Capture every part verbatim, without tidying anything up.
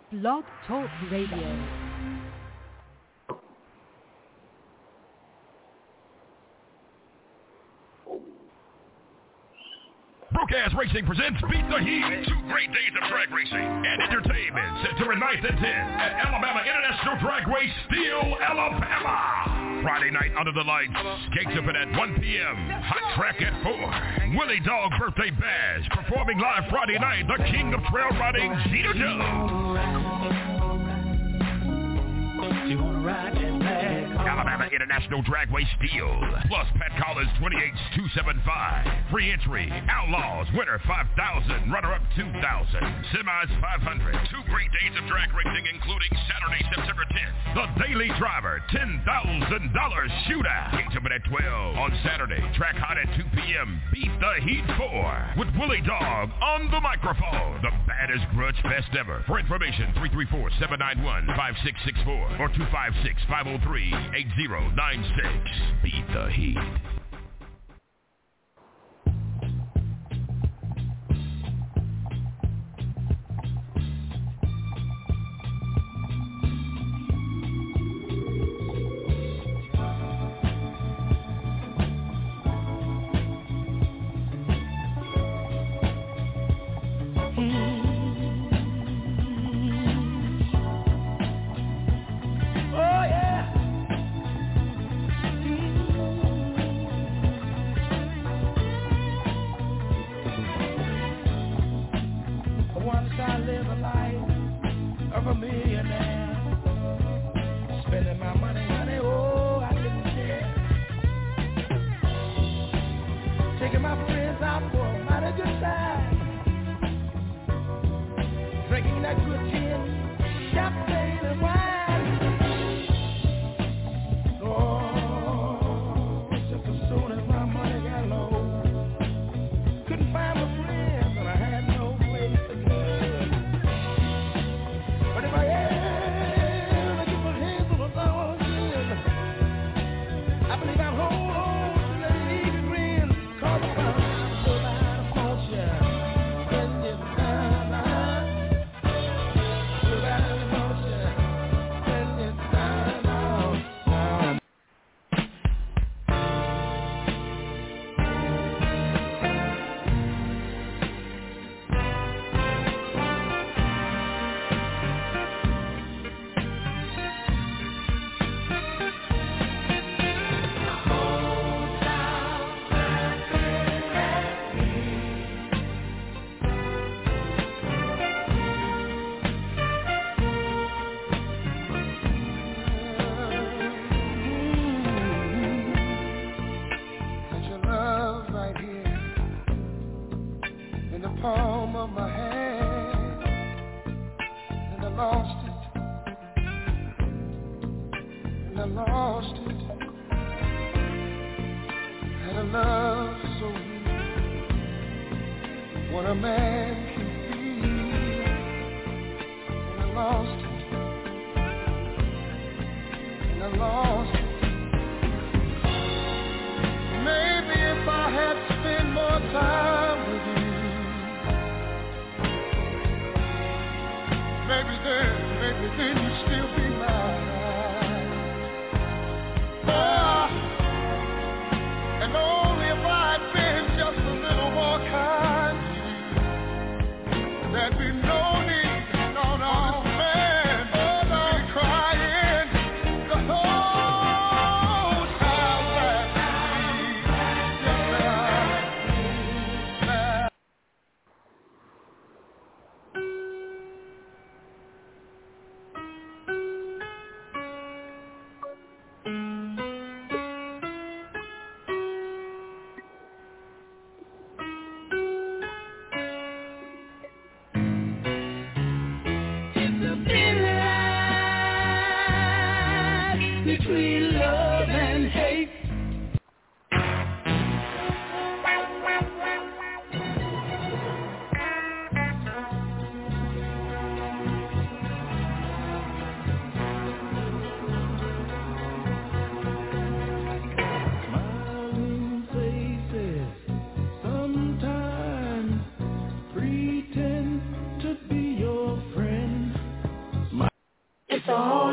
Blog Talk Radio. Broadcast Racing presents Beat the Heat. Two great days of drag racing and entertainment. September ninth and tenth at Alabama International Drag Race, Steele, Alabama. Friday night under the lights. Gates open at one p.m. Hot track at four. Willie Dog Birthday Bash performing live Friday night. The King of Trail Riding, Zito Joe. Alabama International Dragway Steel. Plus Pat Collins twenty-eight two seventy-five. Free entry. Outlaws. Winner five thousand. Runner-up two thousand. Semis five hundred. Two great days of drag racing including Saturday, September tenth. The Daily Driver ten thousand dollars shootout. Gates open at twelve. On Saturday, track hot at two p.m. Beat the Heat four. With Willie Dog on the microphone. The baddest grudge fest ever. For information, three three four, seven nine one, five six six four or two five six, five oh three, eight oh nine six. Beat the Heat.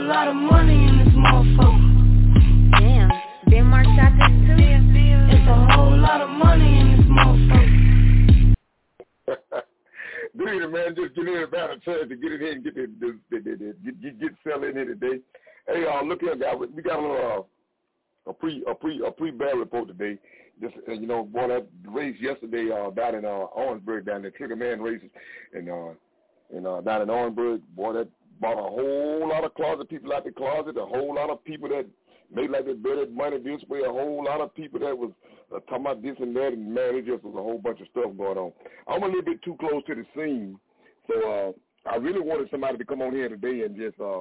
lot of money in this motherfucker. Damn, Denmark shot this too. It's a whole lot of money in this motherfucker. Good evening, man. Just get in about a chance to get it in and get the, the, the, the, the get, get, get sell in here today. Hey, uh, look here, guys. We got a little uh, a pre a pre a pre bad report today. Just uh, you know, boy, that race yesterday uh, down in uh, Orangeburg, down there, Trigger Man races, and uh, and uh, down in Orangeburg, boy, that brought a whole lot of closet people out the closet, a whole lot of people that made like they betted money this way, a whole lot of people that was uh, talking about this and that, and man, it just was a whole bunch of stuff going on. I'm a little bit too close to the scene, so uh, I really wanted somebody to come on here today and just uh,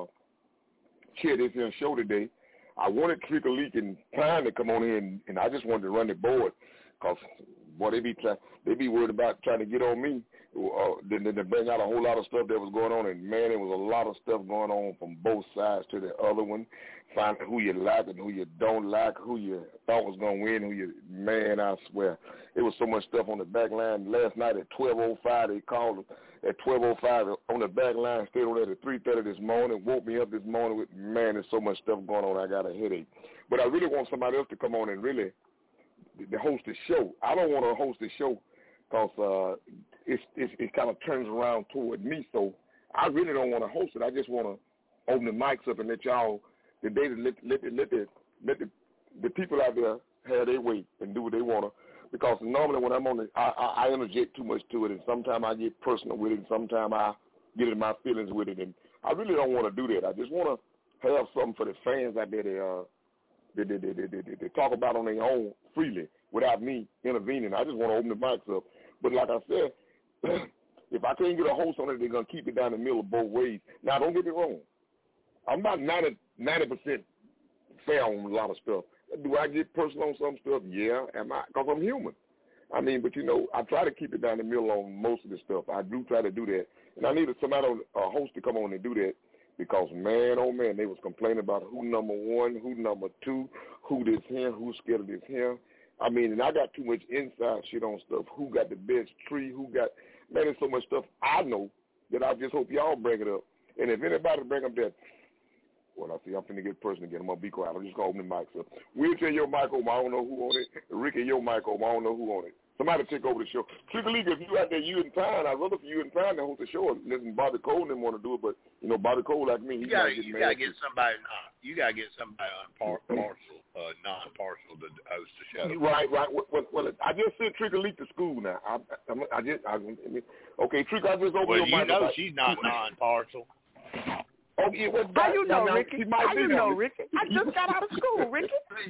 cheer this here show today. I wanted Trick or Leak and Pine to come on here, and, and I just wanted to run the board, because boy, they be try, they be worried about trying to get on me. Uh, then they bring out a whole lot of stuff that was going on, and man, there was a lot of stuff going on from both sides to the other one. Finding who you like and who you don't like, who you thought was going to win, who you, man, I swear. It was so much stuff on the back line. Last night at twelve oh five, they called at twelve oh five on the back line, stayed on there at three thirty this morning, woke me up this morning with, man, there's so much stuff going on, I got a headache. But I really want somebody else to come on and really to host the show. I don't want to host the show because uh, it's, it's, it kind of turns around toward me, so I really don't want to host it. I just want to open the mics up and let y'all the day to let let the let the let the, the people out there have their way and do what they want to. Because normally when I'm on the, I, I, I interject too much to it, and sometimes I get personal with it, and sometimes I get in my feelings with it, and I really don't want to do that. I just want to have something for the fans out there to uh, they, they, they, they, they, they talk about on their own freely without me intervening. I just want to open the mics up. But like I said, if I can't get a host on it, they're gonna keep it down the middle of both ways. Now, don't get me wrong. I'm about ninety percent fair on a lot of stuff. Do I get personal on some stuff? Yeah. Am I? Because I'm human. I mean, but, you know, I try to keep it down the middle on most of the stuff. I do try to do that. And I needed somebody, a host to come on and do that because, man, oh, man, they was complaining about who number one, who number two, who this here, who's scared of this here. I mean, and I got too much inside shit on stuff. Who got the best tree? Who got, man, there's so much stuff I know that I just hope y'all bring it up. And if anybody bring up that, well, I see I'm finna get personal again. I'm going to be quiet. I'm just going to open the mic up. Wheelchair, your mic over. I don't know who on it. Ricky, your mic over. I don't know who on it. Somebody take over the show. Trick or Leak, if you out there, you in Pine, I'd rather for you in Pine to host the show. Listen, Bobby Cole didn't want to do it, but, you know, Bobby Cole like me, he you gotta, get you mad. gotta get somebody. Uh, you gotta get somebody impartial, uh, non-partial to host the show. Right, right. Well, well, well I just sent Trick or Leak to school now. I, I, I just, I, okay, Trick, I just opened well, your you mic. know she's not non-partial. Oh, yeah, well, How you know, now, Ricky? How you know, Ricky? I just got out of school, Ricky.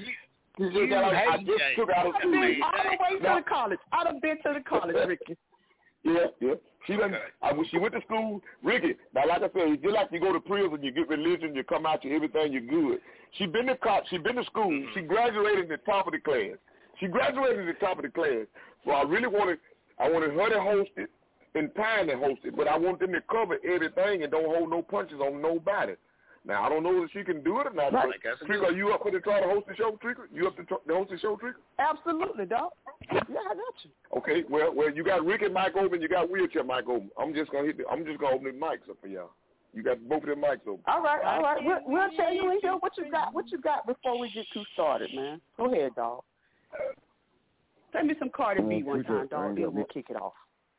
You just got out, I just took out of I've school. been all the way to the college. I done been to the college, Ricky. Yeah, yeah. She done, I, when she went to school, Ricky, now like I said, just like you go to prison, you get religion, you come out, you everything, you're good. She been to college, she been to school, she graduated at the top of the class. She graduated at the top of the class. So I really wanted, I wanted her to host it and Pine to host it, but I want them to cover everything and don't hold no punches on nobody. Now, I don't know if she can do it or not, right. but Trick, are you up for to try to host the show, Trick? You up to, try, to host the show, Trick? Absolutely, dog. Yeah, I got you. Okay, well, well, you got Ricky mic open, you got Wheelchair mic open. I'm just gonna hit. The, I'm just gonna open the mics up for y'all. You got both of them mics open. All right, all right. We'll, we'll tell you in here what you got. What you got before we get too started, man. Go ahead, dog. Play me some Cardi B one time, dog. Then we'll kick it off.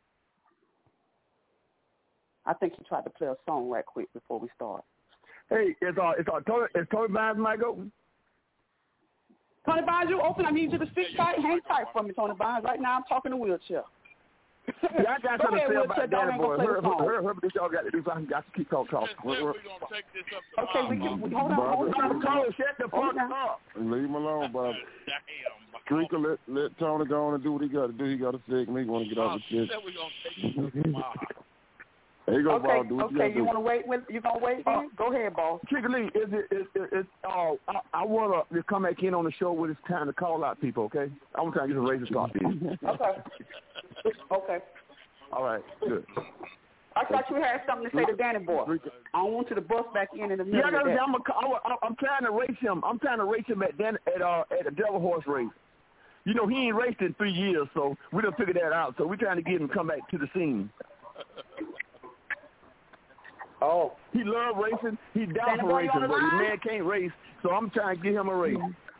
I think he tried to play a song right quick before we start. Hey, is uh, is uh, Tony, is Tony Bynes' mic open? Tony Bynes, you open. I need you to sit tight, hang tight for me, Tony Bynes. Right now, I'm talking to Wheelchair. Yeah, I got something to say about Danny Boy. Hurry up, what y'all got to do so I can got to keep talking. Talk. Okay, we can. We, hold on, hold on. Hold on, shut the fuck up. Leave him alone, Bob. Drinker, let let Tony go on and do what he got to do. He got to sick me. He want to get off the shit. There you go, okay, Bob. Do what okay, you, you want to wait? With, you gonna wait? Uh, Go ahead, boss. Trick or Leak, is it? Is, is, is, uh, I, I want to come back in on the show when it's time to call out people. Okay, I want to try to get a razor start. Okay. Okay. All right. Good. I thought you had something to say to Danny Boy. I don't want you to bust back in in the middle. Yeah, of that. I'm, a, I'm, I'm trying to race him. I'm trying to race him at Dan, at uh, at a Devil Horse race. You know, he ain't raced in three years, so we done figured that out. So we're trying to get him to come back to the scene. Oh, he love racing. He down for racing, but the man can't race. So I'm trying to get him a race.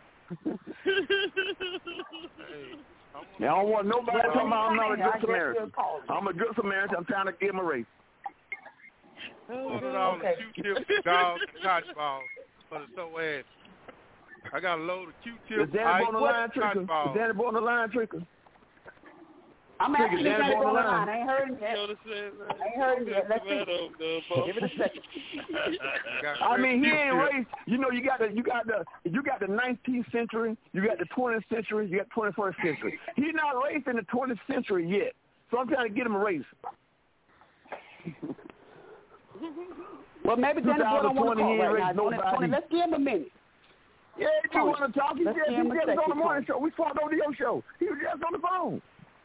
Now I don't want nobody well, talking about I'm not a good Samaritan. I'm a good Samaritan. I'm trying to give him a race. Put it on okay. the Q-tips, dogs, and cotch balls for the so ass. I got a load of Q-tips. Is Danny on the line tricker? Is Danny on the line tricker? I'm actually Danny on the line. I ain't heard him yet. I ain't heard him yet. Let's see. Give it a second. I mean, he ain't raced. You know, you got the you got the you got the nineteenth century, you got the twentieth century, you got the twenty-first century. He's not raced in the twentieth century yet. So I'm trying to get him a race. Well, maybe Danny Boy don't want to call right now. Tony, let's give him a minute. Yeah, if you want to talk, he just, he just was on the morning show. We talked on your show. He was just on the phone.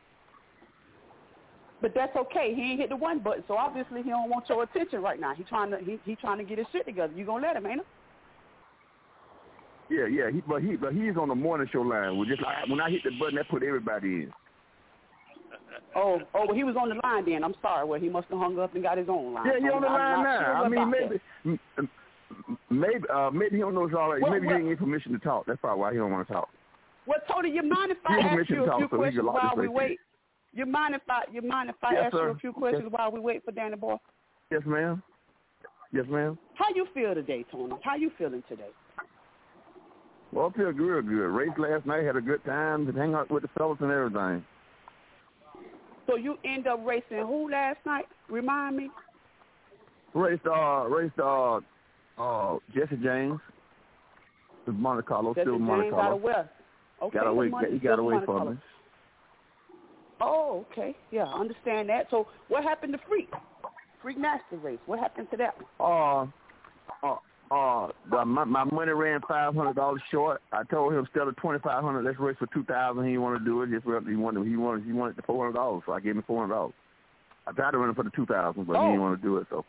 But that's okay. He ain't hit the one button, so obviously he don't want your attention right now. He trying to he he trying to get his shit together. You gonna let him, ain't he? Yeah, yeah. He, but he but he's on the morning show line. We just like, when I hit the button, that put everybody in. Oh, oh, well, he was on the line then. I'm sorry. Well, he must have hung up and got his own line. Yeah, he on the line now. Sure I mean, maybe, that. maybe, uh, maybe he don't know it's all right. Well, maybe well, he didn't get permission to talk. That's probably why he don't want to talk. Well, Tony, you mind if I ask you a few so questions while we wait? You mind if I you mind if I yes, ask sir. you a few questions yes. while we wait for Danny Boy? Yes, ma'am. Yes, ma'am. How you feel today, Tony? How you feeling today? Well, I feel real good. Raced last night, had a good time, and hang out with the fellas and everything. So you end up racing who last night? Remind me. Raced uh raced uh uh Jesse James. With Monte Carlo, Jesse still James Monte Carlo. Out of where? Okay. Got away. He got away from me. Oh, okay. Yeah, I understand that. So what happened to Freak? Freak Nasty race. What happened to that one? Uh, uh, uh, the, my, my money ran five hundred dollars short. I told him instead of twenty-five hundred dollars, let's race for two thousand dollars. He didn't want to do it. Just he wanted, he wanted, he wanted the four hundred dollars, so I gave him four hundred dollars. I tried to run it for the two thousand dollars, but oh. he didn't want to do it, so.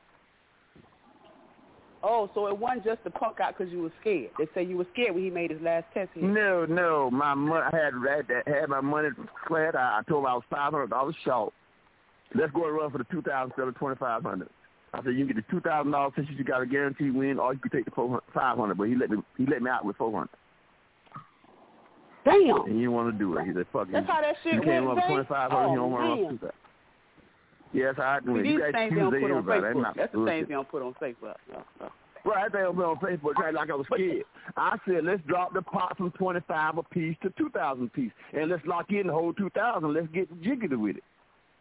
Oh, so it wasn't just the punk out because you were scared. They say you were scared when he made his last test here. No, no. My money, I had, had, had my money flat. I, I told him I was five hundred dollars short. Let's go and run for the two thousand dollars instead of twenty-five hundred dollars. I said, you can get the two thousand dollars since you got a guaranteed win, or you can take the five hundred dollars, but he let me he let me out with four hundred dollars. Damn. And he didn't want to do it. He said, fuck it. That's how that shit went, You can't run for twenty-five hundred dollars, oh, he don't want to run for two thousand dollars. Yes, I do. These You things they don't put on Facebook. That's the things they don't put on Facebook. No, no. Right, they don't put on Facebook like I was scared. I said, let's drop the pot from twenty-five a piece to two thousand a piece, and let's lock in the whole two thousand. Let's get jiggy with it.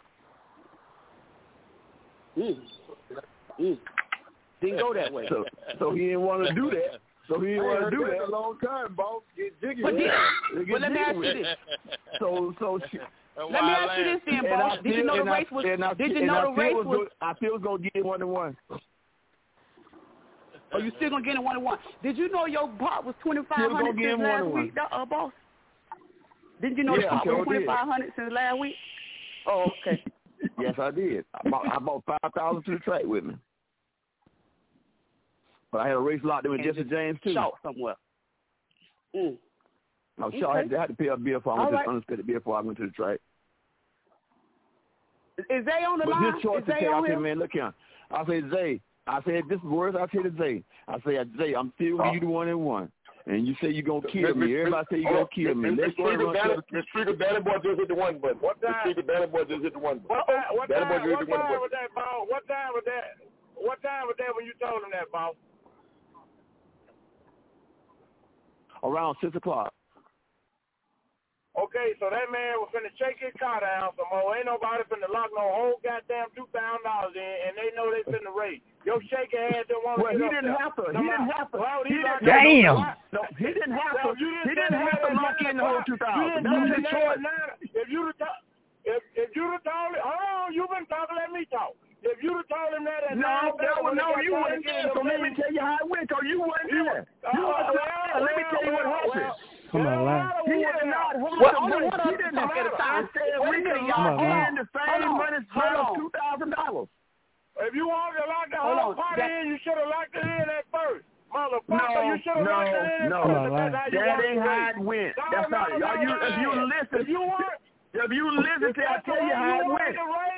Mm. Mm. Didn't go that way. So, so he didn't want to do that. So he didn't want to do that. A long time, boss. Get jiggy but with it. Well, let me ask you this. So, so. She, let me ask you this, then, boss. Did you know the race was? Did you know the race was? I still was gonna get one to one. Oh, you still gonna get a one to one? Did you know your pot was twenty five hundred since last week, uh, boss? Didn't you know yeah, the pot sure was twenty five hundred since last week? Oh, okay. Yes, I did. I bought, I bought five thousand to the track with me, but I had a race locked in with Jesse James too. Short somewhere. Mm. No, okay. Short. I had to, I had to pay a bill for I went right. to unexpected bill before I went to the track. Is Zay on the but line? This short Is Zay to on I here? said, man, look here. I said, Zay. I said, this is words I said to Zay. I said, Zay, I'm still gonna give you the one and one. And you say you're going to kill me. Everybody say you're going to kill me. Let's go and run to the Streaker Danny Boy just hit the one button. What time? Streaker Danny Boy just hit the one button. What time, what Danny time, Boy just hit what the one time button. was that, Bob? What time was that? What time was that when you told him that, Bob? Around six o'clock. Okay, so that man was finna shake his car down some more. Ain't nobody finna lock no whole goddamn two thousand dollars in, and they know they finna race. Yo, shaking ass didn't want to well, get he didn't up have to. there. He didn't have to. Well, he didn't, damn. No, he didn't have well, to. Didn't he didn't have to lock in the whole two thousand. That was his choice. If you'd have if if you'd have told him, hold on, you've been talking. Let me talk. If you'd have told him that, at no, nine, that was no, you weren't there. So let me tell you how it went. Cause you weren't there. You wasn't there. Let me tell you what happened. Come on, line. He did not hold well, the money. He didn't have to. I said we could lock in the same money for two thousand dollars. If you wanted to lock the whole party in, you should have locked it in at first. Motherfucker, no, you should have no, locked it in no, at no. first. That, that ain't how it went. No, That's no, not. no, Are you, no, if you listen, if you want, if you listen to, I tell you how it went. Race,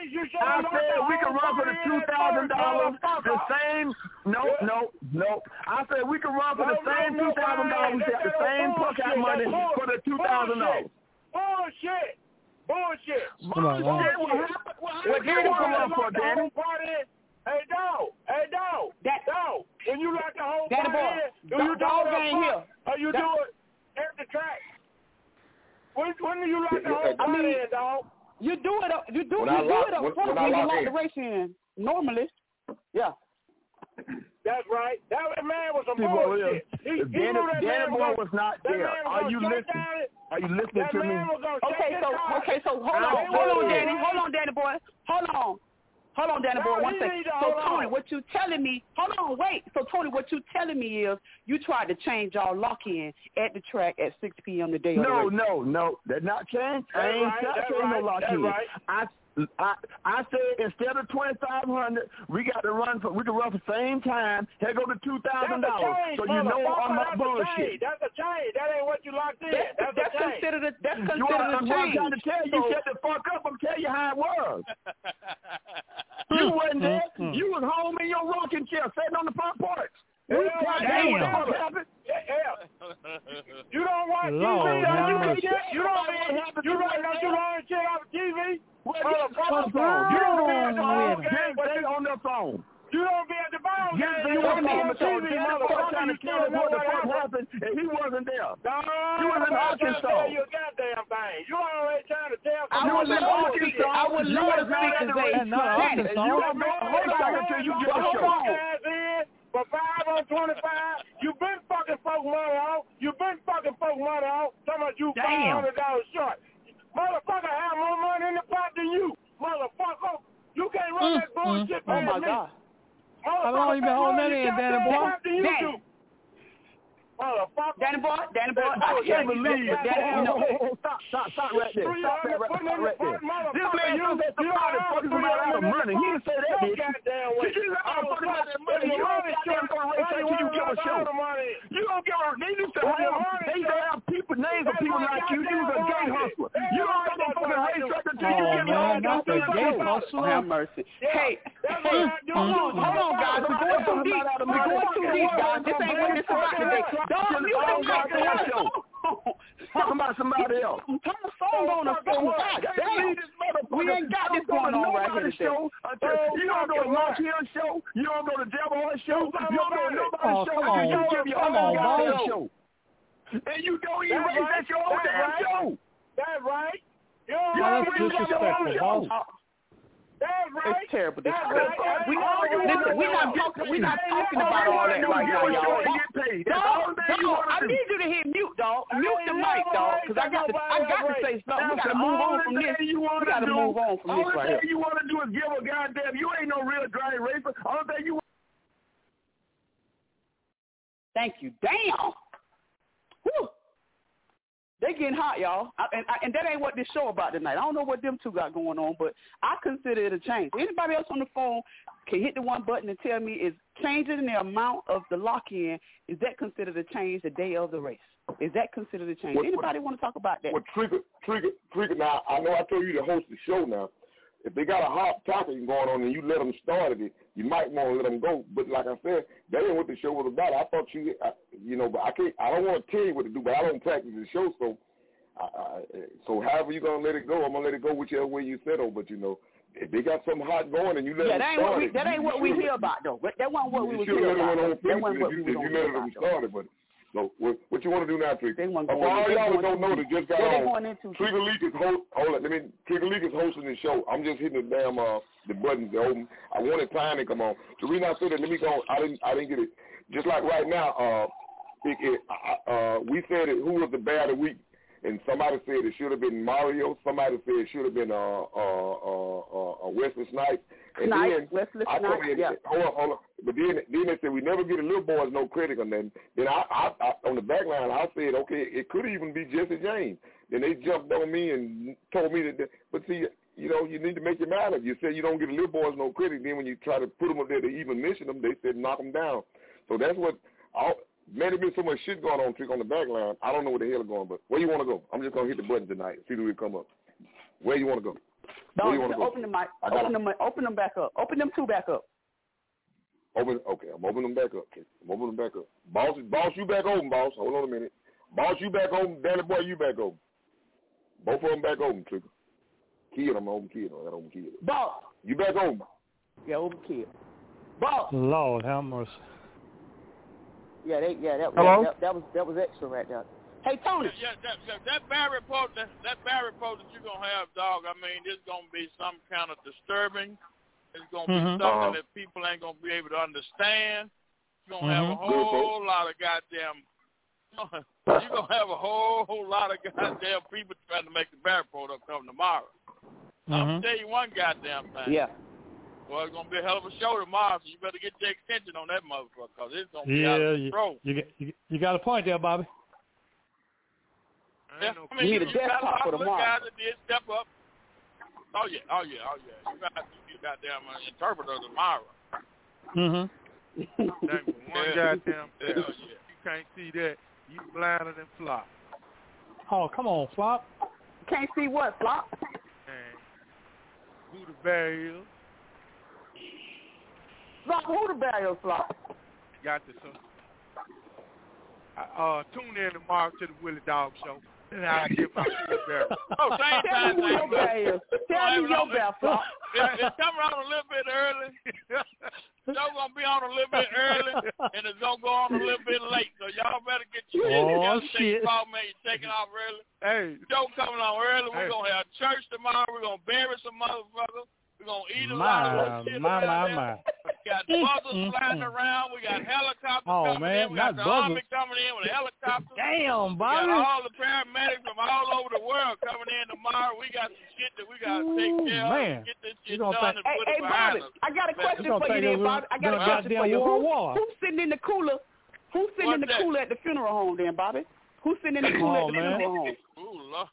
You I said we can run for the two thousand dollars. The same. No, no, no. I said we can run for the same two thousand dollars. We got the same cookout money for the two thousand dollars. Bullshit. Bullshit. Come on, Bullshit. What did you come up for, Danny? Hey, dog. Hey, dog. That dog. When you like the whole Danny party, boy, do you do dog it ain't here. Or you that, do it at the track? When, when do you like the whole I party, mean, dog? You do it up. You do, when you I do lock, it up when, front when, when, when you lock in. the race in. Normally, yeah. That's right. That man was some See, boy, bullshit. He, he Danny, knew that Danny man boy was, was not that there. man was Are you gonna shut listening? down it. Are you listening That to me? man was gonna Okay, shut so his car. okay, so hold I on, hold on, said- Danny, hold on, Danny boy, hold on. Hold on, Danny No, boy, one he second. need to So, hold Tony, on. what you telling me, hold on, wait. So, Tony, what you telling me is you tried to change y'all lock-in at the track at six p.m. the day of the No, race. no, no. That's not changed. I That's ain't right, got that's changed no right, lock that's in. right. I, I, I said instead of twenty-five hundred, we got to run for, we can run for same time. Here go to two thousand That's a dollars. change, So you know I'm not motherfucker. That's a bullshit. change. That's a change. That ain't what you locked in. That's, That's, that's a change. considered a, that's You considered are, a I'm trying change. to tell you, So, shut the fuck up. I'm telling you how it was. You wasn't there. You was home in your rocking chair, sitting on the front porch. Yeah, We can't tell you what the fuck happened. Yeah, yeah. You don't watch Lord, T V. have You, mercy. you don't be. You right now. You learn shit off T V. Well, Motherfucker. get on You don't be the at the wrong ball with him. game, but Get on the phone. you don't be at the ball Get game. the You phone don't be on on the phone. T V, Tell the fuck motherfucker. trying You to tell still us know what the what fuck happened. happened, and he wasn't there. No, You was in I'm trying to Arkansas. tell you a goddamn thing. You always trying to tell I somebody would was in love to bullshit. speak. I would You love to was not speak at to the Zay. And not Danny, Arkansas. You That don't man go hold away on. until you Hold get a on. show. Hold on. For five on twenty-five, you been fucking folk money off. You been fucking folk money off. Talking about you five Damn. hundred dollars short. Motherfucker have more money in the pot than you. Motherfucker, you can't run Mm, that bullshit mm, Oh past my me. God. How long you been holding that in, Danny boy? Danny. Motherfucker. Danny boy, Danny boy, I can't believe it. Danny, you know, Oh, stop, stop, stop right there. Stop that right, stop right there. This man used that to buy the fucking somebody out of money. He didn't say that, did he? Goddamn way. You just out of fucking out that money. You don't goddamn go to race until you give a show. You don't give a, they used to have, they used to have people, names of people like you. You was a gay hustler. You don't go to fucking race track until you Oh, give a man, not the show. gay oh, hustler. have mercy. Hey, hey, hold on, hold on, guys. We're going too deep. We're going too deep, guys. This ain't what this about today. Dog, mute the mic. Turn the song. Talking about somebody else. Turn the song on the phone. God damn. We ain't got this going on right here today. You don't go to Mark Hill show. You don't go to Devil Horse show. You don't go to nobody's Oh, show. come on. You give your Come own on, goddamn boss. show. And you don't even That's race right. at your own That's damn right. show. That's right. You You Now, don't that's race at your own disrespectful, show. boss. That's right. It's terrible. This That's is right. All you Listen, wanna we're do not is talking. get We're not paid. talking All about you all wanna that do is right get now, a show y'all. and get paid. That's all Dog, that you dog, want I to do. need you to hit mute, dog. Mute the mic, dog, because I got to. I got to say something. We got to move on from this. You We got to do, move on from this all right the here. thing you want to do is give a goddamn. You ain't no real dry racer. All the thing you. Thank you. Damn. Whew. They getting hot, y'all, I, and, I, and that ain't what this show about tonight. I don't know what them two got going on, but I consider it a change. Anybody else on the phone can hit the one button and tell me is changing the amount of the lock-in, is that considered a change the day of the race? Is that considered a change? What, Anybody want to talk about that? Well, Trigger, Trigger, Trigger. Now I know I told you to host the show. Now, if they got a hot topic going on and you let them start it, you might want to let them go. But like I said, that ain't what the show was about. I thought you, I, you know, but I can't. I don't want to tell you what to do, but I don't practice the show, so. I, I, so however you gonna let it go, I'm gonna let it go whichever way you settle. But you know, if they got something hot going and you let yeah, them that ain't start what we, it, that ain't you, what you we should, hear about though. That wasn't what we you was should hear let them about. on That finish wasn't it what if we you, was if you hear let about. them start it. But so what, what you want to do now, Trigger? They weren't For going. all They y'all going that don't too know deep. that just got Yeah, they on, going into Trigger Leak is host. Hold on, let me. Trigger Leak is hosting the show. I'm just hitting the damn uh the buttons to open. I wanted Pine to come on. The reason I said that, let me go. I didn't. I didn't get it. Just like right now, uh, it, it, uh, we said it, who was the bear of the week. And somebody said it should have been Mario. Somebody said it should have been uh, uh, uh, uh, Wesley Snipes. And Snipes, then Wesley I told Snipes, you, yeah. hold on, hold on. But then, then they said we never get the little boys no credit on that. Then I, I, I, on the back line, I said, okay, it could even be Jesse James. Then they jumped on me and told me that. But see, you know, you need to make your mind up. You said you don't get the little boys no credit. Then when you try to put them up there to even mention them, they said knock them down. So that's what. All, Man, there's been so much shit going on, Trick, on the back line. I don't know where the hell is going, but where you want to go? I'm just going to hit the button tonight, see who will come up. Where you want to go? Where No, you wanna go? open them, mic. I got Open them, open them back up. Open them two back up. Open. Okay, I'm opening them back up. I'm opening them back up. Boss, boss, you back open, boss. Hold on a minute. Boss, you back open. Danny boy, you back open. Both of them back open, Trigger. Kid, I'm open kid. I got open kid. Boss. You back open. Yeah, open kid. Boss. Lord have mercy. Yeah, they, yeah, that, Hello? that, that was that was extra right there. Hey, Tony. Yeah, yeah that, that, that bad report, that, that bad report that you're going to have, dog, I mean, this going to be some kind of disturbing. It's going to be Mm-hmm. something Uh-huh. that people ain't going to be able to understand. You're going to Mm-hmm. have a whole lot of goddamn, you're going to have a whole, whole lot of goddamn people trying to make the bad report up come tomorrow. Mm-hmm. I'm going to tell you one goddamn thing. Yeah. Well, it's going to be a hell of a show tomorrow, so you better get your extension on that motherfucker, because it's going to be Yeah, out of you, control. you, you, you got a point there, Bobby. Yeah, You I mean, need you, a you got a desktop lot for of good tomorrow. guys that did step up. Oh, yeah, oh, yeah, oh, yeah. You got you goddamn uh, interpreter tomorrow. Mm-hmm. Dang, One yeah. goddamn Yeah, thing. oh, yeah. You can't see that. You blinder than Flop. Oh, come on, Flop. Can't see what, Flop? And who the bear is. Flop, who the barrier, Flop? Got this. Uh, tune in tomorrow to the Willie Dog Show. And I'll get my full barrel. Oh, same Tell time, me who your same bear time. is. Tell me your bear, Flop. It, it's coming on a little bit early. It's going to be on a little bit early, and it's going to go on a little bit late. So y'all better get your Oh, shit together. shit. Take your call, man. You're taking off early. Hey. Show coming on early. We're Hey. going to have church tomorrow. We're going to bury some motherfuckers. We're going to eat a My, lot of shit my, around my, there. my. We got buzzers flying around. We got helicopters Oh, coming man, in. We got not the Army buzzers. coming in with helicopters. Damn, We Bobby. got all the paramedics from all over the world coming in tomorrow. We got some shit that we got to take care of man. and get this You shit gonna done think- and Hey, put hey, it behind Bobby, us. I got a question gonna for you think then, it was Bobby. I got a gonna question for goddamn you. war Who, war. who's sitting in the cooler? Who's sitting in What's the that? cooler at the funeral home then, Bobby? Who's sitting in the cooler Oh, at the man. funeral home? Ooh, Lord.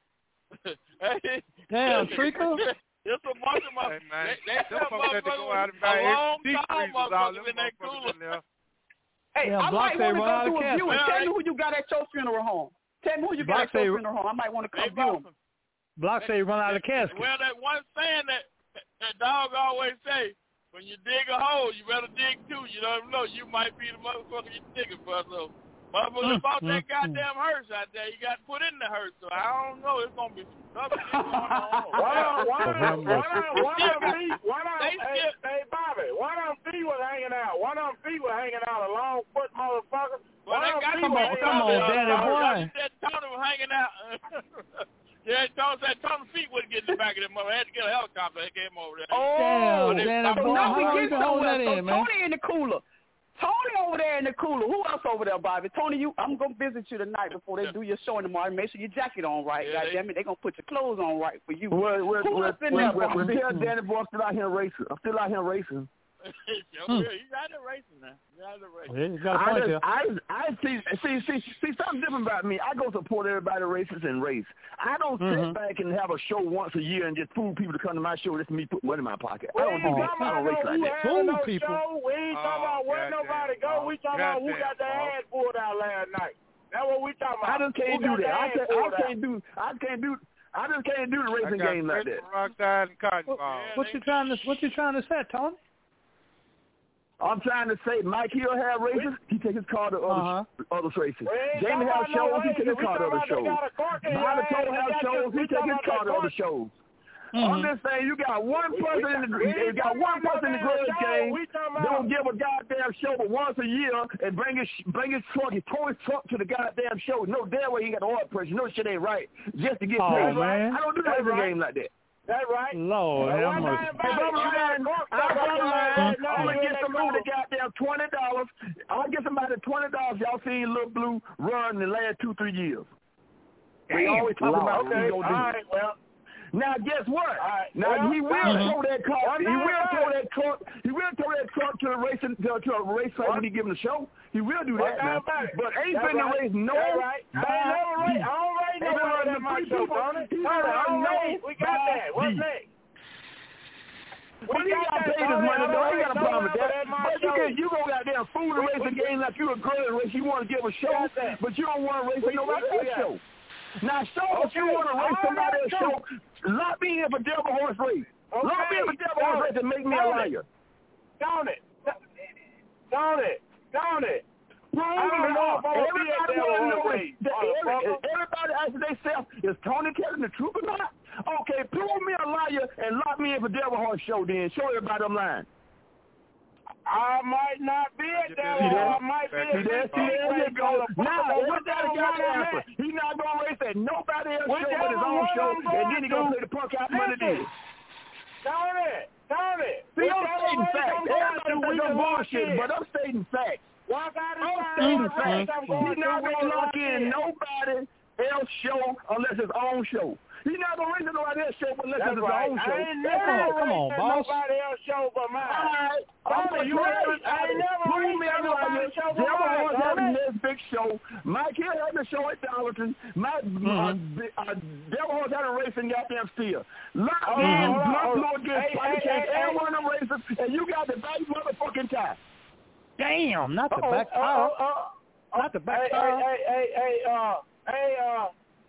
Hey, Damn, Trico. It's a bunch of Hey, motherfuckers. man. They, they Them some folks had to go out motherfuckers, and buy a long deep time freezers, all motherfuckers them in that motherfuckers cooler. in there. Hey, Yeah, I Block might say want to run go out of do a cash. viewing. Well, Tell they- me who you got at your funeral home. Tell me who you Block got at your say- funeral home. I might want to Hey, come view him. Boston. Block say he run out of casket. Well, that one saying that that dog always say, when you dig a hole, you better dig two. You don't know. You might be the motherfucker you're digging for. So, motherfucker Mm, bought mm, that goddamn hearse out there. You got put in the hearse. So, I don't know. It's going to be some other shit going on. Why don't, why don't, why don't, why They don't feet, why don't, they hey, still- hey, Bobby, why don't feet was hanging out? Why don't feet was hanging out? A long foot motherfucker. Well, Why they don't got feet Come was on, hanging come out? on, Danny boy. They said Tony was hanging out. Yeah, Tony said Tony feet wouldn't get in the back of that mother. Had to get a helicopter. They came over there. Oh, Damn, Danny so boy. now we How you get been holding somewhere. that So in, man? Tony in the cooler. Tony over there in the cooler. Who else over there, Bobby? Tony, you. I'm gonna visit you tonight before they do your show in the morning. Make sure your jacket on right. Yeah, God damn it, they gonna put your clothes on right for you. Well, well, Who well, else in well, there, well, well, Bobby? tell Danny boy I'm still out here racing. I'm still out here racing. Hmm. He's out there racing now. He's out there racing. Yeah, you got a I, point just, there. I, I see, see, see, see, something different about me. I go support everybody races and race. I don't Mhm. sit back and have a show once a year and just fool people to come to my show just for me put money in my pocket. We I don't ain't do talking that. I about don't race no like who that. having no Fool people. show. We ain't talking Oh, about where goddamn, nobody go. We talking about who goddamn, got their boss. ass pulled out last night. That's what we talking I about. just can't Who do got that. their I ass can't, pulled I out? can't do. I can't do. I just can't do the I racing got game like Chris that. Rockside and Cotton What, Ball. what you trying to What you trying to say, Tony? I'm trying to say Mike Hill have races. He take his car to other Uh-huh. other races. We ain't Jamie talking have about no shows. He races. take his We car to talking other about they shows. got a cork in your Bobby ass Toll and have got shows. you- He we take talking his about car that to other cork. shows. Mhm. I'm just saying, you got one We- person we- in the we you ain't got talking one about person in the no grudge damn show. game. We talking They about- will give a goddamn show but once a year and bring his bring his truck. He tow his truck to the goddamn show. No damn way he got the oil pressure. No shit ain't right. Just to get Oh, paid. man. I don't do That's that in right. game like that. That's right. Lord Hey, have one mercy. time If back, I'm you got a lying, cork I'm stuck up lying. your ass. I'm Now gonna you in get that somebody cooler. goddamn twenty dollars. I'll get somebody twenty dollars. Y'all seen Lil Blue run in the last two three years. They Damn. always talk Lord. about what Okay, he all gonna do. right, well. Now guess what? right. Now Well, he will mhm. tow that car. One He man will back. tow that truck. He will tow that truck to the racing to, to a race track when he give him the show. He will do One that man now. back. But ain't That's finna right. race no. That's right. I ain't never race. I don't race Ain't nobody finna at race my three show, people. Tony. He's Tony, finna I don't know race. We got by that. What's thee. next? Well, he got got that, paid his Tony. money, I though. don't He got a race problem with nowhere that. but at my But you show. can, you go goddamn fool to We- race a we- game like you a girl race. You want to give a show, got that. but you don't want to race We- nobody we- else's yeah. show. Now, show okay. if you want to race somebody else's show, lock me in for Devil Horse Race. Okay. Lock me in for Devil Horse Race and make me a liar. Down it. Down it. Down it. Prove me wrong. Everybody want to know is that every, everybody asks themselves, is Tony telling the truth or not? Okay, prove me a liar and lock me in for Devil Horse Show then. Show everybody I'm lying. I might not be at that one. I might be at that one. There you go. Now, everybody got the answer. He's not going to race at nobody else show but his own show, and then he's going to play the punk out money then. Down it. Down it. See, I'm stating facts. Everybody think I'm bullshit, but I'm stating facts. I'm stating facts. He's not going to lock in nobody else show unless his own show. He's not going to race at nobody else show unless it's his own show. I ain't never come on, boss. Nobody else show but mine. All right. I'm you right. I ain't never Prove me I'm nobody lying. show but mine. Devil having this big show. Mike Hill had the show at Darlington. My Mm-hmm. uh, uh, Devil Horse had a race in goddamn Steel. Lock Oh, in, hold on, Blunt hold on. Blow against Hey, Spike hey, Chance, hey, every hey. one of them races, and you got the right motherfucking tie. Damn, not the Oh, back oh, tire. oh, oh. Not the back Hey, tire. hey, hey, hey, uh, hey, uh,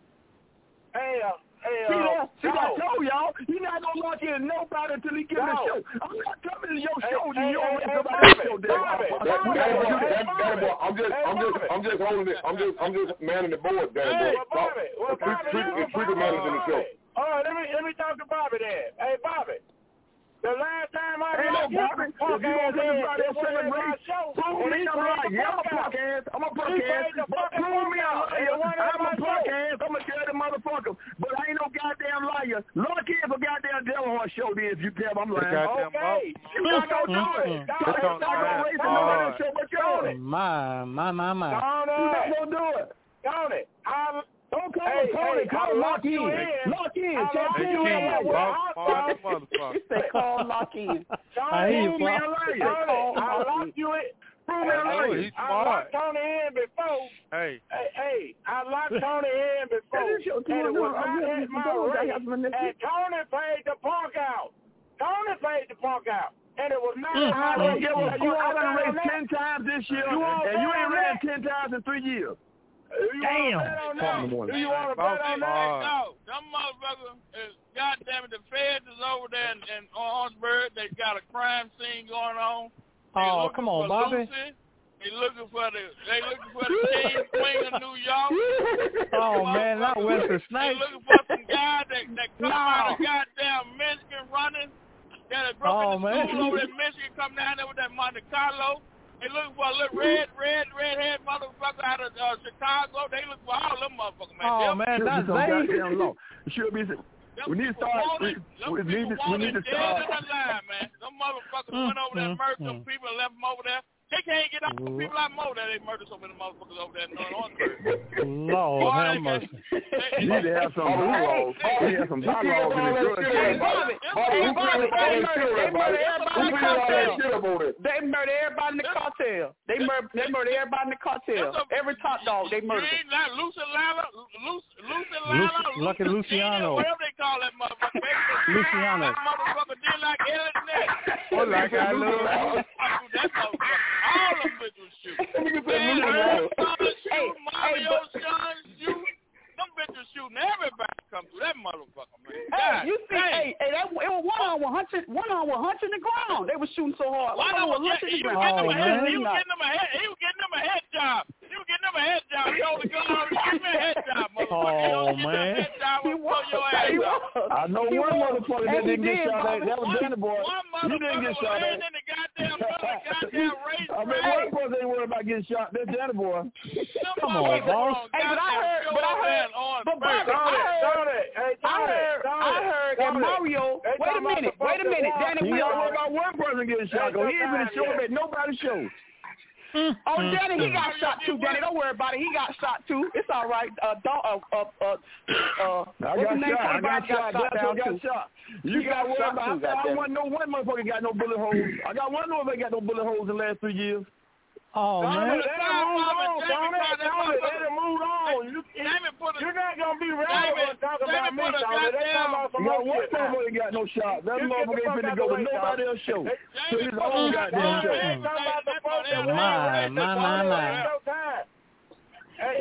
hey, uh, hey, uh, See that? See, I no. told y'all, he's not going to lock in nobody until he give me No. the show. I'm not coming to your Hey, show. hey, you don't hey, want to hey, come out Bobby, show, Bobby, Devil. Bobby, Danny boy, Hey, Danny, Danny boy, I'm just, Hey, I'm just, Bobby. I'm just holding it. I'm just, I'm just manning the board, Danny Hey, boy. Bobby, well, Treat, Bobby, treat, let me treat the managing the show. All right, let me let me talk to Bobby then. Hey, Bobby, the last time I Hey, met no, you, Bobby, punk if you ass want to head, come out it there was at my celebrate, show, prove and me he I'm played right. the Yeah, I'm a punk punk out. ass. I'm a punk He ass. played the But fucking prove me punk I'm out, and liar. it wasn't at I'm my a punk show. ass. I'm a dirty motherfucker. But I ain't no goddamn liar. Lock in for goddamn Devil Horse Show then if you tell me I'm lying. goddamn Okay, you not gonna do it. Mm-mm. Don't That's it, not gonna race don't nobody it, show but yours. My, my, my, my. don't You're not it, gonna do it. don't it. I, Don't call Hey, him Tony. hey, Call I him locked Lock you in. in. Lock in. I Tell locked me Hey, you you a in. King, liar. boss, boss, motherfucker. They call lock in. I hear you, Prove me a boss. liar. Tony, I locked you in. Prove me a Oh, liar. he's I smart. locked Tony in before. Hey, Hey, hey, I locked Tony in before. Hey, this your And it was two hundred. not I'm at my gonna race. have some And Tony paid the punk out. Tony paid the punk out. And it was not Mm, at my I don't race. give a fuck. You I want done that on raced that? ten times this year, You want and you that ain't on ran that? ten times in three years. You Damn. want to bet on Call in the that? morning. Do you want to Boss, bet on boss. that? No, them motherfuckers, is, goddamn it, the feds is over there in, in Orangeburg. They got a crime scene going on. They Oh, looking come on, for Bobby. Lucy. They looking for the, they looking for the king, queen of New York. Oh, man, not Wesley They Snipes. looking for some guy that, that come No. out of goddamn Michigan running. That had broke Oh, into man. school over in Michigan, come down there with that Monte Carlo. They looking for a little red, red, red-head motherfucker out of uh, Chicago. They look for all them motherfuckers, man. Oh, Them- man, Should be that's some Zay. goddamn law. It should be. them We need to people start. wanted- We, them we people need to. We wanted need to dead start. and alive, man. Them motherfuckers Mm, went over there and mm, murdered them mm. people and left them over there. They can't get off the people like Mo that they murdered so many motherfuckers over there in North Orangeburg. Lord have mercy. You need to have some bylaws. You need to have some bylaws in the drug Hey, code. Bobby. Hey, Bobby. They murder. They murder everybody in the cartel. They murder everybody in the cartel. They murder. They murder everybody in the cartel. Every top dog, they murder. You ain't like Lucy Lala, Lucy, Lucy Lucy- Lala, Lucky Lucy Luciano. whatever they call that motherfucker. Luciano. That motherfucker did like Ellen Neck. oh, like I love. That motherfucker. All them bitches shoot. Nigga said Man, Lucy her Lala. son shoot, Hey, Mario hey, son shoot. Them bitches shooting everybody come through that motherfucker, man. Hey, God you see, damn. hey, hey, that it was one on one hundred, one on one hundred in the ground. They was shooting so hard. Why One on not? one hundred in He the was getting ground. them a head. He Oh, was man. getting them a head. He was getting them a head job. He was getting them a head job. He hold the gun on. Give me a head job, motherfucker. He Oh, don't get man. that head job. He I'll was. blow your ass He up. was. I know He one was. motherfucker And that he didn't get did, shot Bobby. at. That was Danny boy. One You didn't get motherfucker shot was at. in the goddamn goddamn race. I mean, one person ain't worried about getting shot. That's Danny boy. Come on, boss. Hey, but I heard, but I heard, but Bobby, I heard, Tony, hey, I Tony, heard, Tony, I heard that Tony. Mario. They Wait a talking about minute, the wait a fucking minute, wall. Danny. He We don't all worry about one person getting shot. Cause he ain't been showing at nobody's show. Oh, Danny, he got shot too. Danny, don't worry about it. He got shot too. It's all right. Uh, dog, uh, uh, uh, uh, I what's got his name? shot. I Somebody got shot. That's down what got too. shot. You He got got worried shot about. too, I, I goddamn. want no one motherfucker got no bullet holes. I got one of them that got no bullet holes in the last three years. Oh, Tony, man. let him move on, Tony. Tony, let him move on. You, Jamie put a, you're not going to be Jamie, relevant talking about Jamie me, put a Tony. They talking goddamn, about some You got more one shit now. motherfucker got no shot. That You get the motherfucker ain't fuck finna out go the to way, nobody Tony. else's show. They- So his own goddamn Tony, show. they ain't talking about the folks that My, were my, my, my. Hey,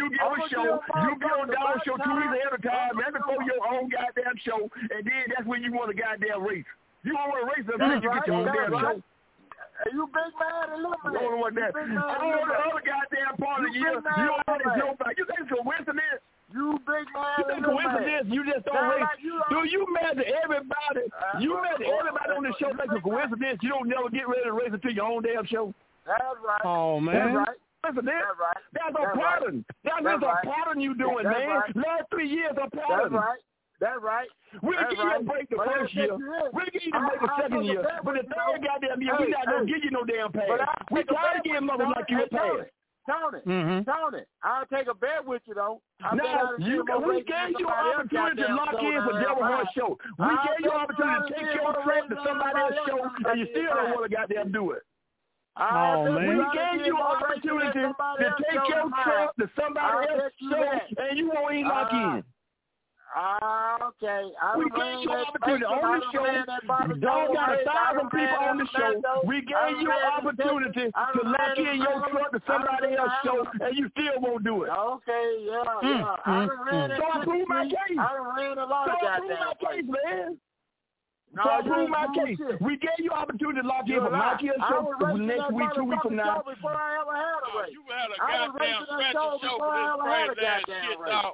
you give a show, you be on Dog Show two weeks ahead of time, right before your own goddamn show, and then that's when you want a goddamn race. You don't want to race until you get your own damn show. Hey, you big man and little man. I don't want that. I don't want the other goddamn part of the year. You don't want to show back. You think it's a coincidence? You big man. You think coincidence? You just don't race. Do you imagine everybody? You imagine everybody on the show makes a coincidence? You don't never get ready to race until your own damn show. That's right. Oh man. That's right. Listen, that's, That's right. That's a That's pattern. Right. That's, That's just right. a pattern you doing, That's man. Right. Last three years, a pattern. That's right. That's right. We'll That's give you right. a break the But first year. We'll give you a break the second year. But the third goddamn year, hey, we not going to hey, give you no damn pass. We We try to give mother like you a pass. Tony, Mm-hmm. Tony, I'll take a bet with you though. I Now, you, we gave you an opportunity to lock in for Devil Horse Show. We I'll gave you an take opportunity to take your truck to somebody else's show, and you still don't want to goddamn do it. Oh, man. We gave you an opportunity to take your truck to somebody else's show, and you won't even lock in. Ah, uh, okay. I we gave you an opportunity on the show. Dog got a thousand people on the show. We gave you an opportunity to lock in your truck to somebody else's show, and you still won't do it. Okay, yeah, mm, yeah. I done mm, ran mm. So I prove my case. I done ran a lot so of I prove my case, man. No, so I prove my case. Shit. We gave you an opportunity to lock in for my kid's show next week, two weeks from now. Before I ever had a race. You had a I goddamn that special show for this crazy ass shit, dog.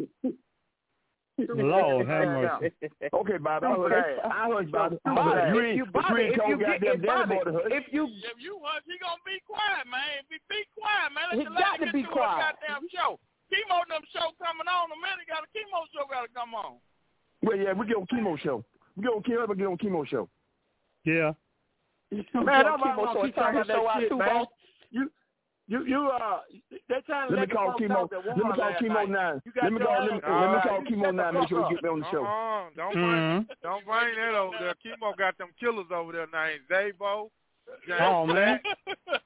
Lord have mercy. Okay, Bobby. I heard, I heard Bobby. Bobby, You if ain't, you, Bobby, if you get, if Bobby, if you, if you hush, he gonna be quiet, man. If he be quiet, man, let he the got lady to be get to quiet. a goddamn show. Chemo them show coming on. The minute got a chemo show got to come on. Well, yeah, we get on chemo show. We get on chemo, we get on chemo show. Yeah. Man, I'm chemo show. Keep talking show out shit, too, man. boss. You, you, you, uh, they trying to let me call chemo. Let me call chemo nine. Let me call. Let me, let me call chemo nine. Make sure he get me on the show. Uh-uh. Don't mm-hmm. bring, don't bring that over there. Chemo got them killers over there named Zabo. James Oh man. Black.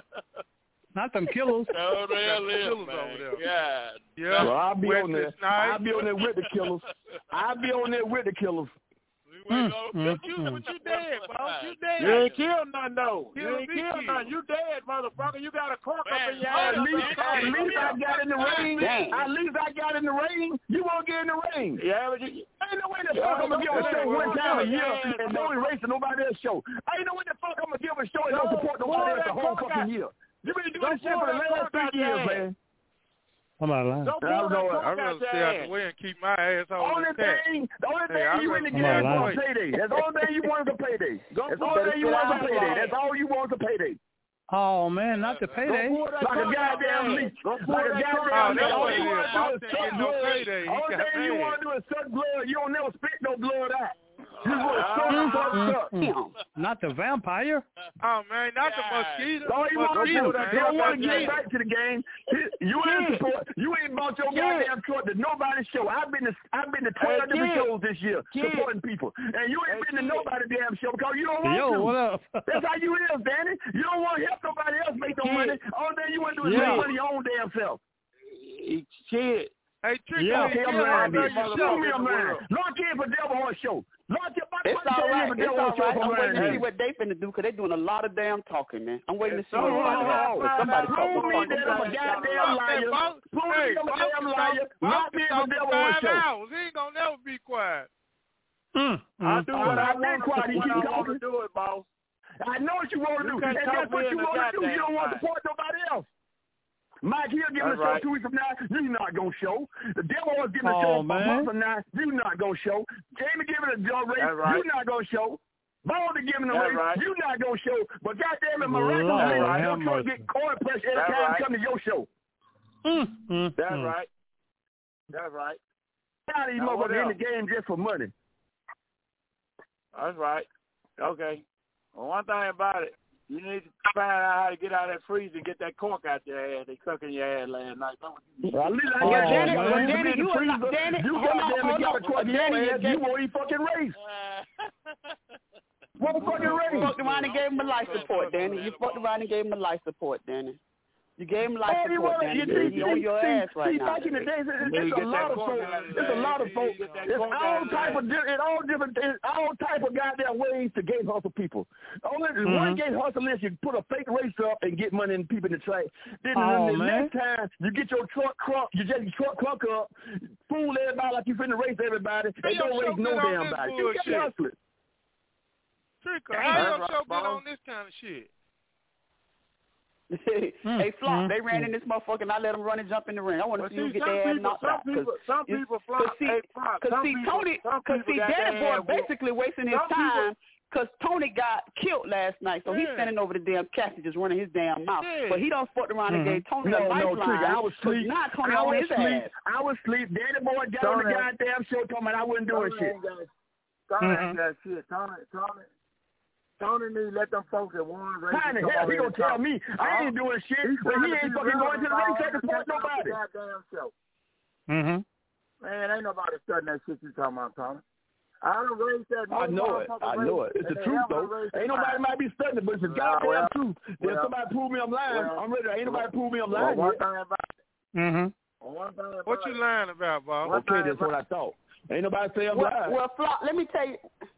Not them killers. Oh, they Got them live, killers man. over there. God. Yeah. Well, I'll be Wesley on there. Snipes. I'll be on there with the killers. I'll be on there with the killers. Mm, mm, you, mm. but you dead, boss. You dead. You ain't killed none, though. You Kill ain't me, killed kill. none. You dead, motherfucker. You got a cork Man, up in your at ass. At least, at least I got in the ring. Dang. At least I got in the ring. You won't get in the ring. Yeah, but you, Ain't no way the fuck I'm gonna give a show one time a year and don't erase nobody else's show. Ain't no way the fuck I'm gonna give a show and don't support nobody else the whole fucking year. You been doing this shit for the last three years, man. I'm out of line. don't I pull don't know that it. I'd cork rather out your stay out ass. the way and keep my ass on Only the cat. thing, the only thing Hey, I you in the really- game I'm for out. payday. That's the only thing you want is a payday. Go That's the pull only that thing you want is a shit payday. out. That's all you want is a payday. Oh man, not the payday. Go pull that Like a cork out your goddamn ass. leech. Go pull Like a that cork goddamn out Oh, leech. that's All what you it want is. to do Boss is didn't suck get no blood. payday. He Only got thing you mad. want to do is suck blood. You don't never spit no blood out. You just want to suck, Mm, suck, mm, suck. mm. Not the vampire. Oh man, not the God. mosquito. All you want to Mosquito, do, man. you don't want to Goddamn. get back to the game. You ain't support. You ain't bought your goddamn truck to nobody's show. I've been to I've been to twelve Hey, different kid. shows this year Kid. supporting people, and you ain't Hey, been to kid. nobody damn show because you don't want Yo, to. what up? That's how you is, Danny. You don't want to help nobody else make no Kid. money. All thing you want to do is Yeah. make money your own damn self. Shit. Hey, Trick, Yeah. hey, Okay, I'm kill lying. all bitch. your Show show. me I'm lying. Lock in for Devil Horse Show. Lock in. It's all right. for It's Devil all Horse Show. right. if I'm I'm waiting to lying. see what they finna do because they're doing a lot of damn talking, man. I'm waiting to see It's what's all about to right. happen. Somebody talk Prove the me fuck that I'm a about it. goddamn liar. Boss- Prove hey, me I'm a Boss damn can liar. talk- Lock Boss me can in for talk Devil for Horse five Show. hours. He ain't gonna never be quiet. Mm, I mm, do mm. what I I've been want to quiet. do. You What keep I want to talking. do it, boss. I know what you want to You do, can't and talk that's what me you into want to do. You don't want to goddamn support nobody else. Mike Hill giving That's a show right. two weeks from now. You're not gonna show. The Devil Horse giving a Oh, show a man. month from now. You're not gonna show. Jamie giving a job race. That's right. You're not gonna show. Baldy giving a That's race. right. You're not gonna show. But goddamn it, Lord miraculously, have your truck mercy. get oil pressure every That's time right. you come to your show. Mm, mm, That's mm. right. That's right. Now these Now, what motherfuckers in else? the game just for money. That's right. Okay. Well, one thing about it, you need to find out how to get out of that freezer and get that cork out your ass. They sucking your ass last night. Well, at least I Oh, got Danny, man. well, you Danny, you are not, Danny, You hold on, goddamn hold got a on. truck in your Danny, ass. you You get- won't even fucking race. What fucking You race? fucked around and gave him a life support, Danny. You fucked around and gave him a life support, Danny. You gave him life Man, you support, wanna- Danny. you You, see- you on your see- ass right see, now. back in the days, it's, You it's a get lot that of cork folks. out of his It's a ass. lot of You folks. get that It's cork out all of his type ass. of di- it's all different. It's all type of goddamn ways to gate hustle people. Only Mhm. one gate hustle is you put a fake race up and get money in people in the track. Then Oh, the man. next time you get your truck crunk, you just your truck crunk up, fool everybody like you finna race everybody, Hey, and yo, don't show race no good on damn this body. You keep bullshit. hustling. Tricker, Damn. how That's your right, show get boss. on this kind of shit? Hey, Mm, Flop, mm, they ran mm. in this motherfucker and I let them run and jump in the ring. I want to But see you see, get some their ass people, knocked some out. people, some people Cause flop. see, Hey, flop. cause Some see people, Tony, some cause people see got Danny their Boy ass whooped. basically wasting his Some people- time Because Tony got killed last night, so yeah. he's standing over the damn Cassie just running his damn mouth. Yeah. But he done fucked around mm-hmm. and gave Tony no, a lifeline. No, Trigger, I was asleep. Now Tony I on was his asleep. ass. I was asleep. Danny Boy got Tony, on the goddamn show talking about I wasn't doing Tony shit. Ain't got, Tony mm-hmm. ain't got shit. Tony, Tony, Tony need to let them folks that won race. How in the hell he gonna tell me I ain't doing shit when he ain't fucking going to the race to support nobody? Goddamn show. Mm-hmm. Man, ain't nobody studying that shit you talking about, Tony. I don't raise that. I know it. I know it. It's the truth, though. Ain't nobody might be studying, but it's the goddamn well, truth. If well, somebody prove me I'm lying, well, I'm ready. Ain't nobody prove me I'm well, lying one yet. thing about it. Mm-hmm. One thing about What you lying about, Bob? Okay, that's what I thought. Ain't nobody say I'm well, lying. Well, Flock, let me tell you.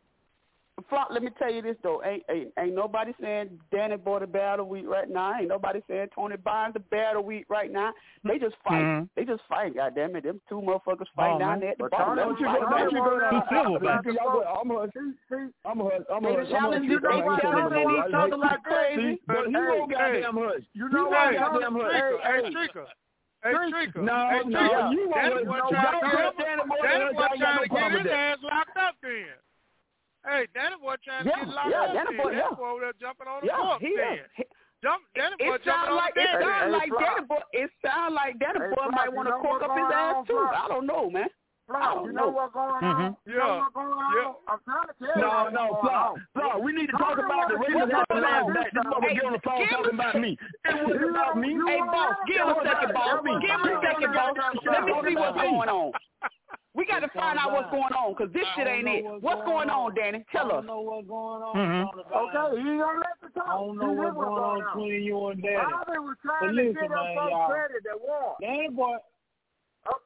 Flock, let me tell you this though. Ain't, ain't ain't nobody saying Danny Boy the bear of the week right now. Ain't nobody saying Tony Barnes the bear of the week right now. They just fight. Mm-hmm. They just fight. Goddamn it, them two motherfuckers fight oh, down man. there at the But bottom. Tony, Let them you fight. go- Let you them go- fight. you I'm go- a I'm a I'm a I'm a They challenge I'm they challenging each other like crazy. But he won't goddamn hush. You He know what? won't goddamn hush. Hey, Stricker. Hey, Stricker. No, hey, no, Stricker. you Danny won't. Boy No, trying y'all to got get Danny Boy Danny hush. Boy I ain't got trying no to problem get with his that. ass locked up then. Hey, Danny Boy trying to Yeah, get locked yeah, up Danny then. Boy, Danny yeah. Boy over there jumping on the Yeah, corpse he then. is. Jump, Danny Boy It jumping sounds on like the it dead sounds man. like Danny Boy. It sounds like Danny Hey, Boy Flock, might you want to know cork what's up his going ass on, too. Flock? I don't know, man. I Flock, don't you know. know what's going Mm-hmm. on? You know Yeah. what's going on? Yeah. I'm trying to tell you. No, what's no, going Flock, on. Flock, we need to talk about the Ravens What's happened going last on? night. This mother Hey, get on the phone give talking me- about me. It wasn't about me. Hey, boss, give him a second, boss. Give him a second, boss. Let me see what's going on. We got to find out what's going on, because this shit ain't it. What's going on, Danny? Tell us. I don't know what's going on. Mm-hmm. Okay, you gonna let the talk. I don't know See, what's this going on between you and Daddy. Bobby was trying But to listen, get man, up some y'all. credit that won. Danny Boy, Oh.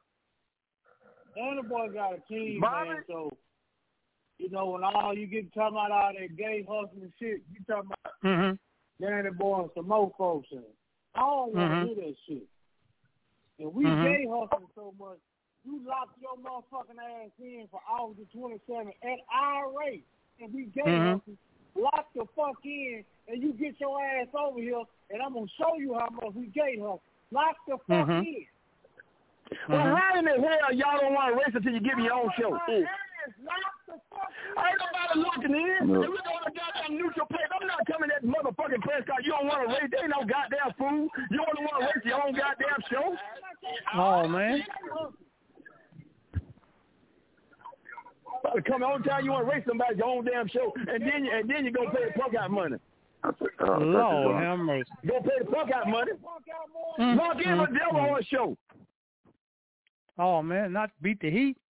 Danny Boy got a team, Bobby? man. So you know when all you get talking about all that gay hustling shit, you talking about Mm-hmm. Danny Boy and some more folks. In. I don't want to Mhm. hear that shit. If we Mhm. gay hustling so much, you lock your motherfucking ass in for August twenty-seventh at our rate. If we gay Mhm. hustling, lock the fuck in and you get your ass over here and I'm going to show you how much we gay hustle. Lock the fuck Mhm. in. Well, Mhm. how in the hell y'all don't want to race until you give me your own show? Lock the fuck in. Ain't nobody looking in. No. Look on the goddamn neutral page. I'm not coming at motherfucking press car. You don't want to race. There ain't no goddamn fool. You don't want to race your own goddamn show. Oh, man. Probably come on time you want to race somebody your own damn show, and then you, and then you go pay the punk out money. Lord have mercy. Go pay the punk out money. Mm, Log in mm, with the devil mm. on show. Oh, man, not beat the heat.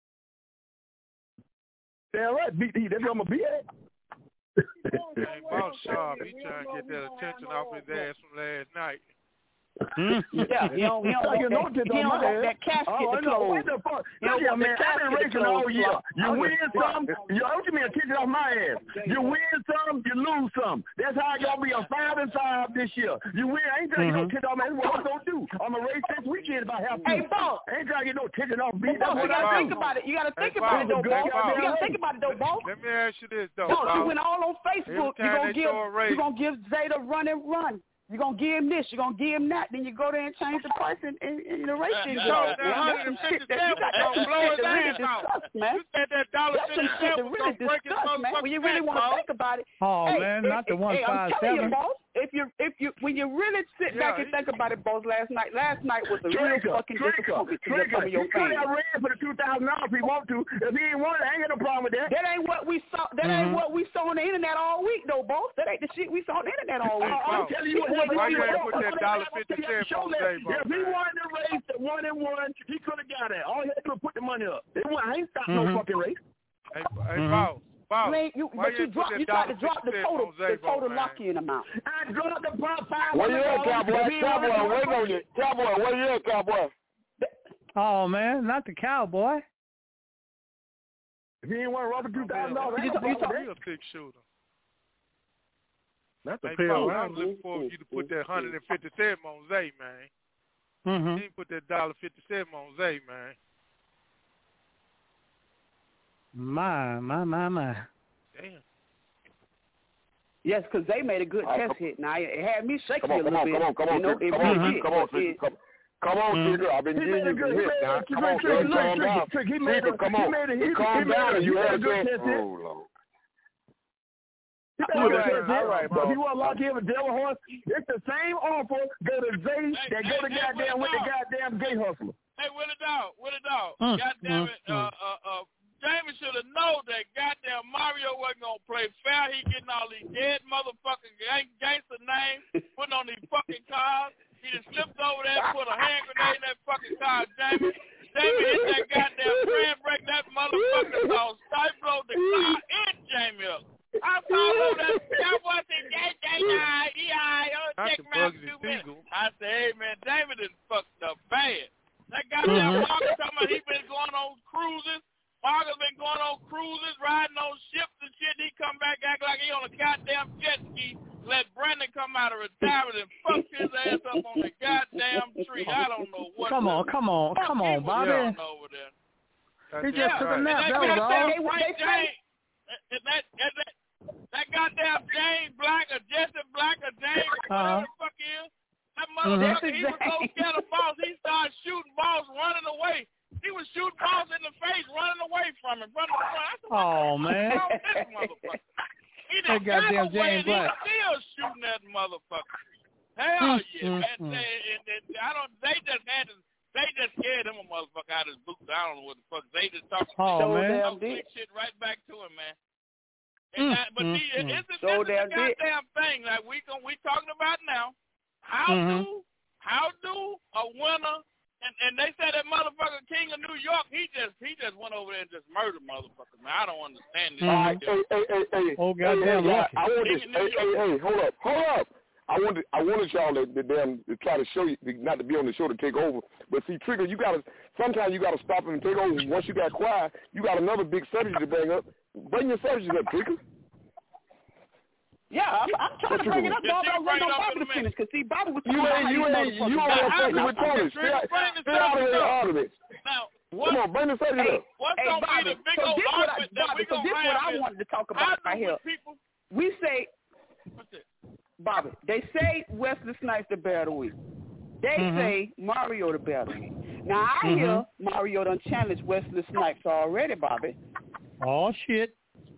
Yeah, right. Beat the heat. That's what I'm gonna be at. Hey, Boss Sharp, he trying to get that attention off his ass from last night. Mm. Yeah, he don't, he don't You know want that, it's he on don't my want head. that casket Oh, to no, close. what the fuck? He don't Yeah, want man, the I've been casket to racing close. all year. Flock. You win some, you don't give me a ticket off my ass. You win some, you lose some. That's how y'all be a five and five this year. You win, I ain't trying to get no Mhm. ticket off my ass. What I'm gonna do? I'm gonna race this weekend if I have to. Hey, boss. I ain't trying to get no ticket off me. But boss, you Hey, gotta boss. think about it. You gotta think Hey, about it, boss. though, Hey, boss. boss. You gotta think about it, though, boss. Let me ask you this, though. Boss, you Boss. went all on Facebook. Every You're time gonna they give throw a race- you're gonna give Zeta run and run. You're gonna give him this, you're gonna give him that, then you go there and change the price and, and, and the race You shit told goes. that Man, one that's hundred some shit that fifty-seven you got that's gonna some blow shit his to really ass out. discuss, man. You said that dollar That's some shit fifty-seven to was really gonna break his discuss, man. When you really motherfucking want to neck, think about it. Oh, hey, man, if, not the if, one hey, I'm five telling you, seven. boss. If you if you when you really sit Yeah, back and he- think about it, boss, last night last night was a real Trigger, fucking trigger, disappointment to trigger. some of your He could fans. have ran for the two thousand dollars if he want to. If he ain't want it, I ain't got no problem with that. That ain't what we saw. That Mhm. ain't what we saw on the internet all week, though, boss. That ain't the shit we saw on the internet all week. I'm Boss. telling you what Why happened. Why you ain't If put that dollar fifty-seven on Zabo, If he man? won the race at one and one, he could have got it. All he had to do was put the money up. It won, I ain't stopped Mhm. no fucking race. Hey, hey, Mhm. Boss. Boss. You ain't, you, Why but you you ain't put drop, that you tried to dollar drop the fifty-seven total, on the Zabo, total man? lock-in amount. I dropped the five five Where hundred you at, dollars. Cowboy? If he Cowboy, won, wait on you. Cowboy, where you at, Cowboy? Oh, man, not the cowboy. If he ain't want to run for two thousand dollars, You I ain't no talk- problem you with a six shooter. that. Hey, Boss, I was looking for you to put that one hundred fifty-seven on Zay, man. Mm-hmm. You didn't put that dollar fifty-seven on Zay, man. My, my, my, my. Damn. Yes, because they made a good All right, test come- hit. Now it had me shaking Come on, a come little on, bit. come on, come on, you know, Trigger. it Come really on, did. come on, but Trigger. it- Come Come on, Mhm. Trigger. I've been He giving made a you good, some he hits made now. a, Come on, Trigger, Trigger, calm Trigger, down. Trigger, he made Trigger, a, come he on. made a, You he, calm he made down. a, You he made a heard good that? test hit. Oh, Lord. All right, all right, but if you want to lock in with Devil Horse, it's the same offer. Go to Zay that go to goddamn with the goddamn gay hustler. Hey, Willie Dog, Willie Dog, Mm, goddamn it, mm, uh, uh, uh, Jamie should have known that goddamn Mario wasn't gonna play fair. He getting all these dead motherfucking gang- gangster names, putting on these fucking cars. He just slipped over there and put a hand grenade in that fucking car, Jamie. Jamie hit that goddamn brand break, that motherfucker saw stifle the car and Jamie up. I saw him that cowboy said, "Jay, Jay, yeah, yeah, oh, check me out two minutes." I said, "Hey man, Jamie done fucked up bad." That goddamn Mhm. Marcus talking about he been going on cruises. Marcus been going on cruises, riding on ships and shit. He come back act like he on a goddamn jet ski. Let Brandon come out of retirement and fuck his ass up on the goddamn tree. I don't know what. Come on, come on, come on, Bobby. Over there. He just Yeah. took a And nap. that That was all. goddamn Frank James, and that, and that, that goddamn James Black or Jesse Black or James, Uh-huh. whatever the fuck he is, that motherfucker, Mhm. he was go get a boss. He started shooting balls, running away. He was shooting balls in the face, running away from him. Running away. I said, Oh man. "What's wrong with this motherfucker?" He That done got goddamn away James and Black. he's still shooting that motherfucker. Hell Mm, yeah, mm, man. mm. They, and, and, I don't. They just had to. They just scared him a motherfucker out of his boots. I don't know what the fuck. They just talked Oh, man. talk slick shit right back to him, man. And Mm, that, but mm, see, mm. this is So this is damn the dick. goddamn thing that we gon' we talking about now. How Mhm. do how do a winner? And, and they said that motherfucker King of New York, he just he just went over there and just murdered motherfuckers. Man, I don't understand this. Mhm. All right, hey, hey, hey, hey, Oh, hey, goddamn hey, lucky. I wanted, King of hey, New hey, hey, hold up, hold up. I wanted, I wanted y'all to, to damn to try to show you, not to be on the show to take over, but see, Trigger, you gotta sometimes you gotta stop and take over. Once you got quiet, you got another big subject to bring up. Bring your subject up, Trigger. Yeah, I'm, I'm trying What to you bring it doing? up, dog. Just I was bring waiting it on up Bobby in a to finish, because see, Bobby was You talking about ain't, how you these ain't, you motherfuckers over got there high. fucking Now, with Tony. Stay out, Bring the stay out of subject the up. argument. Now, Come what, on, bring the subject Hey, up. what's hey, gonna Bobby, be the big so old this what I, argument that Bobby, we so gonna this what have I is wanted to talk how about do right here. people? We say, What's it? Bobby, they say Wesley Snipes the bear of the week. They Mhm. say Mario the bear of the week. Now, I Mhm. hear Mario done challenged Wesley Snipes already, Bobby. Oh shit.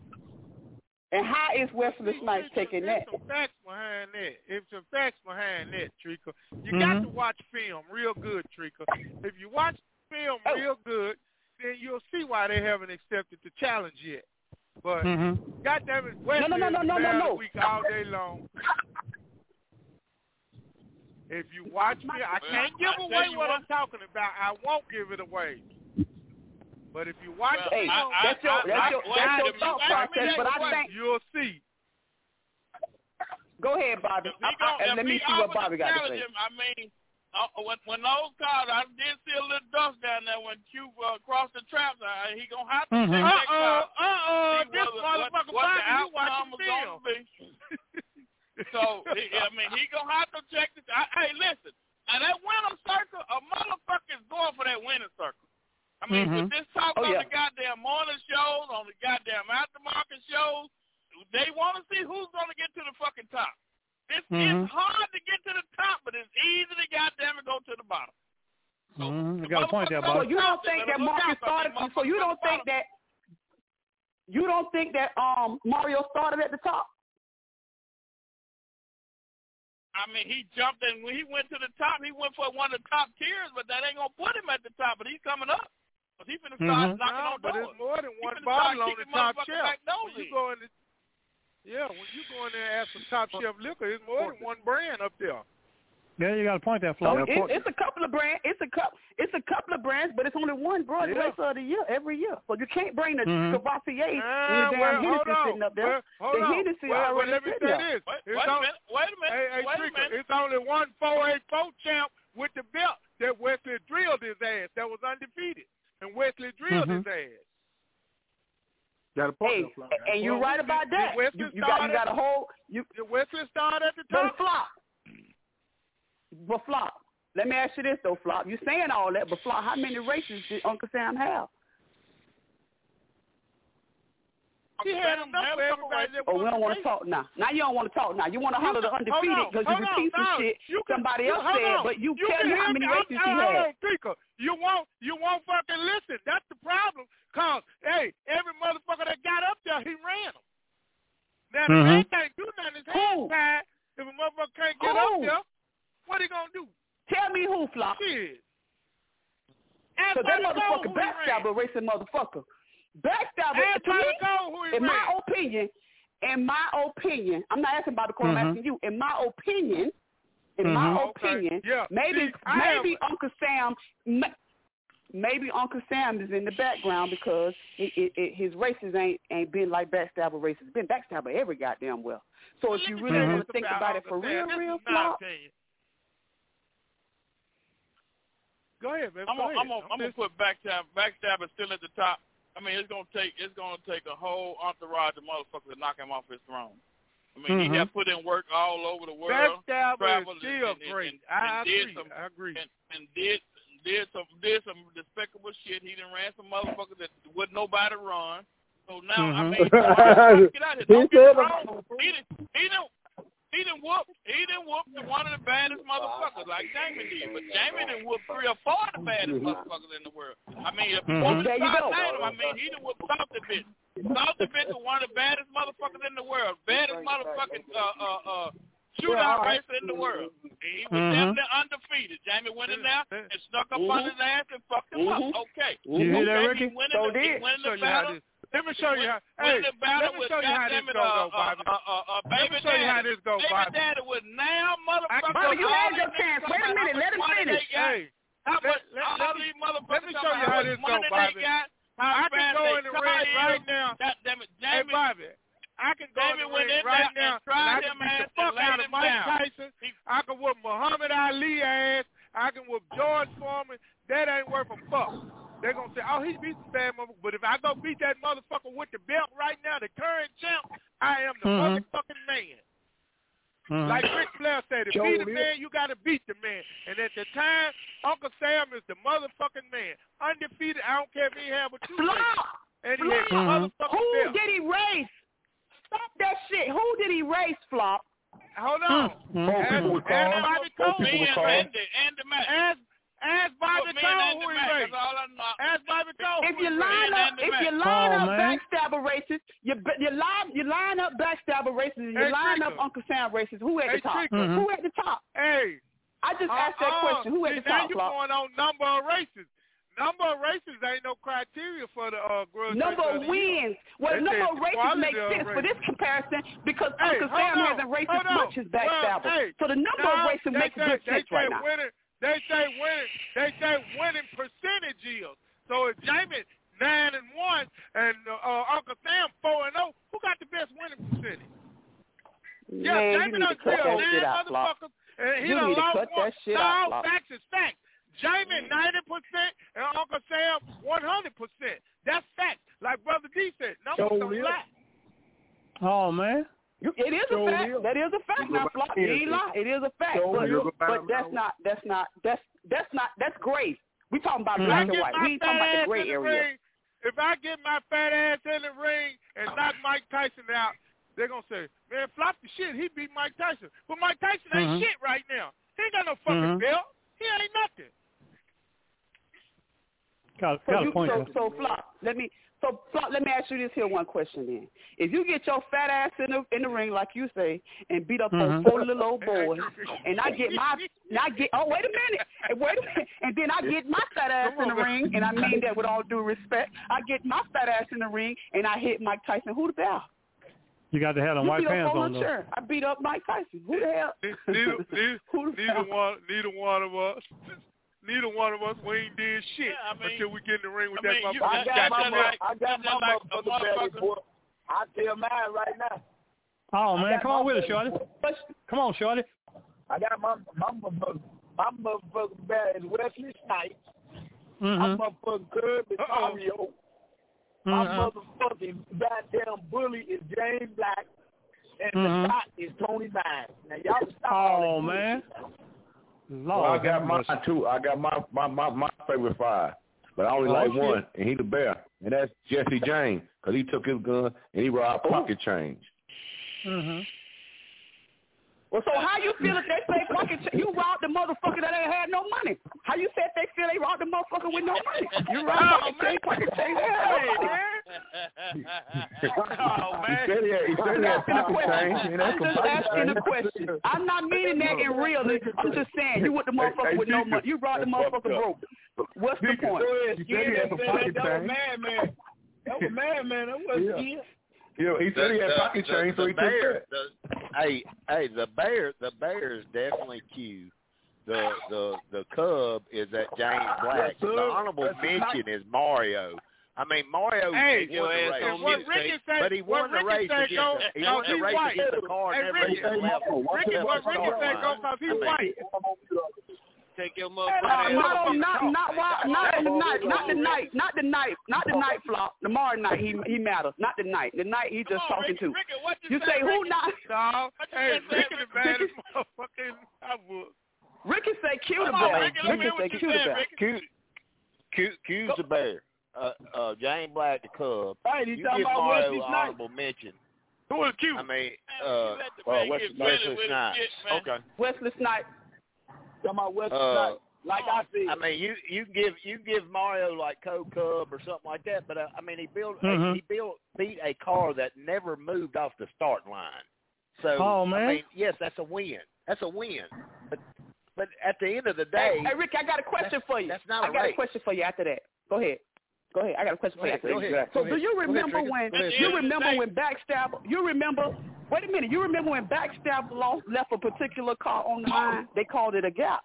And how is Wesley Snipes taking that? There's some facts behind that. It's some facts behind that, Trika. You Mhm. got to watch film real good, Trika. If you watch film Oh. real good, then you'll see why they haven't accepted the challenge yet. But Mhm. goddamn it, Wesley no, no, no, is no, the no, man of no. the week all day long. If you watch me, I can't give I tell away you what what. I'm talking about. I won't give it away. But if you watch Well, Hey, film, I- that's your, that's I- your, well, that's your if you thought ask me process, that but I question, think, you'll see. go ahead, Bobby. If he I, gon- I, if let me he see what offered Bobby to got to challenge say. him, I mean, uh, when when those cars, I did see a little dust down there when Q uh, crossed the traps. Uh, he gonna have to Mhm. check that car. Uh-oh, uh-oh, see this whether- motherfucker what, what the Bobby, you outcome watching was gonna film. be. So he, I mean, he gonna have to check this. I, hey, listen, now that winning circle, a motherfucker is going for that winning circle. I mean, Mhm. with this talk Oh, on yeah. the goddamn morning shows, on the goddamn aftermarket shows, they want to see who's going to get to the fucking top. It's, Mhm. it's hard to get to the top, but it's easy to goddamn it go to the bottom. So, Mhm. the You got a point there, motherfuckers So Bobby. on you top, don't they think better that look Marcus out, 'cause started, these so you motherfuckers don't at the think bottom. that, you don't think that um Mario started at the top? I mean, he jumped and when he went to the top, he went for one of the top tiers, but that ain't going to put him at the top, but he's coming up. Because he's finna start Mhm. knocking No, on but doors. it's more than He one finna bottle start on the kicking top motherfuckers shelf. back When noses. you go in the, yeah, when you go in there and ask for top shelf liquor, it's more than one brand up there. Yeah, you got a point there, So Flo. it, it's a couple of brands. It's a couple. It's a couple of brands, but it's only one broad Yeah. race of the year every year. So you can't bring the Mhm. Cavassier Uh, and the damn well, Hennessy hold on. sitting up there. Well, hold the on. Hennessy well, well, already let me sitting say there. this. Wait, It's wait a on- minute. Wait a minute. Hey, hey, wait a Trika, minute. it's only one four eighty-four champ with the belt that Wesley drilled his ass that was undefeated. And Wesley drilled Mhm. his ass. Got a point Hey, there, Flo. and you're Well, right did- about did that. Wesley You, you got you start got at- a whole you. Did Wesley start at the But top? Flop, but Flop. Let me ask you this though, Flop. You're saying all that, but Flop, how many races did Uncle Sam have? He had enough for everybody that Oh, we wanted don't want race. to talk now. Now you don't want to talk now. You want to holler the Hold undefeated on, because you hold on, repeat some no, shit you can- somebody you- else hold said, on. but you, You tell can me how hear many me. races he Hold had. on, Trika. You won't, you won't fucking listen. That's the problem. Cause hey, every motherfucker that got up there, he ran them. Now if mm-hmm. he can't do nothing, his hands tied. If a motherfucker can't get who? up there, what he gonna do? Tell me who, Flop. Shit. So that motherfucker backstabber, racing motherfucker. Backstabber, to me, in my opinion, in my opinion, I'm not asking about the court, I'm mm-hmm. asking you. In my opinion, in mm-hmm. my okay. opinion, yeah. maybe See, maybe have... Uncle Sam, maybe Uncle Sam is in the background because it, it, it, his races ain't ain't been like backstabber races. It's been backstabber every goddamn well. So if you really mm-hmm. want to think about, about it for real, real, Flop. Go ahead, man. I'm Go gonna, ahead. I'm gonna, I'm gonna put backstab. Backstab is still at the top. I mean, it's gonna take it's gonna take a whole entourage of motherfuckers to knock him off his throne. I mean, mm-hmm. he has put in work all over the world. Backstab is still and, and, great. And, I, and did agree. Some, I agree. And, and did did some did some despicable shit. He done ran some motherfuckers that would nobody run. So now mm-hmm. I mean, get out here. Don't get wrong. He didn't. He didn't. He done whooped, he done whooped one of the baddest motherfuckers like Jamie did. But Jamie done whooped three or four of the baddest motherfuckers in the world. I mean, if you mm-hmm. want to start naming them, I mean, he done whooped Salty Bitch. Salty Bitch was one of the baddest motherfuckers in the world. Baddest motherfucking uh, uh, uh, shootout racer in the world. And he was mm-hmm. definitely undefeated. Jamie went in there and snuck up mm-hmm. on his ass and fucked him mm-hmm. up. Okay. You hear that, Ricky? He went in so the, he went in the battle. Let me show you how. Hey, Hey, let me show you how this go, though, Bobby. Uh, uh, uh, let me show you how this go, Bobby. Baby daddy was now, motherfucker. Bobby, you had your chance. Wait a minute. Let him finish. Hey, how let, much, let, all let, these motherfuckers let me show you how this go, Bobby. Got, I can go in the ring right now. God damn it, Hey, Jamie, Bobby. I can go Jamie in the ring in right now. And tried and I can him beat ass the fuck out of Mike down. Tyson. I can whoop Muhammad Ali ass. I can whoop George Foreman. That ain't worth a fuck. They're going to say, oh, he beat the bad motherfucker. But if I go beat that motherfucker with the belt right now, the current champ, I am the mm-hmm. motherfucking man. Mm-hmm. Like Ric Flair said, to be the man, you got to beat the man. And at the time, Uncle Sam is the motherfucking man. Undefeated, I don't care if he had but two races. And he had mm-hmm. motherfucking Who belt. did he race? Stop that shit. Who did he race, Flop? Hold on. Mm-hmm. Ask, ask Bobby Cole. Me and Andy, Andy Mack. Ask, ask Bobby Cole who he raced. Ask Bobby Cole. If you line up, if you line oh, up man. backstabber races, you you line you line up backstabber races, and you hey, line Trigger. up Uncle Sam races. Who at hey, the top? Mm-hmm. Who at the top? Hey, I just uh, asked that uh, question. Who at see, the top, now you Flop? going on number of races. Number of races ain't no criteria for the uh, grudge. Number of wins. Well, they number of races makes sense race. for this comparison because hey, Uncle Sam on, hasn't raced as much as backstabber. Well, hey, so the number now, of races makes say, good they sense say right now. Winning, they say winning. They say winning percentage yield. So if Jamie nine and one and uh, Uncle Sam four and zero, who got the best winning percentage? Yeah, Man, Jamie you need to cut that shit out, Flop. And he you need to cut one. that shit no, out, Flop. Facts is facts. Jamie ninety percent and Uncle Sam one hundred percent. That's fact. Like Brother D said, numbers don't lie. Oh man. You, it is a fact. That is a fact. Now, Flop, you ain't lie. It is a fact. But, but that's not. That's not. That's that's not. That's gray. We talking about black and white. We ain't talking about the gray area. Ring, if I get my fat ass in the ring and knock Mike Tyson out, they're gonna say, "Man, Flop the shit. He beat Mike Tyson." But Mike Tyson ain't mm-hmm. shit right now. He ain't got no fucking mm-hmm. belt. He ain't nothing. Got, so, got you, a point. so, so Flop, let me. So, Flop, let me ask you this here one question then. If you get your fat ass in the in the ring, like you say, and beat up mm-hmm. on four little old boys, and I get my, and I get, oh, wait a minute, and wait a minute, and then I get my fat ass in the ring, and I mean that with all due respect, I get my fat ass in the ring, and I hit Mike Tyson. Who the hell? You got to have them white pants on, though. Sure. I beat up Mike Tyson. Who the hell? Neither, neither, Who the neither hell? one, neither one of us. Neither one of us, we ain't did shit yeah, I mean, until we get in the ring with I that mean, you, motherfucker. I got my, like, I got my like motherfucker daddy, boy. I tell mine right now. Oh man, come on with it, Shorty. Come on, Shorty. I got my my motherfucker, my motherfucking bad is Wesley Snipes. Mm-hmm. My motherfucking Kirby Mario. Mm-hmm. My motherfucking goddamn bully is James Black. And mm-hmm. the shot is Tony Vine. Now y'all stop Oh all man. Well, Lord, I got mine too. I got my, my, my, my favorite five, but I only oh, like shit. one, and he the bear, and that's Jesse James, because he took his gun and he robbed pocket change. Mm-hmm. Well, so how you feel if they say pocket change? You robbed the motherfucker that ain't had no money. How you say if they feel they robbed the motherfucker with no money? You robbed pocket change, pocket change. Hey, man. Oh, man. He said he had, he said he had pocket change. I'm just asking a question. I'm not meaning that in real. I'm just saying you with the motherfucker with no money. You robbed the motherfucker broke. What's the point? He said he had some pocket That was change. madman. That was madman. That wasn't Yeah. yeah. Yeah, he said he had pocket the, change, the, so he the bear, took that. the, hey, hey, the bear, the bear is definitely Q. The the the cub is that James Black. Yes, The honorable That's mention is Mario. I mean, Mario Hey, he won the race, and what Ricky said, but he won what the Ricky race said against go, the, he no, won the he's race white. against the car. Hey, never Ricky, even left. Ricky, left what the Ricky start said go line. because he's I mean, white. Take your Not, motherfucker. not, not, not, not, not the night, not the night, not the night, not the night flop. Tomorrow night he he matters. Not the night. The night he just talking to. You say who not? No, hey, Ricky the baddest motherfucker in Hollywood. Ricky say Q the I bear. mean, Ricky say Q the bear. Q, Q, Q's the bear. Uh, uh, James Black the cub. Hey, you You talking give about Mario Wesley an Snipes? honorable mention. Who is Q? I mean, uh, Oh, Wesley Wesley Snipes. Okay. Wesley Snipes. Talking about Wesley Uh, Snipes. Like I said. I mean, you you give you give Mario like Coke Cub or something like that, but uh, I mean, he built Mhm. he built beat a car that never moved off the start line. So Oh, man. I mean, yes, that's a win. That's a win. But but at the end of the day, Hey, hey Ricky, I got a question for you. that's not I a got race. a question for you after that. Go ahead. Go ahead. I got a question Go for you ahead, after go that. ahead, So go do ahead. you Go ahead, remember Ricky. when Go ahead, you Ricky. remember when Backstabber? You remember? Wait a minute. You remember when Backstabber lost, left a particular car on the line? They called it a gap.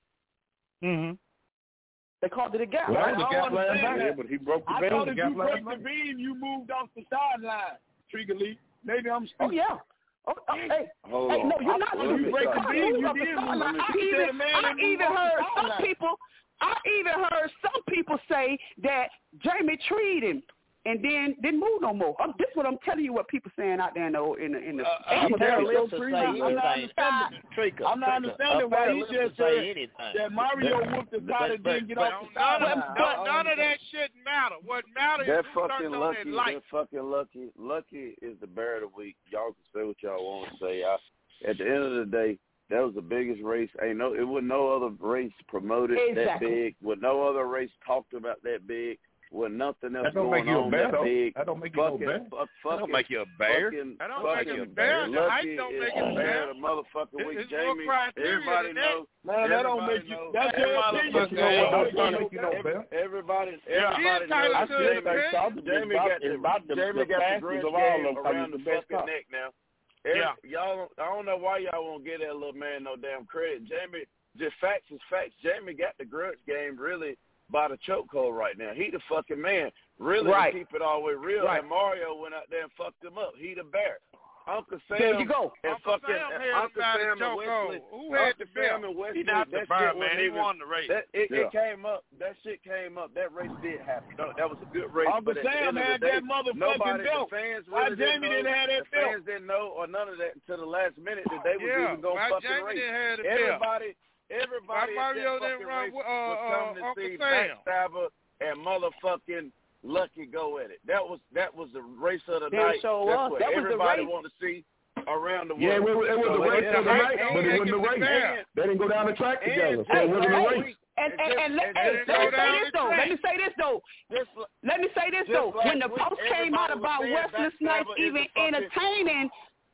Mm-hmm. They called it a gap. Well, Right? that was a gap last understand night. that. But he broke the I beam. thought The if gap you last break the night. beam, you moved off the sideline, Trigger Lee. Maybe I'm stupid. Oh yeah. Oh, oh, hey, Hold hey, on. no, you're not. Well, You let me break the stop. beam. You Let me did stop. move. Let me I stop. even, You said, man, I they moved even off the heard some sideline. people. I even heard some people say that Jamie treated him and then didn't move no more. I'm, this is what I'm telling you. What people saying out there in the in the in the. Uh, I'm gonna tell you. Apocalypse will say I'm not anything. understanding. Trika, I'm not Trika, understanding why he Apocalypse just will say said anything. that Mario whooped his out and but- didn't get but- off the None of, sideline. none, none of that shit matter. What matters is They're who fucking turned on lucky. that They're light. fucking lucky. Lucky is the bear of the week. Y'all can say what y'all want to say. I, at the end of the day, that was the biggest race. Ain't no, it was no other race promoted that Exactly. big. With no other race talked about that big. With nothing else That don't going make you a on bear, that though. big. That don't make you no fucking, bear. fuck, That don't fucking, make you a bear. Fucking, That don't fucking make you a bear. The height Lucky don't is make the you a bear bear. of the motherfucking It- week. it's more Jamie, criteria everybody than that. knows. Man, that don't Everybody make you. knows. That's your Everybody opinion. knows. You know what? That don't Everybody make you no knows. bear. Everybody, Yeah, everybody Tyler knows. Sue is the best. Jamie got the, about the, Jamie the got the fastest grudge of all of game them 'cause around he's the the best fucking car. neck now. Every, Yeah. Y'all, I don't know why y'all won't give that little man no damn credit. Jamie, just facts is facts. Jamie got the grudge game really by the chokehold right now. He the fucking man. Really, Right. to keep it all the way real. Right. And Mario went out there and fucked him up. He the bear. Uncle Sam There you go. and Uncle fucking Sam and had Uncle about Sam a and Wesley. chokehold. Who had Uncle the belt? Sam and Wesley. He not the that bear, shit man. wasn't He even- won the race. That, it, Yeah. it came up. That shit came up. That race did happen. That, that was a good race. Uncle but at the Sam end of had the day, that motherfucking nobody, belt. The fans Why really Jamie didn't, know, didn't have that the belt? fans didn't know or none of that until the last minute that they was Yeah, even going why to fucking Jamie race. didn't have the belt? Everybody, everybody Why at Mario that didn't fucking run race with, uh, was coming uh, to see Uncle Sam? Backstabber and motherfucking Lucky go at it. That was that was the race of the They night. show That's up. what That was the everybody race. wanted to see around the world. Yeah, it was, it was So the race it- of the height night, don't but it make wasn't it the the race. bear. They didn't go down the track And- together, so Hey, it wasn't a hey, race. and, and, and, let, And hey, just- let me go say down this the though. track. Let me say this though. Just, Let me say this Just though. like When the we- post came out everybody was about saying Wesley Snipes Backstabber is even the fucking- entertaining,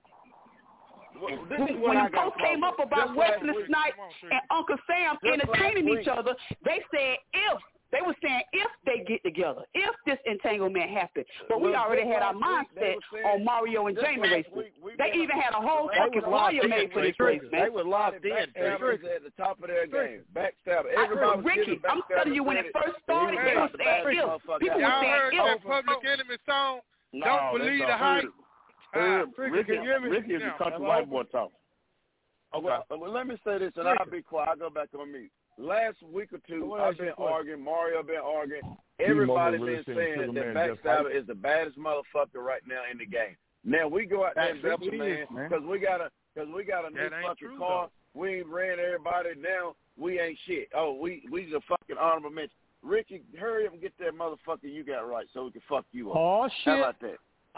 Well, this when, is what when I the got post came up problem. about Just last Wesley week- Snipes Come on, Trick. and Uncle Sam Just entertaining last each week. other, they said if. They were saying if they get together, if this entanglement happened. But we Well, already just had our last week they mindset were saying- on Mario and just Jamie last racing. week we They got even a- had a whole the fucking last lawyer week made for they this race, man. They were locked in. Backstabber was at the top of their game. Backstabber. I, Everybody was Ricky, giving I'm Backstabber telling you, when it credit. first started, He they was were the saying baddest if. motherfucker People out were Y'all saying heard if. that Public Enemy song? No, Don't believe that's the not hype. Herb. Ah, Herb, Ricky, Ricky, can you hear me? Ricky is Yeah. the country Hello? white boy talk. Well, well, let me say this, and I'll be quiet. I'll go back on mute. Last week or two, What I've else been you put? arguing. Mario been arguing. You Everybody really been seen saying Sugar that Man just Backstabber fight? is the baddest motherfucker right now in the game. Now we go out there and That's beat you, what he man, is, man. because we got a because we got a new That ain't fucking true, car. We ain't ran everybody down. We ain't shit. Oh, we we the fucking honorable mention. Ricky, hurry up and get that motherfucker you got right so we can fuck you up. Oh, How shit. about that?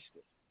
gangster.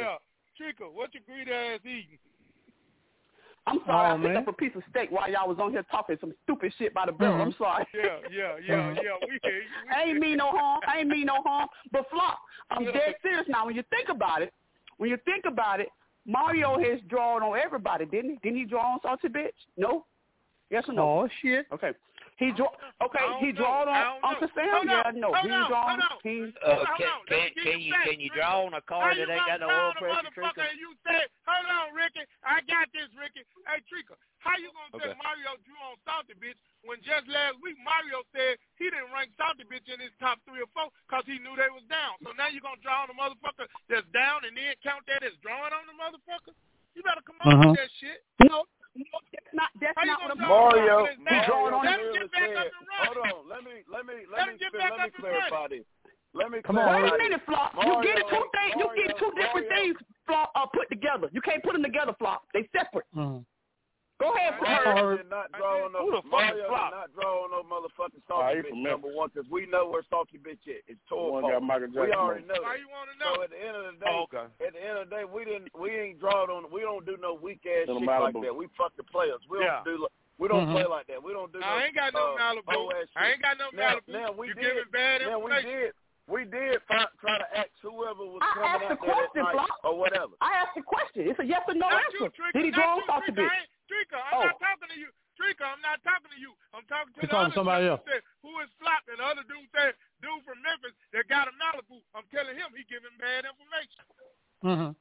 there. Trika, what your greedy ass eating? I'm sorry, Oh, I picked man. up a piece of steak while y'all was on here talking some stupid shit by the bell. Mhm. I'm sorry. Yeah, yeah, yeah, yeah. We hear you. We I ain't mean no harm. I ain't mean no harm. But Flop, I'm dead serious now. When you think about it, when you think about it, Mario has drawn on everybody, didn't he? Didn't he draw on Salty Bitch? No? Yes or no? Oh, shit. Okay. He draw. Okay, he drawed on Uncle Sam. Hold yeah, on, no. hold He on, drawn. hold on. He. Uh, Hold can on, can, let me get can you you back, can you Ricky. draw on a How car you that ain't got no gonna oil call a pressure, motherfucker Trika? and you said, hold on, Ricky, I got this, Ricky. Hey, Trika, how you gonna Okay. say Mario drew on Salty Bitch when just last week Mario said he didn't rank Salty Bitch in his top three or four because he knew they was down. So now you gonna draw on the motherfucker that's down and then count that as drawing on the motherfucker? You better come on Uh-huh. with that shit. No, no, that's not. That's How you not gonna what I'm draw Mario, on his down? drawing on Let Mario him really get back said, up and run. hold on, let me let me Let let him me get spin, back let me up and clarify this. Let me Come on, clarify wait a this. minute, Flop. You Mario, get two things. You Mario, get two different Mario. things, Flop, uh, put together. You can't put them together, Flop. They separate. Mhm. Go ahead, Mario Flop. did not draw on no Who the fuck is Mario Flop? did not draw on no motherfucking Oh, Salty he Bitch from number one because we know where Salty Bitch is. It's Tor One got Michael We Jackson already on. know Why that. you want to know? So at the end of the day, Oh, okay. at the end of the day, we didn't we ain't drawed on. We don't do no weak ass To the shit like Malibu. that. We fuck the players. We Yeah. don't do. We don't Mhm. play like that. We don't do. I no, ain't got no uh, Malibu. whole ass I shit. ain't got no Now, Malibu. now we you did. giving bad Now we information. did. We did find, try to ask whoever was I coming asked out the there that question, night Flop. or whatever. I asked the question. It's a yes or no Not answer. you, Trika. Did he Not draw you, on Salty Trika. Bitch? I ain't, Trika, I'm Oh. not talking to you. Trika, I'm not talking to you. I'm talking to You're the talking other to somebody dude else. who said, who is Flop? And the other dude said, dude from Memphis that got a Malibu. I'm telling him he giving bad information. Mhm.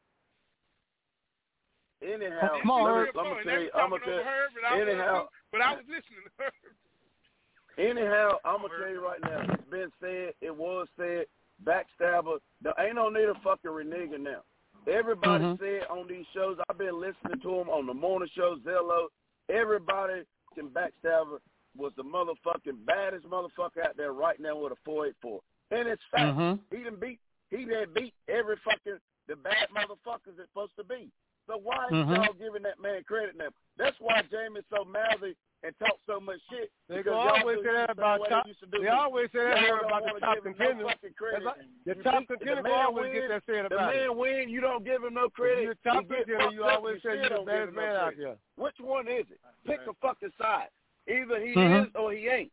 Anyhow, Come on, let me, Herb. let me And tell they you, was I'm talking gonna over tell Herb, but I, anyhow, was, but I was listening to Herb. anyhow, I'm gonna tell you right now. It's been said. It was said. Backstabber. There ain't no need of fucking reneging now. Everybody Mhm. said on these shows. I've been listening to them on the morning show, Zello. Everybody can backstabber was the motherfucking baddest motherfucker out there right now with a four eight four. And it's fact. Mhm. He done beat. He done beat every fucking the bad motherfuckers it's supposed to be. So why ain't Mhm. y'all giving that man credit now? That's why Jamie's so mouthy and talk so much shit. They because gonna y'all always do say that the same about way top. they used to do They me. always say that Y'all here don't about wanna the top give him no contenders. fucking credit. That's like- the You top beat- contender the man always get win, that said the about man it. win, you don't give him no credit. If you're a top He get contender, fucked you up, always say still you're the don't give baddest him no man out credit. there. Which one is it? Pick a fucking side. Either he Mhm. is or he ain't.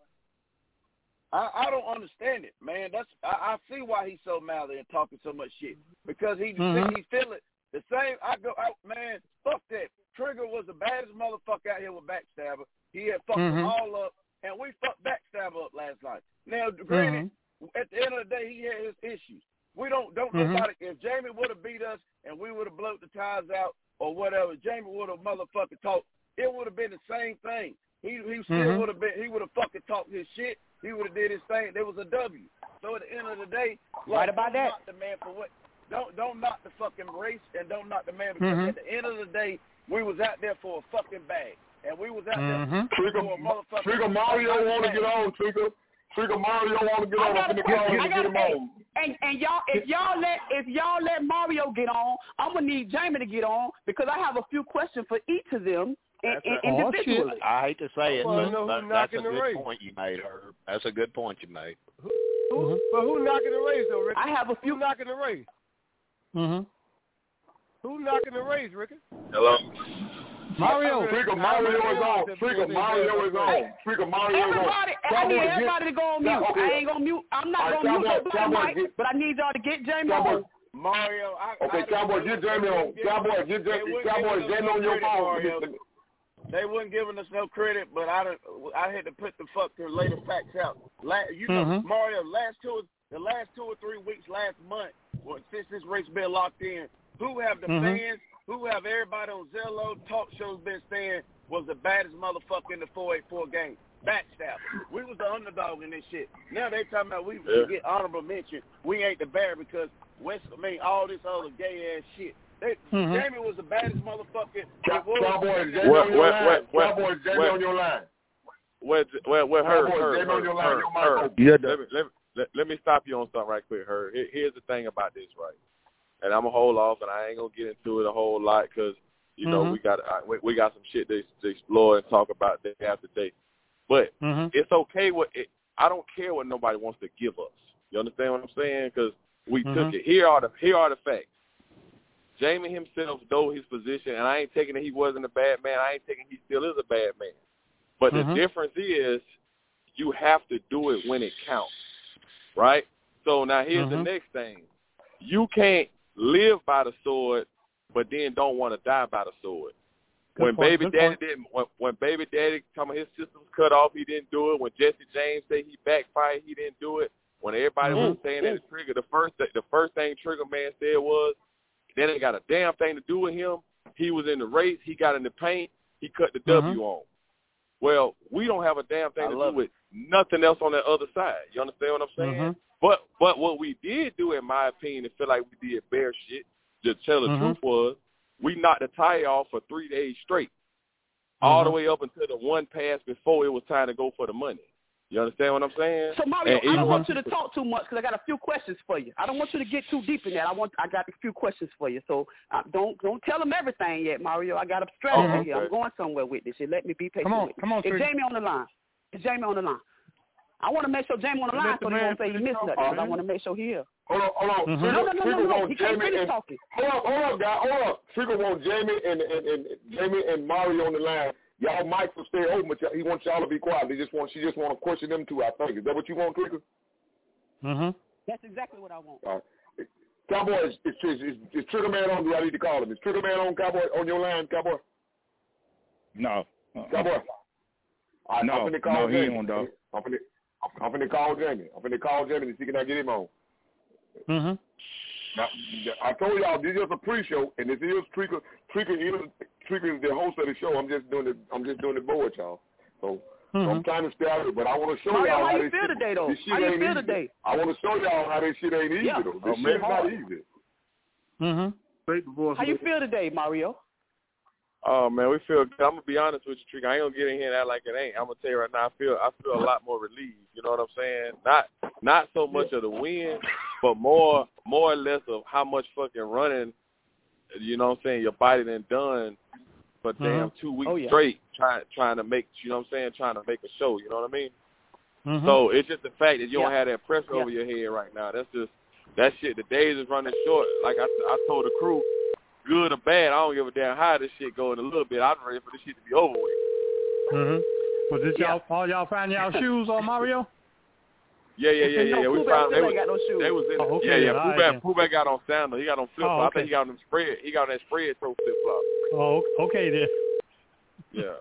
I, I don't understand it, man. That's I, I see why he's so mouthy and talking so much shit because he Mhm. he feel it the same. I go out, man. Fuck that. Trigger was the baddest motherfucker out here with Backstabber. He had fucked them Mhm. all up, and we fucked Backstabber up last night. Now, granted, at the end of the day, he had his issues. We don't don't Mhm. nobody. If Jamie would have beat us and we would have blowed the ties out or whatever, Jamie would have motherfucking talked. It would have been the same thing. He he still Mhm. would have been. He would have fucking talked his shit. He would have did his thing. There was a W. So at the end of the day, like, Right about don't that. knock the man for what. Don't don't knock the fucking race and don't knock the man because Mhm. at the end of the day, we was out there for a fucking bag and we was out Mhm. there Trigger, for a motherfucking. Trigger Mario want to get on. Trigger, Trigger Mario want to get I on. got I'm a finna question. call him I and got get a him hey, on. and and y'all if y'all let if y'all let Mario get on, I'm gonna need Jamie to get on because I have a few questions for each of them in, That's in, a- Oh, individually. shit. I hate to say it, Well, but know who that- that's knocking a the good race. point you made, Herb. That's a good point you made. Who, but who knocking the race though, Ricky? I have a few. Who knocking the race? Mhm. Who knocking the race, Ricky? Hello. Mario. Trigger Mario is on. Trigger Mario is on. Trigger Mario is on. Everybody, I Cowboy, need get- everybody to go on Cow- mute. okay. I ain't gonna mute. I'm not All right, gonna mute Cowboy, nobody, Cowboy, Mike, get- but I need y'all to get Jamie Cowboy. on. Mario. I, Okay, I Cowboy, get Jamie on. Cowboy, get They Jamie. wouldn't Cowboy, give us Jamie no on your credit, Mario. phone. They wasn't giving us no credit, but I done, I had to put the fucking later facts out. La, you know, Mhm. Mario, last two, the last two or three weeks, last month, well, since this race been locked in, who have the Mhm. fans, who have everybody on Zello talk shows been saying was the baddest motherfucker in the four eighty-four game? Backstabber. We was the underdog in this shit. Now they talking about we Yeah. get honorable mention. We ain't the bear because West, I mean, all this other gay ass shit. They, Mhm. Jamie was the baddest motherfucker. Cow- It was- Cowboy, Jamie What- on your what- line. what- what- Cowboy, Jamie what- on your line. Well, well, well, Herb, Cowboy, Herb, Jamie on your Herb, line. Herb, Your mic Herb. open. Yeah, let me let me let, let me stop you on something right quick, Herb. Here, here's the thing about this, right? And I'm gonna hold off, and I ain't gonna get into it a whole lot because you know Mhm. we got uh, we, we got some shit to, to explore and talk about day after day. But Mhm. it's okay what it, I don't care what nobody wants to give us. You understand what I'm saying? Because we Mhm. took it. Here are the here are the facts. Jamie himself know his position, and I ain't taking that he wasn't a bad man. I ain't taking he still is a bad man. But mm-hmm. the difference is you have to do it when it counts, right? So now here's mm-hmm. the next thing. You can't live by the sword, but then don't want to die by the sword. Good when point, baby good daddy point. didn't, when, when baby daddy talking about his system was cut off, he didn't do it. When Jesse James said he backfired, he didn't do it. When everybody mm-hmm. was saying that the trigger, the first the first thing Trigger Man said was, that ain't got a damn thing to do with him. He was in the race. He got in the paint. He cut the mm-hmm. W on. Well, we don't have a damn thing I to love do with nothing else on the other side. You understand what I'm saying? Mm-hmm. But but what we did do, in my opinion, and feel like we did bear shit, to tell the mm-hmm. truth was, we knocked the tire off for three days straight, all mm-hmm. the way up until the one pass before it was time to go for the money. You understand what I'm saying? So Mario, and I don't even, want you to talk too much because I got a few questions for you. I don't want you to get too deep in that. I want I got a few questions for you. So uh, don't don't tell them everything yet, Mario. I got a strategy oh, here. okay. I'm going somewhere with this. You let me be patient. Come on, with come on, Is Jamie on the line? Is Jamie on the line? I want to make sure Jamie on the line so he won't say he missed nothing. Uh, I want to make sure he here. Hold on, hold on. Mm-hmm. Trigger, No, no, no, Trigger no, no. wants He can't Jamie finish and, talking. Hold on, hold on, guy, hold on. Trigger wants Jamie and, and, and Jamie and Mario on the line. Y'all mics will stay open, but he wants y'all to be quiet. They just want, she just want to question them two, I think. Is that what you want, Trigger? Mm-hmm. That's exactly what I want. All right. Cowboy, is, is, is, is Trigger Man on? Do I need to call him? Is Trigger Man on, Cowboy, on your line, Cowboy? No. Uh-uh. Cowboy. All right, no, I'm finna call no, Jamie. he on, dog. I'm finna, I'm finna call Jamie. I'm finna call Jamie and see can I get him on. Mm-hmm. Now, I told y'all this is a pre-show, and this is Trigger. Trigger is Trigger is the host of the show. I'm just doing the I'm just doing the board, y'all. So, mm-hmm. so I'm trying to stay out of it, but I want to show Mario, y'all how how you this feel shit, today, though? this shit How you ain't feel easy. today? I want to show y'all how this shit ain't easy Yeah. though. This Oh, shit man, is not hard. easy. Mm-hmm. How you feel today, Mario? oh man, we feel. I'm gonna be honest with you, Trigger. I ain't gonna get in here and act like it ain't. I'm gonna tell you right now. I feel I feel a lot more relieved. You know what I'm saying? Not not so much of the win, but more more or less of how much fucking running. You know what I'm saying? Your body done done for damn mm-hmm. two weeks Oh, yeah. straight, trying trying to make. You know what I'm saying? Trying to make a show. You know what I mean? Mm-hmm. So it's just the fact that you don't Yeah. have that pressure Yeah. over your head right now. That's just that shit. The days is running short. Like I I told the crew. Good or bad, I don't give a damn how this shit go in a little bit. I'm ready for this shit to be over with. Mm-hmm. Was this Yeah. y'all, all y'all find y'all shoes on Mario? Yeah, yeah, yeah, yeah. No, yeah. We Pooh found Bear they still was, ain't got no shoes. they was in Oh, okay, yeah, yeah. all Pooh right Bear, then. Pooh Bear got on sandals. He got on flip flops. Oh, I okay. think he got on them spread. He got on that spread toe flip flop. Oh, okay then. Yeah.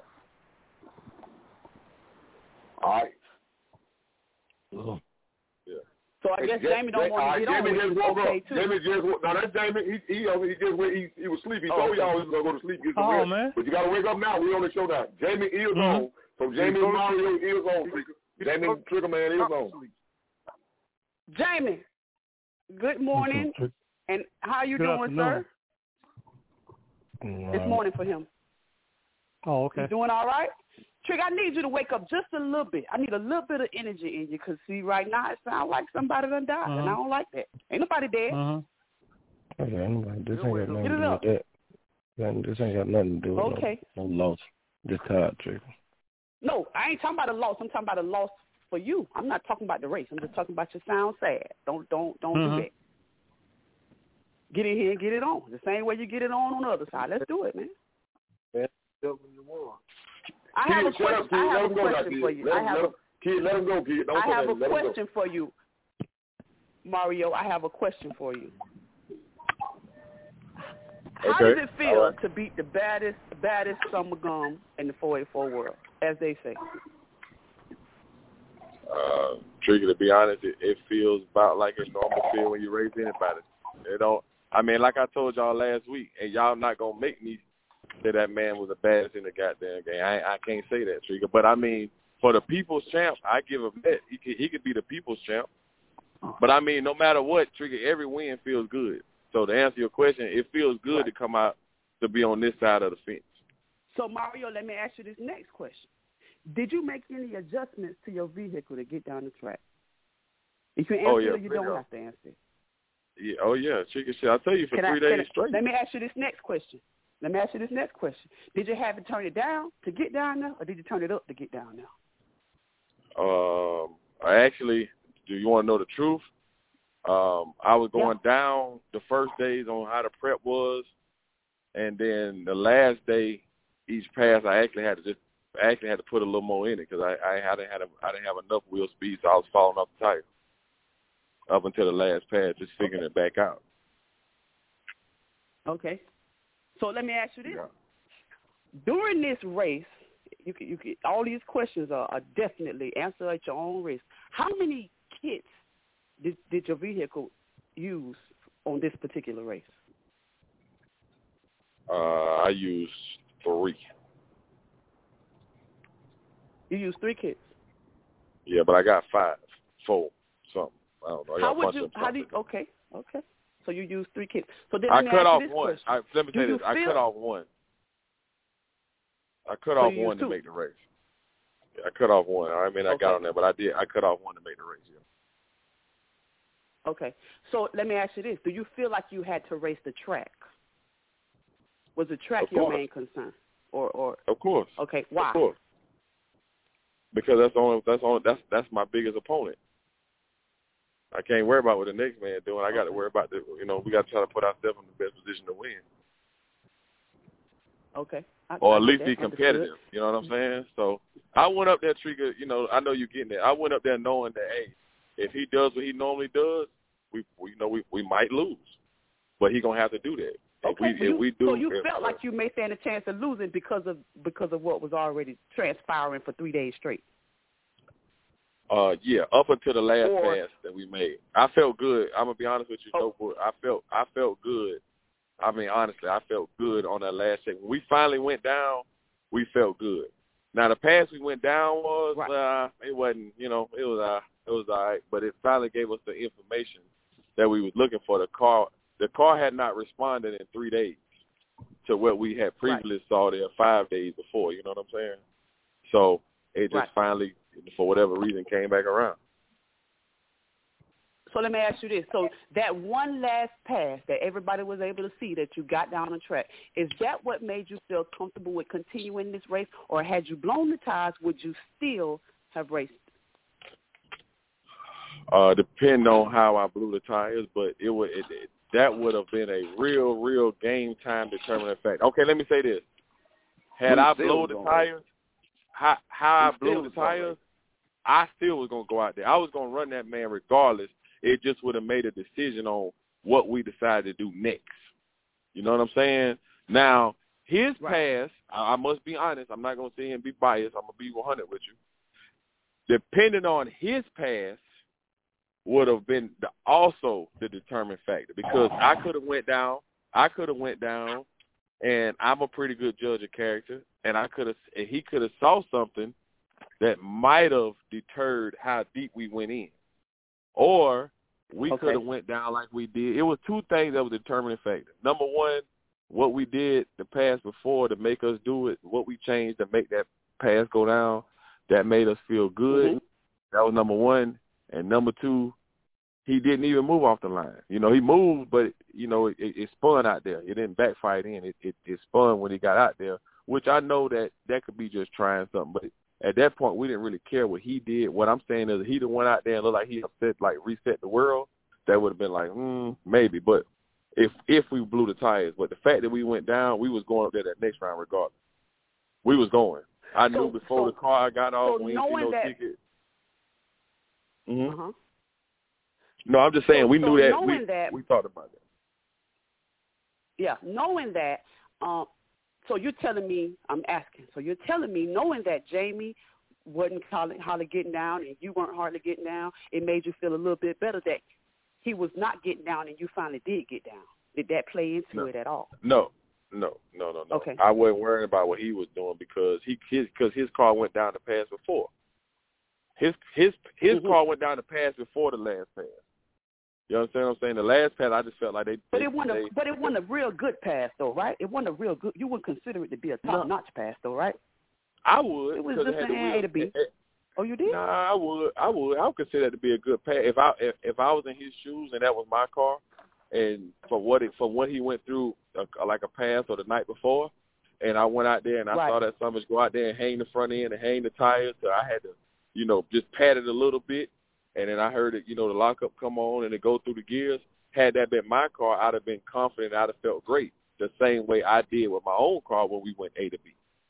All right. Yeah. So I guess Jamie don't want to get on, Jamie which just is woke okay up. too. Jamie just woke. Now that's Jamie. He he, he just went. He, he was sleepy. He Oh, told okay. y'all he was gonna go to sleep. Get some Oh, rest. man. But you gotta wake up now. We on the show now. Jamie is Mm-hmm. on. So Jamie and Mario is on. Trigger. Jamie and Trigger Man is on. Jamie, good morning. And how you Good doing, afternoon. sir? It's morning for him. Oh, okay. You doing all right? Trick, I need you to wake up just a little bit. I need a little bit of energy in you because, see, right now it sounds like somebody done died, Uh-huh. and I don't like that. Ain't nobody dead. Uh-huh. Okay, anyway, this ain't got nothing Get to it do up. with that. Man, this ain't got nothing to do with Okay. no, no loss. Just tired, Trigger. No, I ain't talking about a loss. I'm talking about a loss for you. I'm not talking about the race. I'm just talking about you sound sad. Don't don't don't Mhm. do that. Get in here and get it on. The same way you get it on on the other side. Let's do it, man. I have a Kid, shut up, question. kid. I Let have a him go now, question kid. for you. Let I him, have let a him, kid, let him go, kid. Don't I say have a that. Let him go. question for you, Mario. I have a question for you. How Okay. does it feel All right. to beat the baddest, baddest summer gum in the four eighty-four world, as they say? Uh, Trigger, to be honest, it, it feels about like it normal feel when you raise anybody. It don't. I mean, like I told y'all last week, and y'all not gonna make me say that man was the baddest in the goddamn game. I I can't say that, Trigger. But I mean, for the people's champ, I give him that. He could he could be the people's champ. But I mean, no matter what, Trigger, every win feels good. So to answer your question, it feels good to come out to be on this side of the fence. So Mario, let me ask you this next question: did you make any adjustments to your vehicle to get down the track? If you answer Oh, yeah, it, you don't big have to answer it. Yeah, oh yeah, Trigger shit. I tell you for Can three I, days can I, straight. Let me ask you this next question. Let me ask you this next question. Did you have to turn it down to get down there, or did you turn it up to get down there? Um, I actually, do you want to know the truth? Um, I was going yeah. down the first days on how the prep was, and then the last day, each pass I actually had to just I actually had to put a little more in it because I, I hadn't had a, I didn't have enough wheel speed, so I was falling off the tire up until the last pass, just figuring okay. it back out. Okay. So let me ask you this: yeah. during this race, you can, you can, all these questions are, are definitely answered at your own risk. How many kits did, did your vehicle use on this particular race? Uh, I used three. You used three kits? Yeah, but I got five, four, something. I don't know. I got how a would bunch you? of How do you? Okay, okay. So you used three kits. So then I let cut me off ask you this one. question. I, let me do say this. I feel, cut off one. I cut so off one to two. make the race. Yeah, I cut off one. I mean, I okay. got on there, but I did. I cut off one to make the race. Yeah. Okay. So let me ask you this: do you feel like you had to race the track? Was the track of your course. main concern, or or? Of course. Okay. Why? Of course. Because that's the only. That's only. That's that's my biggest opponent. I can't worry about what the next man doing. I got to worry about the. You know, we got to try to put ourselves in the best position to win. Okay. I, or I at least that. be competitive. Understood. You know what I'm saying? So I went up there, Trigger. You know, I know you're getting it. I went up there knowing that, hey, if he does what he normally does, we, we you know, we we might lose, but he gonna have to do that. Okay. If we, you, if we do, so you if, felt like you may stand a chance of losing because of because of what was already transpiring for three days straight. Uh, yeah, up until the last or, pass that we made, I felt good. I'm gonna be honest with you, oh. no, I felt I felt good. I mean, honestly, I felt good on that last check. When we finally went down, we felt good. Now the pass we went down was right. uh, it wasn't, you know, it was uh, it was all right, but it finally gave us the information that we was looking for. The car, the car had not responded in three days to what we had previously right. saw there five days before. You know what I'm saying? So it just right. finally, for whatever reason, came back around. So let me ask you this. So that one last pass that everybody was able to see that you got down the track, is that what made you feel comfortable with continuing this race? Or had you blown the tires, would you still have raced? Uh, depending on how I blew the tires, but it would it, it, that would have been a real, real game time determining fact. Okay, let me say this. Had I blown the tires, how, how I blew the tires, I still was going to go out there. I was going to run that man regardless. It just would have made a decision on what we decided to do next. You know what I'm saying? Now, his right. pass, I, I must be honest. I'm not going to sit here and be biased. I'm going to be one hundred with you. Depending on his pass would have been the, also the determining factor because I could have went down. I could have went down, and I'm a pretty good judge of character, and I could have. And he could have saw something that might have deterred how deep we went in. Or we okay. could have went down like we did. It was two things that were determining factor. Number one, what we did the pass before to make us do it, what we changed to make that pass go down, that made us feel good. Mm-hmm. That was number one. And number two, he didn't even move off the line. You know, he moved, but, you know, it, it spun out there. It didn't backfire in. It, it, it spun when he got out there, which I know that that could be just trying something. But at that point, we didn't really care what he did. What I'm saying is, if he went out there and looked like he upset, like reset the world, that would have been like, hmm, maybe. But if if we blew the tires, but the fact that we went down, we was going up there that next round regardless. We was going. I so, knew before so, the car got off, so we didn't see no that, ticket. Mm-hmm. Uh-huh. No, I'm just saying so, we so knew that we that, we talked about that. Yeah, knowing that. Um, So you're telling me, I'm asking, so you're telling me, knowing that Jamie wasn't hardly, hardly getting down and you weren't hardly getting down, it made you feel a little bit better that he was not getting down and you finally did get down. Did that play into no. it at all? No, no, no, no, no. Okay. I wasn't worried about what he was doing because he his, cause his car went down the pass before. His his his mm-hmm. car went down the pass before the last pass. You understand what I'm saying? The last pass, I just felt like they. But they, it wasn't. They, a, but it wasn't a real good pass, though, right? It wasn't a real good. You wouldn't consider it to be a top-notch no. pass, though, right? I would. It was just an A to B. It, it, oh, you did? Nah, I would. I would. I would consider that to be a good pass. If I if, if I was in his shoes and that was my car, and for what it for what he went through, uh, like a pass or the night before, and I went out there and I right. saw that Summers go out there and hang the front end and hang the tires, so I had to, you know, just pat it a little bit. and then I heard it, you know, the lockup come on and it go through the gears. Had that been my car, I'd have been confident. I'd have felt great, the same way I did with my own car when we went A to B.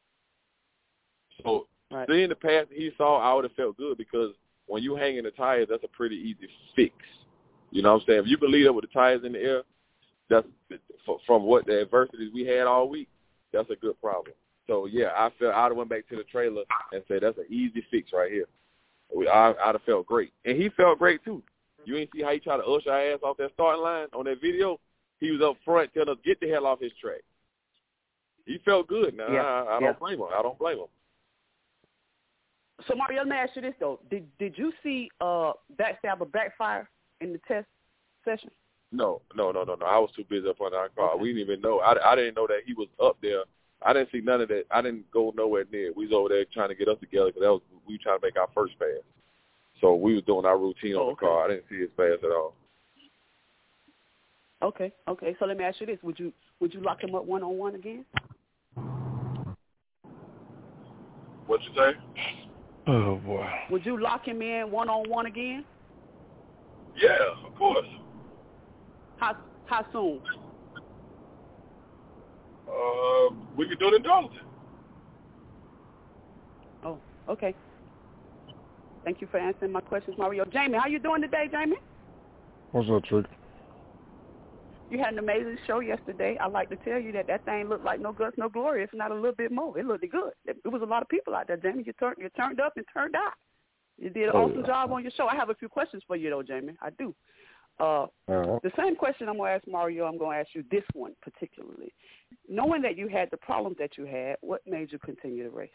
So right. seeing the path that he saw, I would have felt good because when you hang in the tires, that's a pretty easy fix. You know what I'm saying? If you can lead up with the tires in the air, that's from what the adversities we had all week, that's a good problem. So, yeah, I felt I'd have went back to the trailer and said, that's an easy fix right here. I, I'd have felt great. And he felt great, too. You ain't see how he tried to usher our ass off that starting line on that video? He was up front telling us, get the hell off his track. He felt good. Now, yeah. I, I don't yeah. blame him. I don't blame him. So, Mario, let me ask you this, though. Did did you see uh, Backstabber backfire in the test session? No, no, no, no, no. I was too busy up on our car. Okay. We didn't even know. I, I didn't know that he was up there. I didn't see none of that. I didn't go nowhere near. We was over there trying to get us together because that was we were trying to make our first pass. So we was doing our routine on oh, okay. the car. I didn't see his pass at all. Okay, okay. So let me ask you this: Would you would you lock him up one on one again? What you say? Oh boy. Would you lock him in one on one again? Yeah, of course. How how soon? Uh, we could do it in Darlington. Oh, okay. Thank you for answering my questions, Mario. Jamie, how you doing today, Jamie? What's up, Trick? You had an amazing show yesterday. I'd like to tell you that that thing looked like no guts, no glory. If not a little bit more. It looked good. It was a lot of people out there, Jamie. You turned you turned up and turned out. You did an oh, awesome yeah. job on your show. I have a few questions for you, though, Jamie. I do. Uh, uh-huh. The same question I'm going to ask Mario, I'm going to ask you this one particularly. Knowing that you had the problems that you had, what made you continue the race?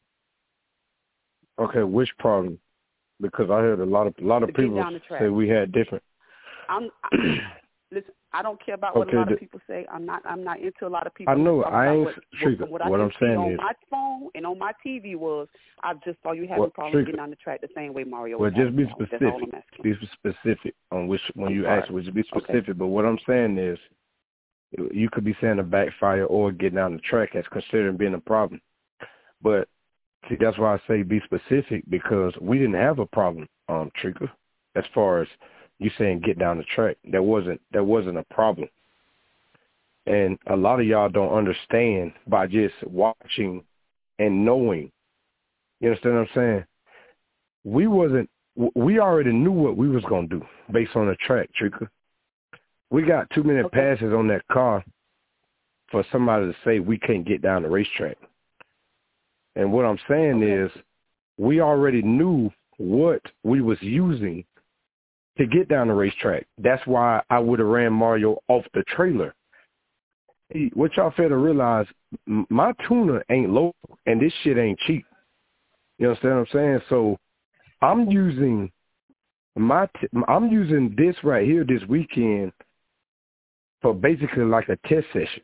Okay, which problem? Because I heard a lot of a lot of people say we had different. I'm, I, listen, I don't care about what okay, a lot of people say. I'm not. I'm not into a lot of people. I know. I ain't. What, what, what, what I I'm saying on is, my phone and on my T V was I just saw you having well, problems Trigger. getting on the track the same way Mario. Well, was just be on. specific. Be specific on which when I'm you sorry. ask, which be specific. Okay. But what I'm saying is, you could be saying a backfire or getting on the track as considered being a problem. But see, that's why I say be specific because we didn't have a problem, um, Trigger, as far as you saying get down the track. That wasn't that wasn't a problem. And a lot of y'all don't understand by just watching and knowing. You understand what I'm saying? We wasn't. We already knew what we was gonna do based on the track, Trigger. We got two minute okay. passes on that car for somebody to say we can't get down the racetrack. And what I'm saying okay. is we already knew what we was using to get down the racetrack. That's why I would have ran Mario off the trailer. Hey, what y'all fail to realize, my tuner ain't local, and this shit ain't cheap. You understand what I'm saying? So I'm using my t- I'm using this right here this weekend for basically like a test session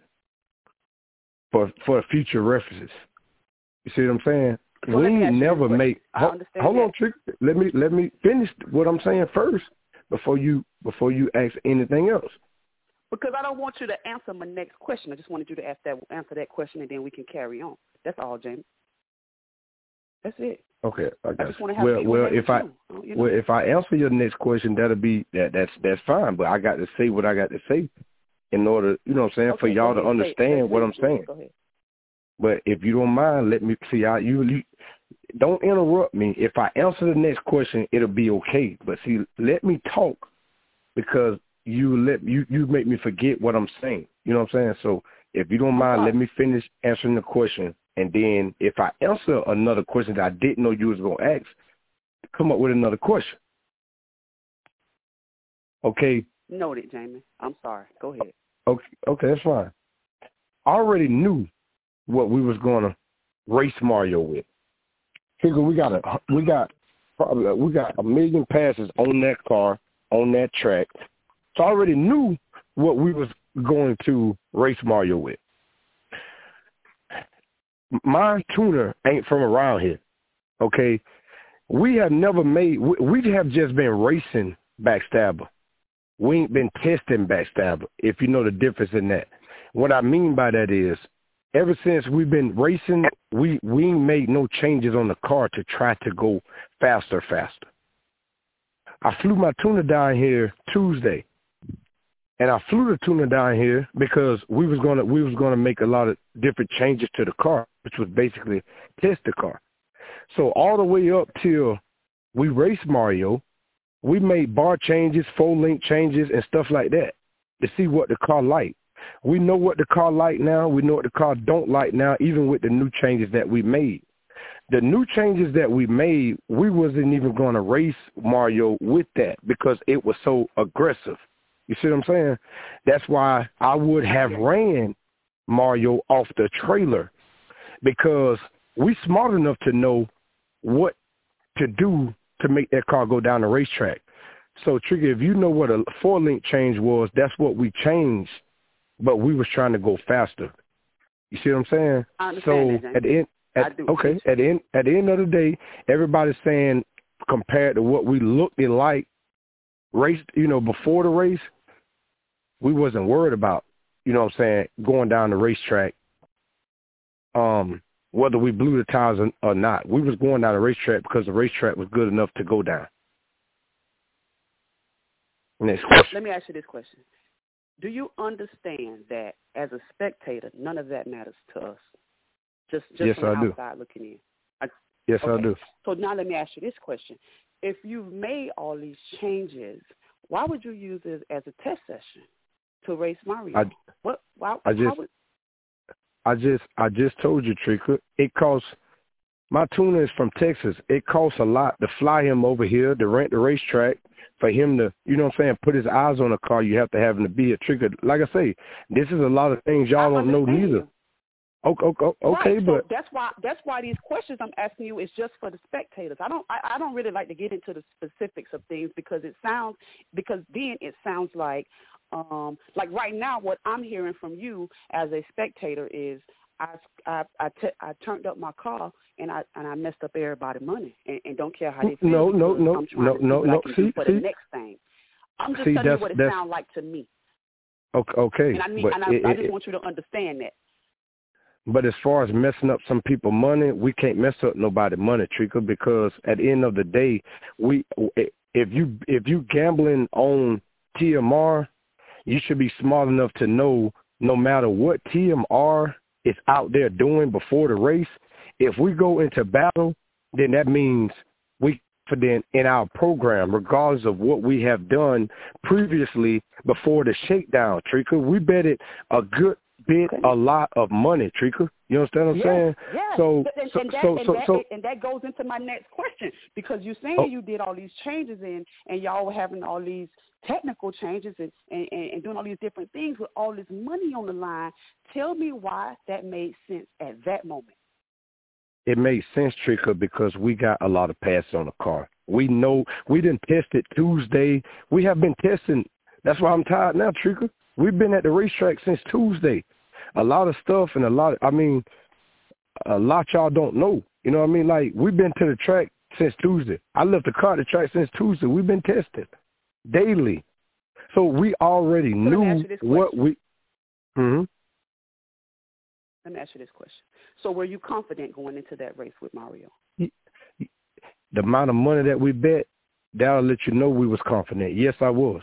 for for future references. You see what I'm saying? So we never make. Hold, hold on, Trick. Let me let me finish what I'm saying first before you before you ask anything else. Because I don't want you to answer my next question. I just wanted you to ask that answer that question, and then we can carry on. That's all, Jamie. That's it. Okay, I got I just you. want to have well, well, if I you know? well if I answer your next question, that'll be that that's that's fine. But I got to say what I got to say in order, you know what I'm saying, okay, for y'all to ahead. understand say, what say, I'm saying. Go ahead. But if you don't mind, let me see. I you, you don't interrupt me. If I answer the next question, it'll be okay. But see, let me talk because you let you you make me forget what I'm saying. You know what I'm saying? So if you don't mind, let me finish answering the question, and then if I answer another question that I didn't know you was gonna ask, come up with another question. Okay. Noted, Jamie. I'm sorry. Go ahead. Okay, okay, that's fine. I already knew what we was gonna race Mario with. Figure we got a we got probably we got a million passes on that car on that track. So I already knew what we was going to race Mario with. My tuner ain't from around here. Okay, we have never made. We, we have just been racing Backstabber. We ain't been testing Backstabber, if you know the difference in that. What I mean by that is, ever since we've been racing, we, we ain't made no changes on the car to try to go faster, faster. I flew my tuner down here Tuesday. And I flew the tuner down here because we was gonna we was gonna make a lot of different changes to the car, which was basically test the car. So all the way up till we raced Mario, we made bar changes, full link changes, and stuff like that to see what the car like. We know what the car like now. We know what the car don't like now, even with the new changes that we made. The new changes that we made, we wasn't even going to race Mario with that because it was so aggressive. You see what I'm saying? That's why I would have ran Mario off the trailer because we smart enough to know what to do to make that car go down the racetrack. So, Trigger, if you know what a four-link change was, that's what we changed, but we was trying to go faster. You see what I'm saying? I understand so that, at the end, at, okay, at the end, at the end of the day, everybody's saying compared to what we looked like race, you know, before the race, we wasn't worried about, you know what I'm saying, going down the racetrack, um, whether we blew the tires or, or not. We was going down the racetrack because the racetrack was good enough to go down. Next question. Let me ask you this question. Do you understand that as a spectator, none of that matters to us? Just, just yes, from the I do. outside looking in. I, yes, okay. I do. So now let me ask you this question. If you've made all these changes, why would you use it as a test session to race Mario? I, what? Why? I just, would... I just, I just told you, Trika. It costs. My tuner is from Texas. It costs a lot to fly him over here to rent the racetrack. For him to, you know what I'm saying, put his eyes on a car, you have to have him to be a trigger. Like I say, this is a lot of things y'all don't know neither. Okay, okay, okay right, but so that's why that's why these questions I'm asking you is just for the spectators. I don't I, I don't really like to get into the specifics of things because it sounds because then it sounds like um like right now what I'm hearing from you as a spectator is I I I, t- I turned up my car and I and I messed up everybody's money and, and don't care how they feel. No, no, no, I'm trying no, to see no, what no. I can See, do for see, the next thing. I'm just see, telling you that's, what it that's, sounds like to me. Okay, okay. And I mean, but and I, it, I just it, want you to understand that. But as far as messing up some people's money, we can't mess up nobody's money, Trika, because at the end of the day, we if you if you gambling on T M R, you should be smart enough to know no matter what T M R is out there doing before the race, if we go into battle, then that means we confident in our program, regardless of what we have done previously before the shakedown, Trika. We betted a good bit, a lot of money, Trika. You understand what I'm yes, saying? Yes. So, and, so, and, that, so, and, so, that, so, and that goes into my next question because you're saying oh. you did all these changes in, and y'all were having all these technical changes and, and, and doing all these different things with all this money on the line. Tell me why that made sense at that moment. It made sense, Trika, because we got a lot of passes on the car. We know we didn't test it Tuesday. We have been testing. That's why I'm tired now, Trika. We've been at the racetrack since Tuesday. A lot of stuff and a lot, of, I mean, a lot y'all don't know. You know what I mean? Like, we've been to the track since Tuesday. I left the car at the track since Tuesday. We've been tested daily. So we already so knew what we mm-hmm. Let me ask you this question. So were you confident going into that race with Mario? The amount of money that we bet, that'll let you know we was confident. Yes, I was.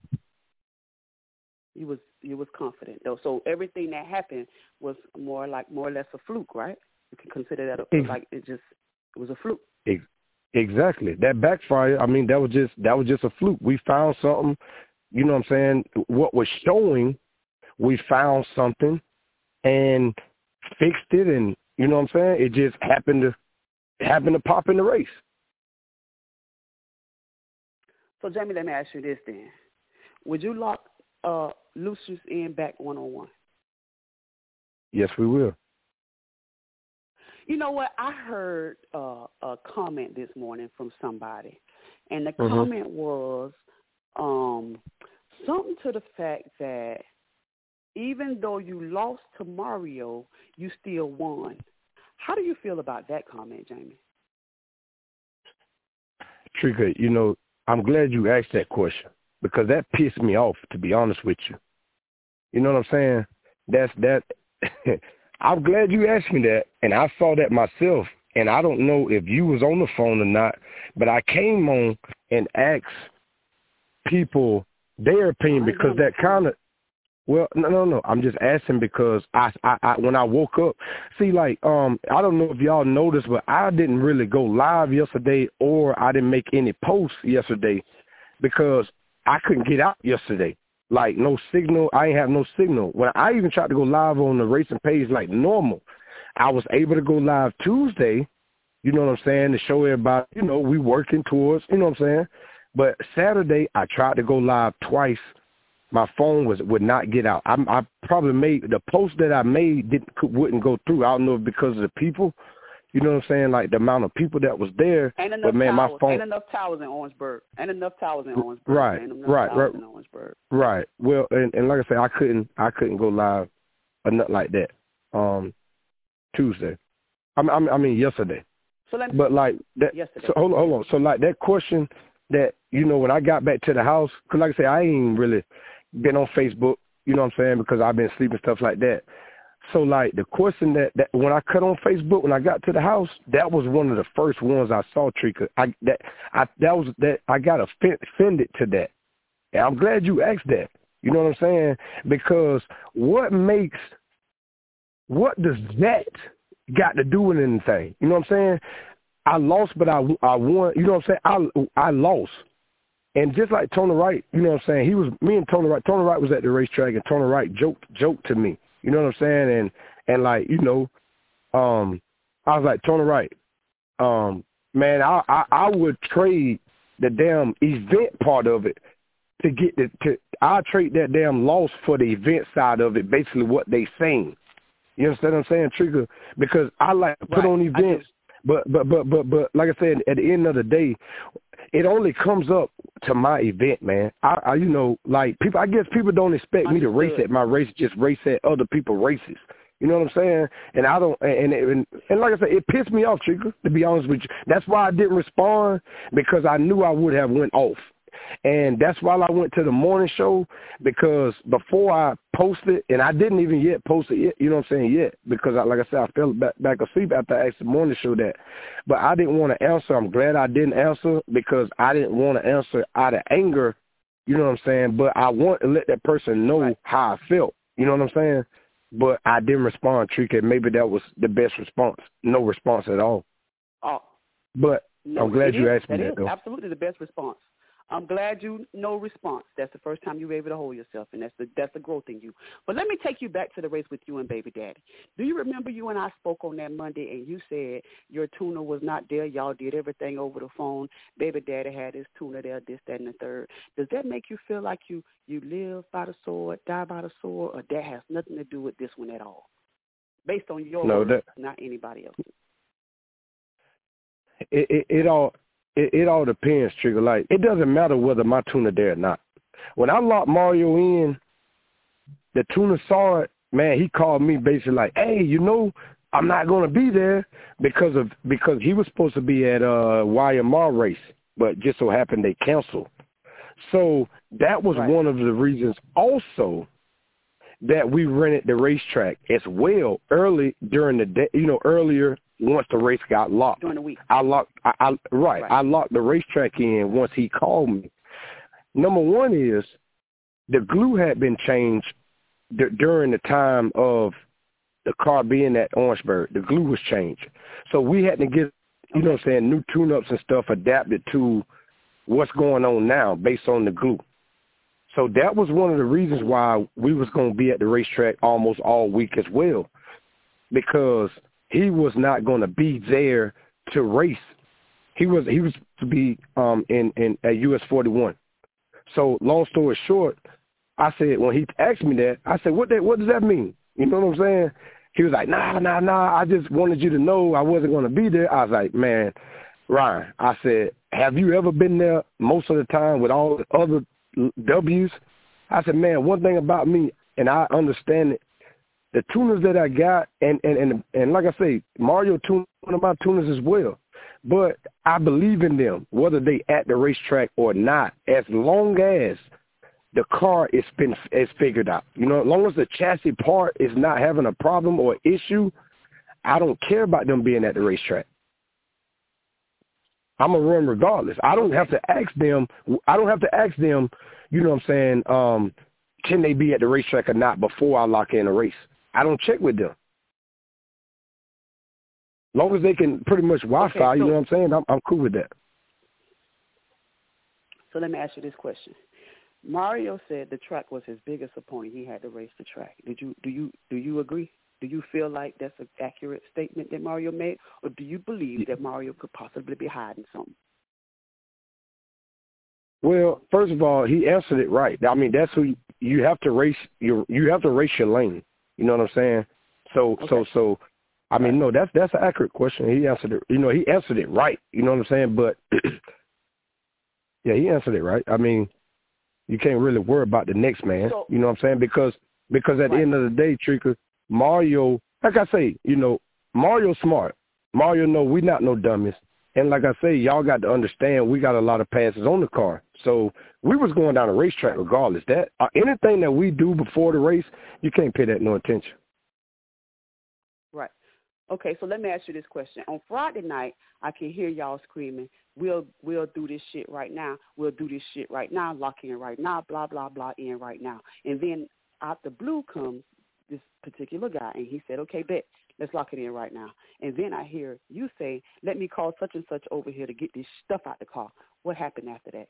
You was you was confident though. So everything that happened was more like more or less a fluke, right? You can consider that a, like it just it was a fluke. Exactly. That backfire, I mean, that was just that was just a fluke. We found something, you know what I'm saying? What was showing, we found something and fixed it, and you know what I'm saying? It just happened to happened to pop in the race. So Jamie, let me ask you this then. Would you lock uh, Lucius in back one on one? Yes, we will. You know what? I heard uh, a comment this morning from somebody, and the mm-hmm. comment was um, something to the fact that even though you lost to Mario, you still won. How do you feel about that comment, Jamie? Trika, you know, I'm glad you asked that question because that pissed me off, to be honest with you. You know what I'm saying? That's that. I'm glad you asked me that, and I saw that myself, and I don't know if you was on the phone or not, but I came on and asked people their opinion because that kind of. Well, no, no, no. I'm just asking because I, I, I, when I woke up, see, like, um, I don't know if y'all noticed, but I didn't really go live yesterday, or I didn't make any posts yesterday because I couldn't get out yesterday. Like, no signal. I ain't have no signal. When I even tried to go live on the racing page like normal, I was able to go live Tuesday. You know what I'm saying? To show everybody, you know, we working towards. You know what I'm saying? But Saturday, I tried to go live twice. My phone was would not get out. I, I probably made the post that I made didn't wouldn't go through. I don't know if because of the people, you know what I'm saying, like the amount of people that was there. Ain't enough but man, towers. my phone. Ain't enough towers in Orangeburg. Ain't enough towers in Orangeburg. Right, Ain't enough right, towers right, in Orangeburg. right. Well, and, and like I said, I couldn't I couldn't go live or nothing like that. Um, Tuesday. I mean, I mean, I mean yesterday. So let me, but like that. Yesterday. So hold on, hold on. So like that question that you know when I got back to the house, because like I say, I ain't really been on Facebook, you know what I'm saying, because I've been sleeping, stuff like that. So, like, the question that, that when I cut on Facebook, when I got to the house, that was one of the first ones I saw, Trika. I, that, I, that was, that, I got offended to that. And I'm glad you asked that. You know what I'm saying? Because what makes, what does that got to do with anything? You know what I'm saying? I lost, but I, I won. You know what I'm saying? I, I lost. And just like Tony Wright, you know what I'm saying, he was, me and Tony Wright, Tony Wright was at the racetrack, and Tony Wright joked, joked to me, you know what I'm saying, and, and like, you know, um, I was like, Tony Wright, um, man, I, I, I would trade the damn event part of it to get the, to, I'd trade that damn loss for the event side of it, basically what they saying. You understand what I'm saying, Trigger? Because I like to put right. on events, but, but, but, but, but, like I said, at the end of the day, it only comes up to my event, man. I, I you know, like people. I guess people don't expect Understood. me to race at my race, just race at other people's races. You know what I'm saying? And I don't. And and, and like I said, it pissed me off, Trika. To be honest with you, that's why I didn't respond because I knew I would have went off. And that's why I went to the morning show, because before I posted, and I didn't even yet post it yet, you know what I'm saying, yet, because I, like I said, I fell back, back asleep after I asked the morning show that. But I didn't want to answer. I'm glad I didn't answer because I didn't want to answer out of anger, you know what I'm saying, but I want to let that person know right. how I felt, you know what I'm saying, but I didn't respond, Trika. Maybe that was the best response, no response at all. Oh, But no, I'm glad you is, asked me that. that, is though. Absolutely the best response. I'm glad you no response. That's the first time you were able to hold yourself, and that's the that's the growth in you. But let me take you back to the race with you and Baby Daddy. Do you remember you and I spoke on that Monday, and you said your tuner was not there? Y'all did everything over the phone. Baby Daddy had his tuner there, this, that, and the third. Does that make you feel like you, you live by the sword, die by the sword, or that has nothing to do with this one at all? Based on your no, words, that, not anybody else. It, it, it all... It, it all depends, Trigger. Like, it doesn't matter whether my tuner there or not. When I locked Mario in, the tuner saw it, man, he called me basically like, hey, you know, I'm not going to be there because of because he was supposed to be at a Y M R race, but just so happened they canceled. So that was right. one of the reasons also that we rented the racetrack as well early during the day, you know, earlier once the race got locked. During the week. I locked, I, I right, right, I locked the racetrack in once he called me. Number one is the glue had been changed d- during the time of the car being at Orangeburg. The glue was changed. So we had to get, you know what I'm saying, new tune-ups and stuff adapted to what's going on now based on the glue. So that was one of the reasons why we was going to be at the racetrack almost all week as well, because he was not going to be there to race. He was he was to be um, in, in at U S forty-one. So long story short, I said, when he asked me that, I said, what that, what does that mean? You know what I'm saying? He was like, nah, nah, nah, I just wanted you to know I wasn't going to be there. I was like, man, Ryan, I said, have you ever been there most of the time with all the other W's? I said, man, one thing about me, and I understand it, the tuners that I got, and, and, and, and like I say, Mario tuned one of my tuners as well. But I believe in them, whether they at the racetrack or not, as long as the car is been is figured out. You know, as long as the chassis part is not having a problem or issue, I don't care about them being at the racetrack. I'm going to run regardless. I don't have to ask them. I don't have to ask them, you know what I'm saying, um, can they be at the racetrack or not before I lock in a race. I don't check with them. As long as they can pretty much Wi-Fi, okay, so, you know what I'm saying, I'm, I'm cool with that. So let me ask you this question. Mario said the track was his biggest opponent. He had to race the track. Did you do you do you agree? Do you feel like that's an accurate statement that Mario made, or do you believe that Mario could possibly be hiding something? Well, first of all, he answered it right. I mean, that's who you, you have to race. You you have to race your lane. You know what I'm saying? So okay. so so. I mean, no, that's that's an accurate question. He answered it. You know, he answered it right. You know what I'm saying? But yeah, he answered it right. I mean, you can't really worry about the next man. So, you know what I'm saying? Because because at right. the end of the day, Trika, Mario, like I say, you know, Mario's smart. Mario know we not no dummies. And like I say, y'all got to understand we got a lot of passes on the car. So we was going down the racetrack regardless. That uh, anything that we do before the race, you can't pay that no attention. Right. Okay, so let me ask you this question. On Friday night, I can hear y'all screaming, we'll we'll do this shit right now. We'll do this shit right now, lock in right now, blah, blah, blah, in right now. And then out the blue comes this particular guy, and he said, okay, bet, let's lock it in right now. And then I hear you say, let me call such and such over here to get this stuff out the car. What happened after that?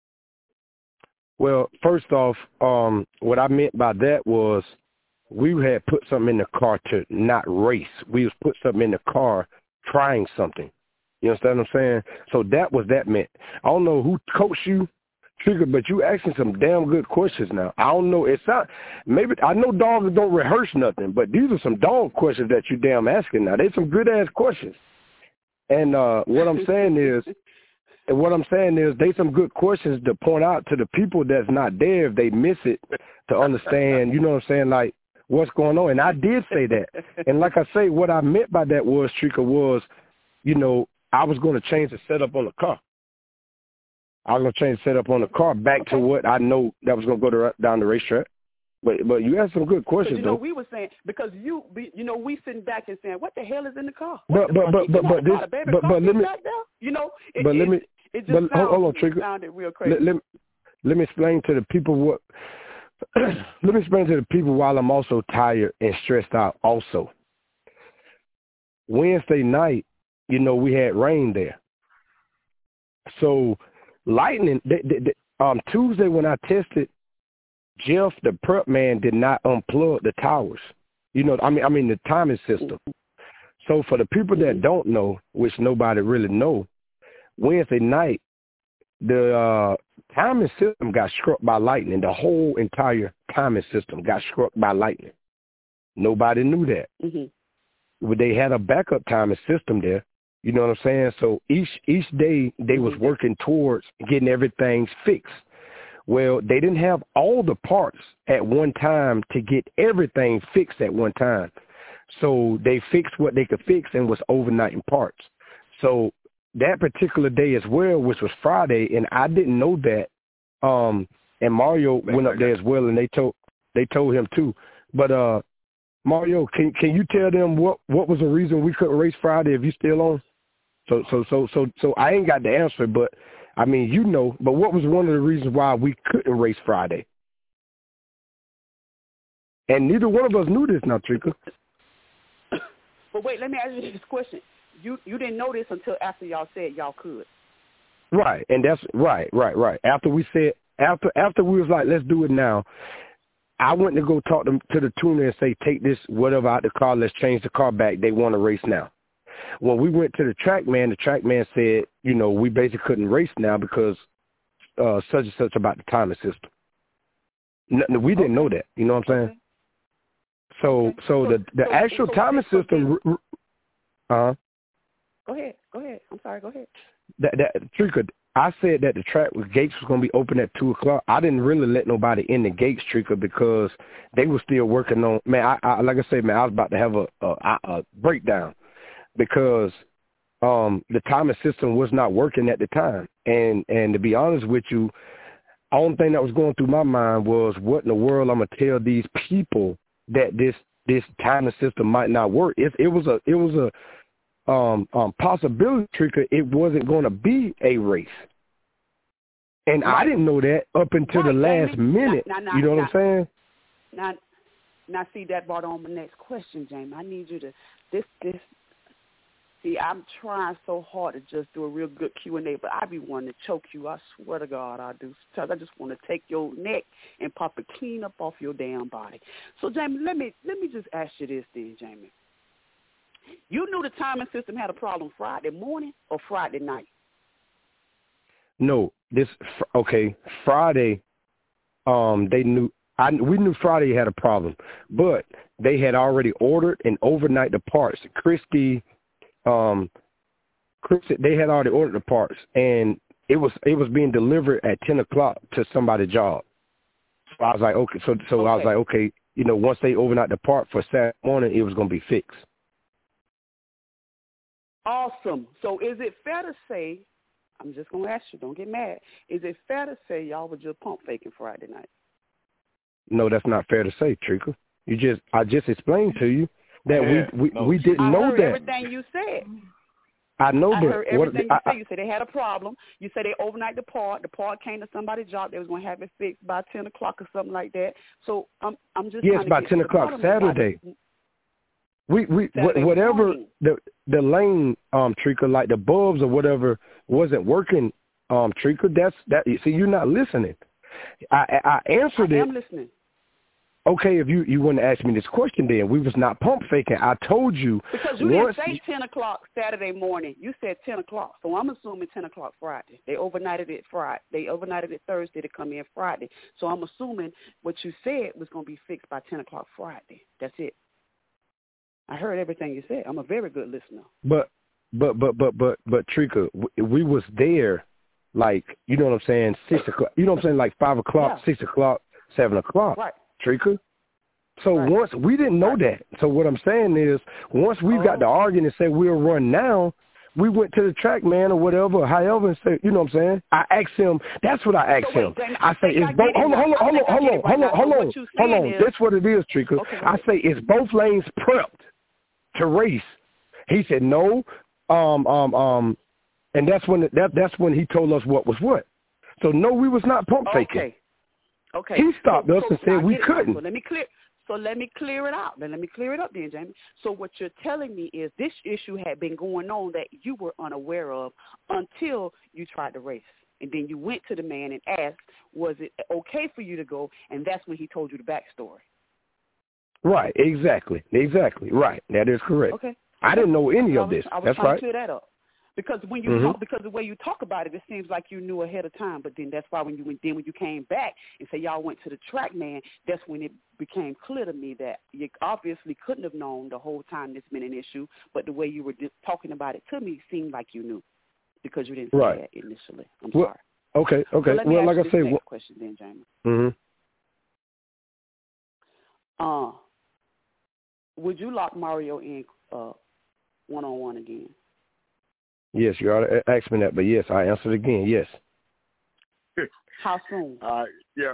Well, first off, um, what I meant by that was we had put something in the car to not race. We was put something in the car trying something. You understand what I'm saying? So that was that meant. I don't know who coached you, Trigger, but you asking some damn good questions now. I don't know. It's not, maybe, I know dogs don't rehearse nothing, but these are some dog questions that you damn asking now. They're some good-ass questions. And uh, what I'm saying is, and what I'm saying is they some good questions to point out to the people that's not there if they miss it to understand, you know what I'm saying, like, what's going on. And I did say that. And like I say, what I meant by that was, Trika, was, you know, I was going to change the setup on the car. I was going to change the setup on the car back okay. to what I know that was going to go to, down the racetrack. But but you asked some good questions, you know, though. we were saying, because you, you know, we sitting back and saying, what the hell is in the car? But but but but, but this but, but let me you know it, but it, let me it just but, hold on, Trika. sounded real crazy. Let, let, let me explain to the people what let me explain to the people while I'm also tired and stressed out also. Wednesday night, you know, we had rain there. So lightning they, they, they, um Tuesday when I tested, Jeff, the prep man, did not unplug the towers. You know, I mean, I mean the timing system. So for the people that don't know, which nobody really know, Wednesday night, the uh, timing system got struck by lightning. The whole entire timing system got struck by lightning. Nobody knew that. Mm-hmm. They had a backup timing system there. You know what I'm saying? So each each day they was working towards getting everything fixed. Well, they didn't have all the parts at one time to get everything fixed at one time. So they fixed what they could fix and was overnighting parts. So that particular day as well, which was Friday, and I didn't know that. Um, and Mario went up there as well, and they told they told him too. But uh, Mario, can can you tell them what, what was the reason we couldn't race Friday if you still on? So so so so so I ain't got the answer, but I mean, you know, but what was one of the reasons why we couldn't race Friday? And neither one of us knew this now, Trika. But wait, let me ask you this question. You you didn't know this until after y'all said y'all could. Right, and that's right, right, right. After we said, after after we was like, let's do it now, I went to go talk to, to the tuner and say, take this whatever out the car, let's change the car back. They want to race now. When we went to the track man, the track man said, you know, we basically couldn't race now because uh, such and such about the timing system. No, we didn't okay. know that. You know what I'm saying? Okay. So, okay. so the the so, actual so timing system. Uh. Go ahead. Go ahead. I'm sorry. Go ahead. That that Trika, I said that the track with gates was going to be open at two o'clock. I didn't really let nobody in the gates, Trika, because they were still working on. Man, I, I like I said, man, I was about to have a a, a breakdown. Because um, the timing system was not working at the time. And and to be honest with you, the only thing that was going through my mind was what in the world I'm going to tell these people that this this timing system might not work. It, it was a it was a um, um, possibility, Trigger, it wasn't going to be a race. And right. I didn't know that up until right, the last Jamie. minute. Now, now, you know now, what I'm saying? Now, now, see, that brought on my next question, Jamie. I need you to, this, this, see, I'm trying so hard to just do a real good Q and A, but I be wanting to choke you. I swear to God, I do. Because I just want to take your neck and pop it clean up off your damn body. So, Jamie, let me let me just ask you this then, Jamie. You knew the timing system had a problem Friday morning or Friday night? No, this okay. Friday, um, they knew. I we knew Friday had a problem, but they had already ordered and overnight the parts. Christy. Um, Chris, they had already ordered the parts, and it was it was being delivered at ten o'clock to somebody's job. So I was like, okay, so so okay. I was like, okay, you know, once they overnight the part for Saturday morning, it was going to be fixed. Awesome. So is it fair to say? I'm just going to ask you. Don't get mad. Is it fair to say y'all were just pump faking Friday night? No, that's not fair to say, Trika. You just I just explained to you. That yeah, we we, no. we didn't I know heard that. everything you said. I know, I but heard everything what, you I, said. You said they had a problem. You said they overnight the part. The part came to somebody's job. They was going to have it fixed by ten o'clock or something like that. So I'm I'm just yes, trying by to get ten o'clock Saturday. We we Saturday whatever morning. the the lane um Trika, like the bulbs or whatever wasn't working um Trika. That's that. See, you're not listening. I I answered I it. am listening. Okay, if you, you wouldn't ask me this question then, we was not pump faking. I told you. Because you once didn't say ten o'clock Saturday morning. You said ten o'clock. So I'm assuming ten o'clock Friday. They overnighted it Friday. They overnighted it Thursday to come in Friday. So I'm assuming what you said was going to be fixed by ten o'clock Friday. That's it. I heard everything you said. I'm a very good listener. But, but, but, but, but, but, Trika, we, we was there like, you know what I'm saying, six o'clock. You know what I'm saying, like five o'clock, yeah. six o'clock, seven o'clock. Right. Trika. So right. once we didn't know that. So what I'm saying is, once we oh. got the argument and said we'll run now, we went to the track man or whatever, however, and said, you know what I'm saying? I asked him. That's what I asked so wait, him. Jamie, I, I say, it's both. Hold on, hold on, hold on, hold on, hold on, hold on, hold on. That's what it is, Trika. Okay, I say, is both lanes prepped to race? He said no. Um, um, um, and that's when that that's when he told us what was what. So no, we was not pump faking. Okay. Okay. He stopped so, us so, and said we couldn't. So let me clear. So let me clear it out. Then let me clear it up, then, Jamie. So what you're telling me is this issue had been going on that you were unaware of until you tried to race, and then you went to the man and asked, "Was it okay for you to go?" And that's when he told you the backstory. Right. Exactly. Exactly. Right. That is correct. Okay. I didn't know any I of was, this. I was That's trying right. to clear that up. Because when you mm-hmm. talk, because the way you talk about it, it seems like you knew ahead of time. But then that's why when you went, then when you came back and say y'all went to the track man, that's when it became clear to me that you obviously couldn't have known the whole time this been an issue. But the way you were just talking about it to me seemed like you knew because you didn't say right. that initially. I'm well, sorry. Okay. Okay. So let me well, ask like you I say, next well, question then, Jamie. Mm-hmm. Uh, would you lock Mario in uh, one-on-one again? Yes, you already asked me that, but yes, I answered again. Yes. How soon? Uh, yeah.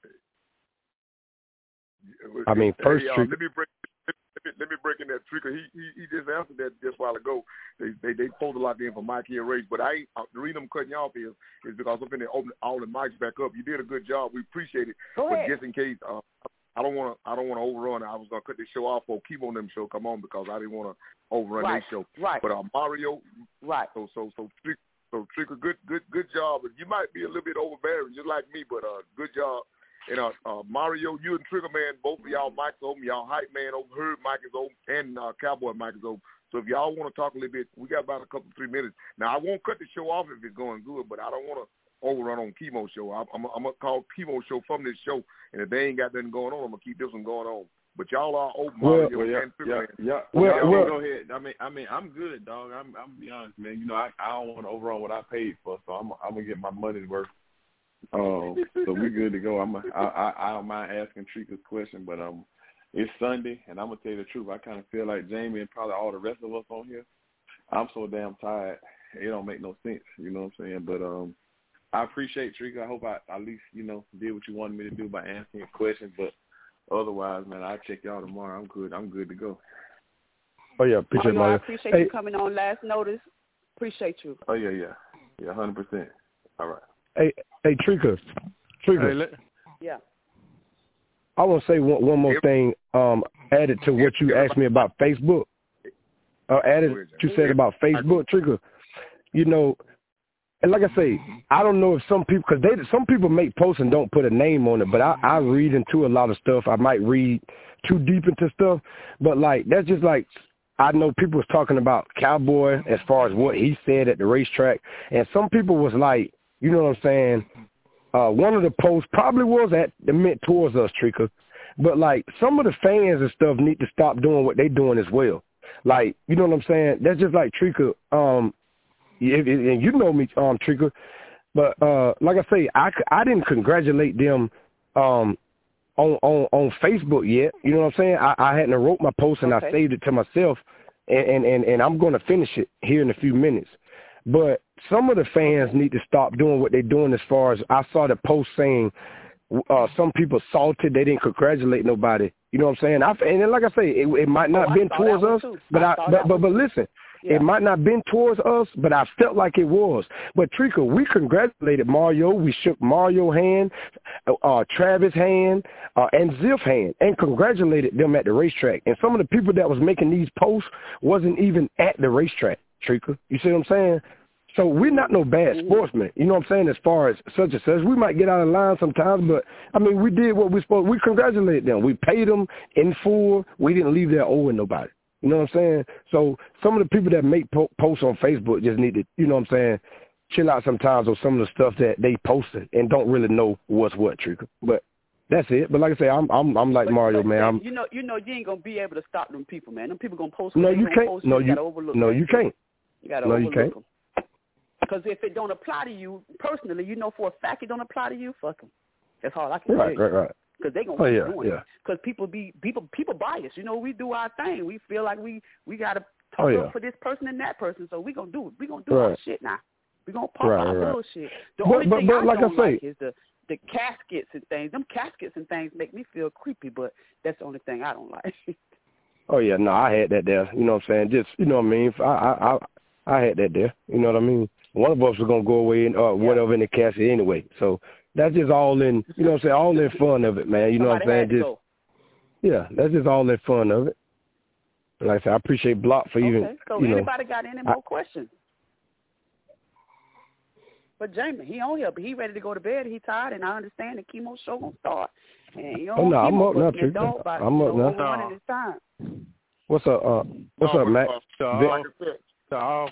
I mean, first, hey, uh, let me break. Let me, let me break in that Trika. He, he he just answered that just a while ago. They they they pulled a lot in for Mike here race, but I ain't, uh, the reason I'm cutting you off is is because I'm finna open all the mics back up. You did a good job. We appreciate it. Go but ahead. just in case, uh, I don't want to I don't want to overrun. I was gonna cut this show off for Keep On Them show come on because I didn't want to overrun right. their show. Right. But uh, Mario. Right. So so so Trika, so Trika, good good good job. You might be a little bit overbearing, just like me, but uh, good job. And uh, uh, Mario, you and Trigger Man, both of y'all Mike's open, y'all hype man over, Herb Mike is open, and uh, Cowboy Mike is open. So if y'all want to talk a little bit, we got about a couple three minutes. Now I won't cut the show off if it's going good, but I don't want to overrun on Chemo Show. I, I'm, I'm gonna call Chemo Show from this show, and if they ain't got nothing going on, I'm gonna keep this one going on. But y'all are open, well, Mario well, yeah, and Trigger yeah, Man. yeah. Well, yeah well, go ahead. I mean, I mean, I'm good, dog. I'm, I'm gonna be honest, man. You know, I, I don't want to overrun what I paid for, so I'm, I'm gonna get my money's worth. Um, so we good to go. I'm a, I, I, I don't mind asking Trika's question, but um, it's Sunday, and I'm gonna tell you the truth. I kind of feel like Jamie and probably all the rest of us on here. I'm so damn tired. It don't make no sense. You know what I'm saying? But um, I appreciate Trika. I hope I at least you know did what you wanted me to do by answering your questions. But otherwise, man, I'll check y'all tomorrow. I'm good. I'm good to go. Oh yeah, appreciate Mario, Mario. I appreciate hey. you coming on last notice. Appreciate you. Oh yeah, yeah, yeah, one hundred percent. All right. Hey, hey, Trika, Trika. Hey, let, yeah. I want to say one, one more thing. Um, added to what you asked me about Facebook. Uh, added what you said about Facebook, Trika. You know, and like I say, I don't know if some people, because they some people make posts and don't put a name on it, but I, I read into a lot of stuff. I might read too deep into stuff, but like that's just like. I know people was talking about Cowboy as far as what he said at the racetrack, and some people was like, you know what I'm saying, uh, one of the posts probably was at meant towards us, Trika, but like some of the fans and stuff need to stop doing what they doing as well. Like, you know what I'm saying? That's just like Trika, um, and you know me, um, Trika, but uh, like I say, I, I didn't congratulate them um, on, on on Facebook yet. You know what I'm saying? I, I hadn't wrote my post and okay. I saved it to myself, and, and, and, and I'm going to finish it here in a few minutes. But some of the fans need to stop doing what they're doing as far as I saw the post saying uh, some people salted, they didn't congratulate nobody. You know what I'm saying? I, and then, like I say, it, it might not oh, been towards us, but I, I but, but, but listen, yeah. It might not been towards us, but I felt like it was. But Trika, we congratulated Mario. We shook Mario's hand, uh, Travis' hand, uh, and Ziff's hand, and congratulated them at the racetrack. And some of the people that was making these posts wasn't even at the racetrack, Trika. You see what I'm saying? So we're not no bad sportsmen, you know what I'm saying, as far as such and such. We might get out of line sometimes, but, I mean, we did what we supposed. We congratulated them. We paid them in full. We didn't leave there owing nobody. You know what I'm saying? So some of the people that make po- posts on Facebook just need to, you know what I'm saying, chill out sometimes on some of the stuff that they posting and don't really know what's what, Trika. But that's it. But like I say, I'm I'm I'm like but, Mario, but, man. I'm, you know, you know, you ain't gonna be able to stop them people, man. Them people gonna post. No, you can't. Post, no, you, you. you No, you can't. You gotta no, overlook you can't. them. Because if it don't apply to you personally, you know for a fact it don't apply to you. Fuck them. That's all I can right, tell you. Right, right, Because they gonna oh, keep yeah, doing yeah. it. Because people be people people biased. You know, we do our thing. We feel like we we gotta talk oh, yeah. up for this person and that person. So we gonna do it. We gonna do right. our shit now. We gonna pump right, our right. bullshit. The but, only but, thing but, I like don't I say, like is the the caskets and things. Them caskets and things make me feel creepy. But that's the only thing I don't like. oh yeah, no, I had that there. You know what I'm saying? Just you know what I mean. I I I, I had that there. You know what I mean? One of us was gonna go away and uh, yeah. whatever in the casket anyway. So that's just all in. You know what I'm saying? All in fun of it, man. You know Somebody what I'm saying? Just go. yeah, that's just all in fun of it. Like I said, I appreciate Block for okay. even. So you know, anybody got any more I, questions? But Jamie, he on here, but he ready to go to bed. He tired, and I understand the chemo show gonna start. And you know, oh no, I'm up now, Trika. Dog about, I'm up you know, now. Running his time. What's up? Uh, what's no, up, Matt? Dog, dog.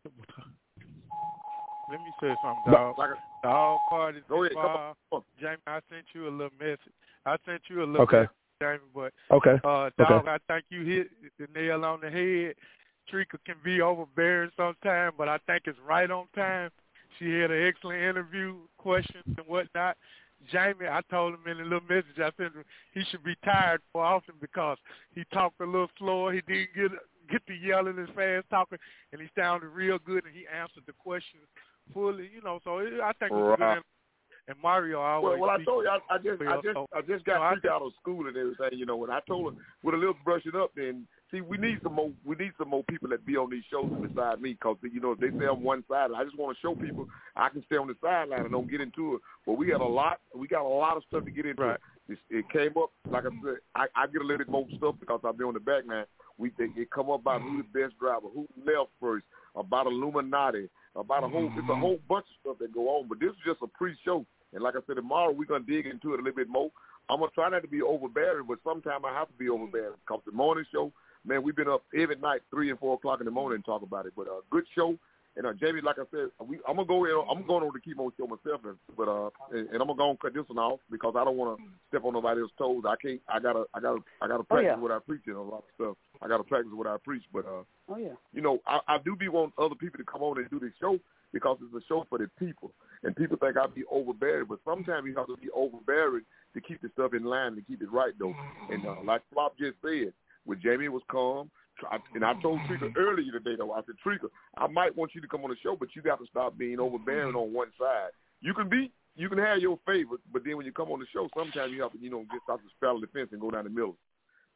Let me say something, dog. Like the all parties go ahead, involved. come on. Jamie, I sent you a little message. I sent you a little okay. message, Jamie, but okay. uh, dog, okay. I think you hit the nail on the head. Trika can be overbearing sometimes, but I think it's right on time. She had an excellent interview, questions and whatnot. Jamie, I told him in a little message, I said he should be tired more often because he talked a little slower. He didn't get get to yelling as fast talking, and he sounded real good, and he answered the questions fully. You know, so it, I think it's right. good. And Mario always. Well, well I told you, I, I just, I just, so, I just got no, kicked out of school and everything, you know. And I told her with a little brushing up, then see, we need some more, we need some more people that be on these shows beside me, because you know if they stay on one side, I just want to show people I can stay on the sideline and don't get into it. But we got a lot, we got a lot of stuff to get into. Right. It, it came up, like I said, I, I get a little bit more stuff because I've been on the back now. We think it come up about who the best driver, who left first, about Illuminati, about a whole, it's a whole bunch of stuff that go on. But this is just a pre-show. And like I said, tomorrow we're going to dig into it a little bit more. I'm going to try not to be overbearing, but sometimes I have to be overbearing because the morning show, man, we've been up every night, three and four o'clock in the morning and talk about it. But a uh, good show. And uh, Jamie, like I said, we, I'm going to go in, I'm going on the chemo show myself, and, but, uh, and, and I'm going to go and cut this one off because I don't want to step on nobody else's toes. I can't, I got to, I got to, I got to practice oh, yeah. what I preach in a lot of stuff. I got to practice what I preach. But, uh, oh, yeah. you know, I, I do be wanting other people to come on and do this show because it's a show for the people. And people think I'll be overbearing, but sometimes you have to be overbearing to keep the stuff in line, to keep it right, though. And uh, like Flop just said, when Jamie was calm, and I told Trika earlier today, though, I said, Trika, I might want you to come on the show, but you got to stop being overbearing on one side. You can be, you can have your favorite, but then when you come on the show, sometimes you have to, you know, just stop to straddle the fence and go down the middle.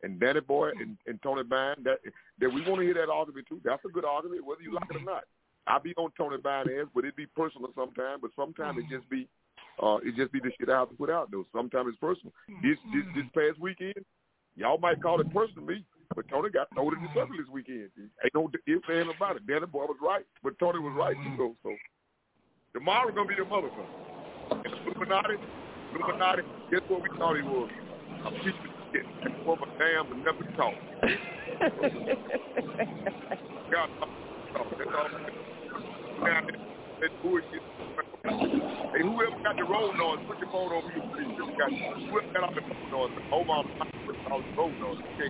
and Danny Boy and, and Tony Bine, that that we want to hear that argument too. That's a good argument, whether you like it or not. I be on Tony Bine ass, but it be personal sometimes. But sometimes it just be, uh, it just be the shit I have to put out though. Sometimes it's personal. This this this past weekend, y'all might call it personal to me, but Tony got thrown in the circle this weekend. Ain't no ifs and about it. Danny Boy was right, but Tony was right too though. So tomorrow gonna be the motherfucker. And the Illuminati, Illuminati, guess what we thought he was? A piece of shit. For a damn and never talk. God, talk. That's all. Now, that bullshit. Hey, whoever got the road noise, put your phone over your please. Got, whoever got off the road noise, Omar, put all the road noise. Okay.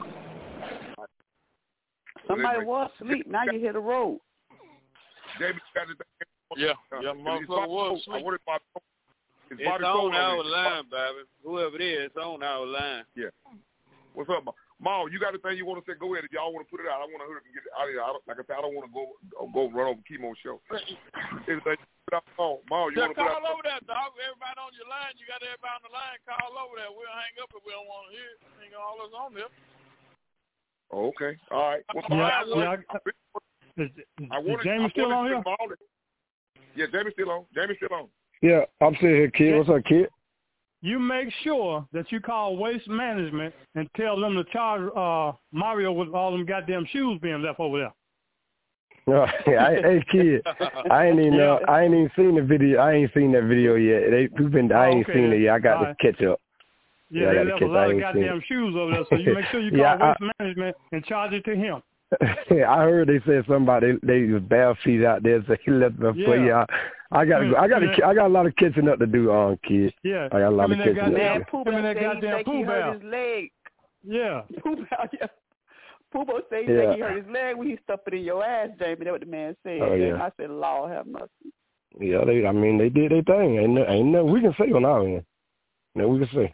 Somebody was asleep. Now you hear the road. Jamie got the Yeah, yeah, motherfucker was asleep. It's, it's on our line, baby. Whoever it is, it's on our line. Yeah. What's up, Ma? Ma, you got a thing you want to say? Go ahead. If y'all want to put it out, I want to hear it and get it out of here. I don't, like I said, I don't want to go go run over Chemo's show. Anything put out, Ma, Ma, you want to put call out? over there, dog. Everybody on your line. You got everybody on the line. Call over there. We'll hang up if we don't want to hear it. Ain't all us on there. Oh, okay. All right. Well, yeah, I, yeah, I, is, I wanted, is Jamie I still on here? Yeah, Jamie's still on. Jamie's still on. Yeah, I'm sitting here, kid. What's up, kid? You make sure that you call Waste Management and tell them to charge uh, Mario with all them goddamn shoes being left over there. No, I, hey kid, I ain't even know. I ain't even seen the video. I ain't seen that video yet. They been. I ain't oh, okay, seen it yet. I got all to right. catch up. Yeah, yeah they left a lot of goddamn shoes over there. So you make sure you call yeah, Waste I, Management and charge it to him. I heard they said somebody they, they was bare feet out there, so he left them. Yeah. But yeah, I, I got I got yeah. I got a lot of catching up to do on, kid. Yeah, I got a lot I mean, of catching up. up. Pooh Bear that goddamn Pooh hurt his leg. Yeah. Pooh Bear, yeah. Pooh Bear said he, yeah. he hurt his leg when he stuffed it in your ass, Jamie. That's what the man said. Oh, yeah. And I said, Lord have mercy. Yeah, they. I mean, they did their thing. Ain't no, ain't no we can say on our end. No, we can say.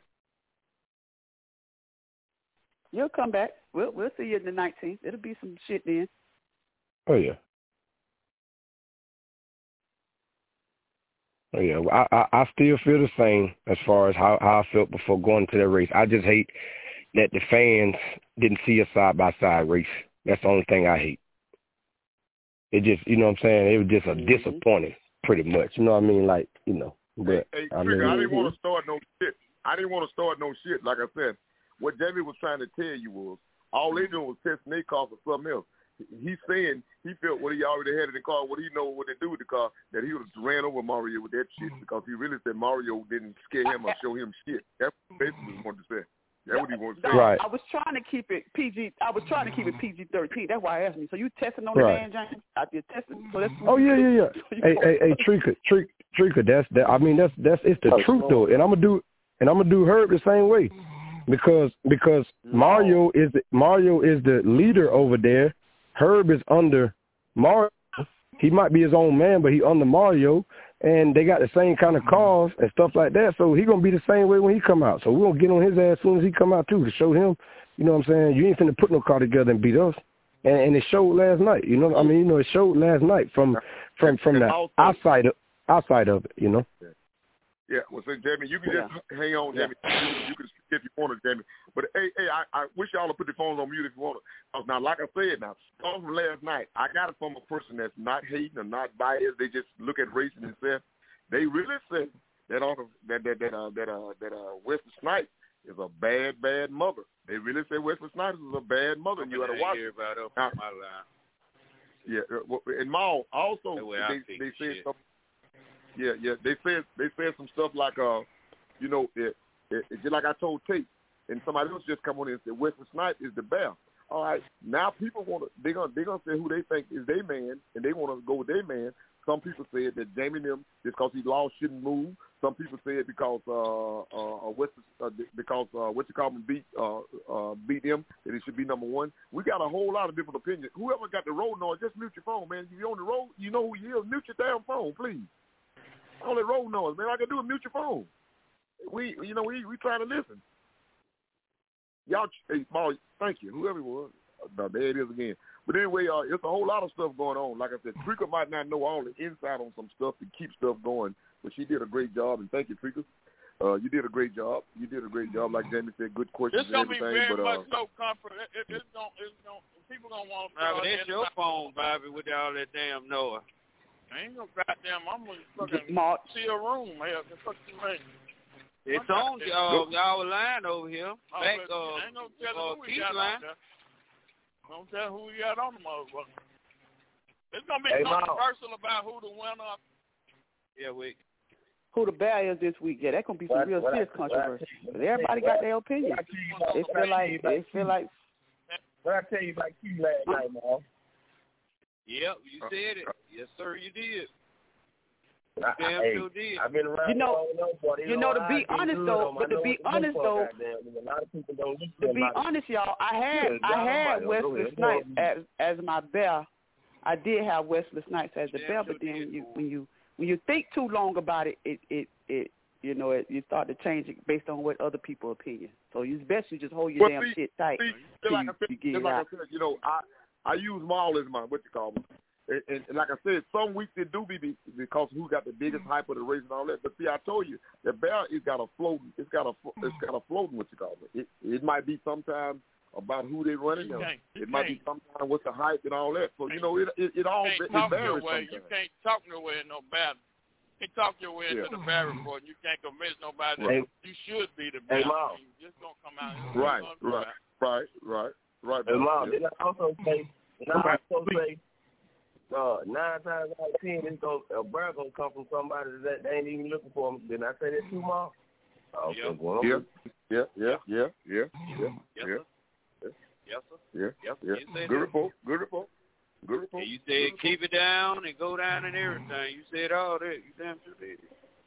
You'll come back. We'll we'll see you on the nineteenth. It'll be some shit then. Oh yeah. Oh yeah. I, I I still feel the same as far as how, how I felt before going to the race. I just hate that the fans didn't see a side by side race. That's the only thing I hate. It just, you know what I'm saying? It was just a mm-hmm. disappointing, pretty much. You know what I mean? Like, you know. But hey, hey, I, mean, mean, I didn't want to start no shit. I didn't want to start no shit. Like I said, what Jamie was trying to tell you was all they doing was testing their car for something else. He's saying he felt what he already had in the car, what he know what they do with the car, that he would have ran over Mario with that shit because he really said Mario didn't scare him or show him shit. That's basically what he wanted to say. That's what he wanted to say. Right. I was trying to keep it P G. I was trying to keep it P G thirteen. That's why I asked me. So you testing on right. the man, James? I did testing. So that's oh yeah, yeah, yeah. hey, hey, hey, Trika, Trika, Trika. That's that. I mean, that's that's it's the oh, truth oh. though, and I'm gonna do and I'm gonna do Herb the same way. Because because no. Mario is the, Mario is the leader over there. Herb is under Mario. He might be his own man, but he under Mario, and they got the same kind of cars and stuff like that. So he gonna be the same way when he come out. So we're gonna get on his ass as soon as he come out too to show him. You know what I'm saying? You ain't finna put no car together and beat us. And, and it showed last night. You know, I mean, you know, it showed last night from from from the outside of, outside of it. You know. Yeah, well, so Jamie, you can just yeah. hang on, Jamie. Yeah. You can speak if you want to, Jamie. But hey, hey, I, I wish y'all would put the phones on mute if you want to. Now, like I said, now from last night, I got it from a person that's not hating or not biased. They just look at racing and say they really said that on that that that uh, that uh, that uh, Wesley Snipes is a bad, bad mother. They really said Wesley Snipes is a bad mother, and you got to watch it. Now, my line. Yeah, and Maul also they they said something. Yeah, yeah. They said they said some stuff like, uh, you know, it, it, it, just like I told Tate, and somebody else just come on in and said Wesley Snipes is the bear. All right, now people want to they gonna they gonna say who they think is their man, and they want to go with their man. Some people said that Jamie them just because he lost shouldn't move. Some people said because uh uh Wesley uh, because uh what you call him beat uh uh beat him that he should be number one. We got a whole lot of different opinions. Whoever got the road noise, just mute your phone, man. If you're on the road, you know who you is. Mute your damn phone, please. Only road noise, man. I can do it. Mute your phone. We, you know, we we trying to listen. Y'all, hey, Paul, thank you. Whoever it was, no, there it is again. But anyway, uh, it's a whole lot of stuff going on. Like I said, Trika might not know all the inside on some stuff to keep stuff going, but she did a great job, and thank you, Trika. Uh, you did a great job. You did a great job. Like Jamie said, good questions It's gonna and be everything. very but, much uh, so comfort. It, it, it's gonna, it's gonna, people gonna want to. Bobby, that's your phone, Bobby, with all that damn noise. I ain't no goddamn. I'm gonna fucking Mark. see a room here. The fuck you mean? It's on uh, our line over here. Oh, Back, but uh, ain't no telling uh, who we Keith got line. on there. Don't tell who we got on the motherfucker. It's gonna be Hey, controversial about who the winner. Yeah, we. Who the bear is this week? Yeah, that gonna be some What- real what I- serious what I- controversy. what But I- everybody what got I- their opinion. what I tell you about- They what I feel tell like you about they feel like. What I tell you about Q last night, man. Yep, you said it. Yes, sir, you did. I, Damn hey, sure did. I've been around You know- long enough, boy. They you know, to how be I get honest, good though, on 'em. I but to know be what the honest, fuck though, out there. A lot of people don't listen To to be my- honest, y'all, I had Yeah, I y'all had might. Go Wesley ahead. Snipes as as my bear. I did have Wesley Snipes as the bear, but then when you when you when you think too long about it, it it, it you know it, you start to change it based on what other people's opinion. So it's best you just hold your But damn see- shit tight. see, till like you, I said, you get just it like out. I said, you know, I I use them all as my what you call them. And, and, and like I said, some weeks it do be be- because who got the biggest hype of the race and all that. But see, I told you the bear it's got a floating, it's got a it's got a floating what you call it. It it might be sometimes about who they running. You Them. can't- you It might be can't. sometimes what's the hype and all that. So you know, it it, it all You it can't talk your varies way. sometimes. You can't talk your way in no battle. You can't talk your way Yeah. into the battle report. You can't convince nobody that Hey. you should be the Hey, best. Mom. You just gonna come out. and- Right, you're gonna right, come out. right, right, right. And brother. mom, Yeah. did I also say? Did I also say? Uh, nine times out of ten, it's gonna, a bird gonna come from somebody that they ain't even looking for. Didn't I say that too, Mom? Okay, Yep. well, Yeah, yeah, yeah, yeah, yeah, yeah, Yes, yeah, sir. Yes, sir. yeah, Yes, yeah. you said Good that. report, good report, good report. And you said keep it down and go down and everything. You said all that. You damn sure did.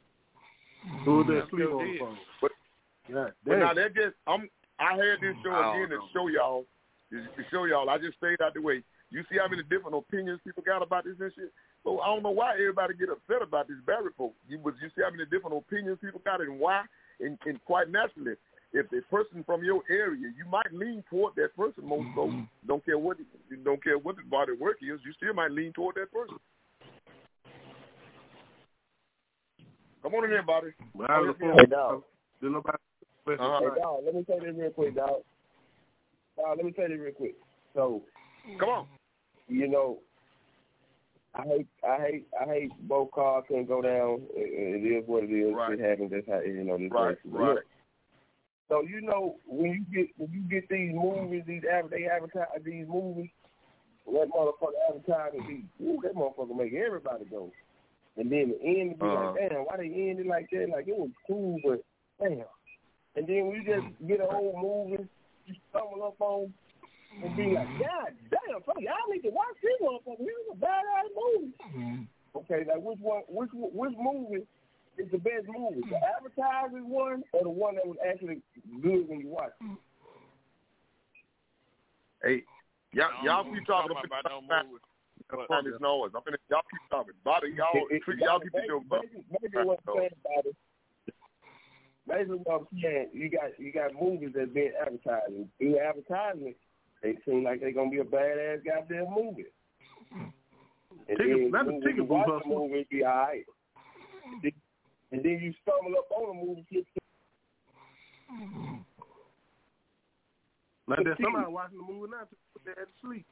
Who Damn that sleep sure on the did. phone? But, Yeah, but now that just I'm I had this show I again don't to know. show y'all to show y'all. I just stayed out the way. You see how many different opinions people got about this and shit. So I don't know why everybody get upset about this Barry report. You but you see how many different opinions people got and why. And, and quite naturally, if a person from your area, you might lean toward that person most so don't care what you don't care what the body work is, you still might lean toward that person. Come on in there, buddy. Well, I was Hey, a dog. Did nobody? Uh-huh. Hey, dog, let me say this real quick, dog. Dog, let me say this real quick. So, come on. You know, I hate, I hate, I hate both cars can go down. It, it is what it is. Right. It happens. That's how you know this Right, race. right. Look, so you know when you get when you get these movies, these adver- they advertise these movies. That motherfucker advertising these. Ooh, that motherfucker make everybody go. And then the end be Uh-huh. like, damn, why they end it like that? Like it was cool, but damn. And then when you just get an old movie, you stumble up on and be like, God damn, fuck, y'all need to watch this motherfucker. This is a badass movie. Mm-hmm. Okay, like which one? Which which movie is the best movie? The advertising one or the one that was actually good when you watch it? Hey, y'all, I don't y'all know keep what talking you're about talking about no movie. from this noise. I'm gonna y'all keep talking. Bobby, y'all, It- it- y'all keep basically, your butt. basically what I'm saying about it. Basically what I'm saying, you got you got movies that's been advertised. And through advertisement, they seem like they're gonna be a badass goddamn movie. And Ticket- then that's a when ticket you watch booth the movie, it be all right. And then you stumble up on a movie. Get Like there's somebody watching the movie now to put their head to sleep.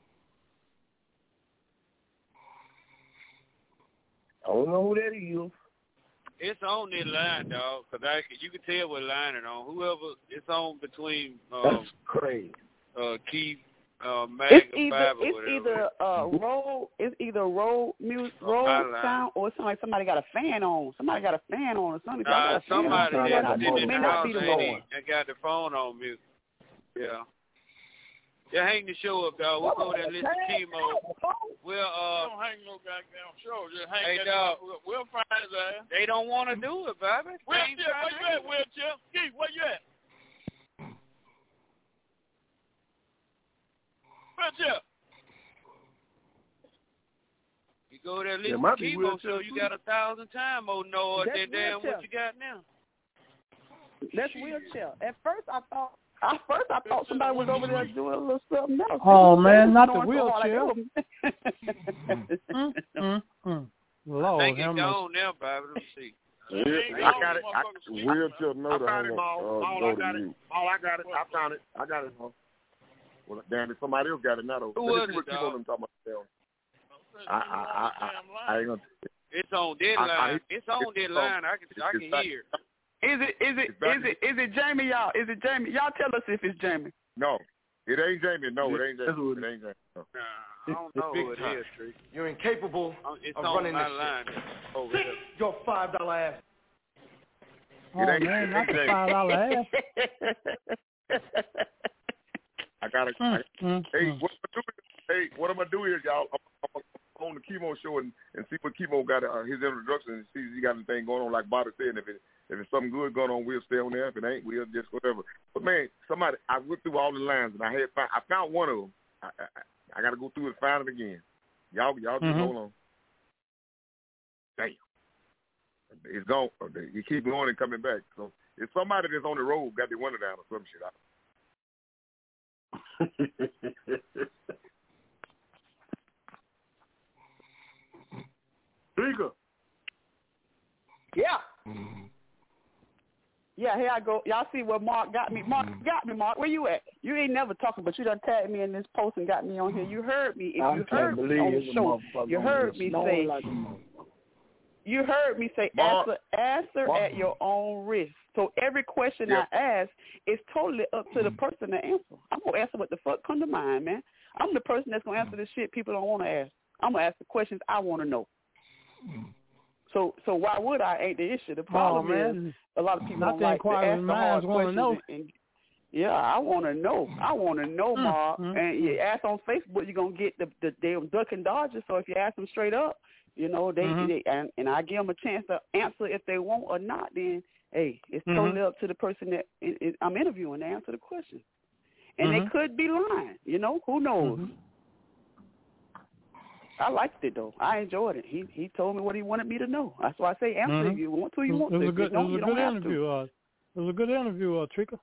I don't know who that is. It's on that line, dog, because I you can tell what line it on. Whoever it's on between um, That's crazy. uh, Keith, uh, Mag, It's or either Five, or it's whatever. either uh roll it's either roll music Oh, roll my line. sound or somebody somebody got a fan on. Somebody got a fan on or something. Y'all Uh, got a fan somebody on. that's That in the may not be the house, Lord. ain't he? They got the phone on mute. Yeah. Yeah, hang the show up, dog. We'll go there and listen to chemo. We'll, uh, Don't hang no goddamn show. Just hang Hey, that dog. motherfucker. We'll find his ass. they don't want to do it, Bobby. They Will ain't Chip, trying where to you do at, it. Will Chip? Keith, where you at? Will Chip? You go there and Yeah, listen might to be chemo wheelchair show, you too. got a thousand times more noise That's than damn wheelchair. what you got now. That's wheelchair. At first I thought at first I thought somebody was over there doing a little something else. Oh, They man, was not the snoring so hard, wheelchair. like they was- mm, mm. I Lord, think have it's mercy. gone now, Bobby. Let's see. I got it. I, Will till know I to found hang it, up, Maul. uh, Maul, go I to got it. you. Maul, I got it. I found it. I got it, Maul. Well, damn it, somebody else got it now, though. Who Let was me see what it, people dog? them talking about. I, I, I, I, I ain't gonna. It's on deadline. I, I, it's on it's deadline. I can I can it's hear. Is it is it is it is it Jamie, y'all? Is it Jamie? Y'all tell us if it's Jamie. No, it ain't Jamie. No, it ain't Jamie. It ain't Jamie. No. Nah, I don't know who it time. is, Tree. You're incapable It's of on running my this line. shit. Over here. Your five dollar ass. Oh, man, not the five dollar ass. I gotta. Mm, I, mm, hey, mm. what I'm gonna do is, hey, what I'm gonna do is, y'all, I'm, I'm gonna on the chemo show and, and see what chemo got uh, his introduction and see if he got anything going on. Like Bobby said, if it if it's something good going on, we'll stay on there. If it ain't, we'll just whatever. But man, somebody, I went through all the lines and I had I found one of them. I I, I got to go through and find it again. Y'all y'all just Mm-hmm. hold on. Damn, it's gone. You keep going and coming back. So it's somebody that's on the road got the window down or some shit. I, Speaker. Yeah. Yeah, here I go. Y'all see where Mark got me. Mark got me, Mark. Where you at? You ain't never talking, but you done tagged me in this post and got me on here. You heard me. If I you can't heard me believe on it's the a show, motherfucker you on heard here me snoring say, like a motherfucker. you heard me say, Mark. answer, answer Mark. at your own risk. So every question Yeah. I ask is totally up to the person to answer. I'm going to answer what the fuck come to mind, man. I'm the person that's going to answer the shit people don't want to ask. I'm going to ask the questions I want to know. So so why would I? Ain't the issue. The problem oh, is man. a lot of people Not don't the like to ask inquiring the hard minds want to questions. know. And, and, yeah, I want to know. I want to know, Mm, Mark. mm, And you ask on Facebook, you're going to get the, the damn duck and dodger. So if you ask them straight up, you know, they, Mhm. they and, and I give them a chance to answer if they want or not, then, hey, it's Mhm. totally up to the person that it, it, I'm interviewing to answer the question. And Mhm. they could be lying, you know, who knows? Mhm. I liked it, though. I enjoyed it. He he told me what he wanted me to know. That's why I say answer Mhm. if you want to, you It want was to. a If good, you it don't, was you a don't good have interview. Uh, it was a good interview, uh, Trika.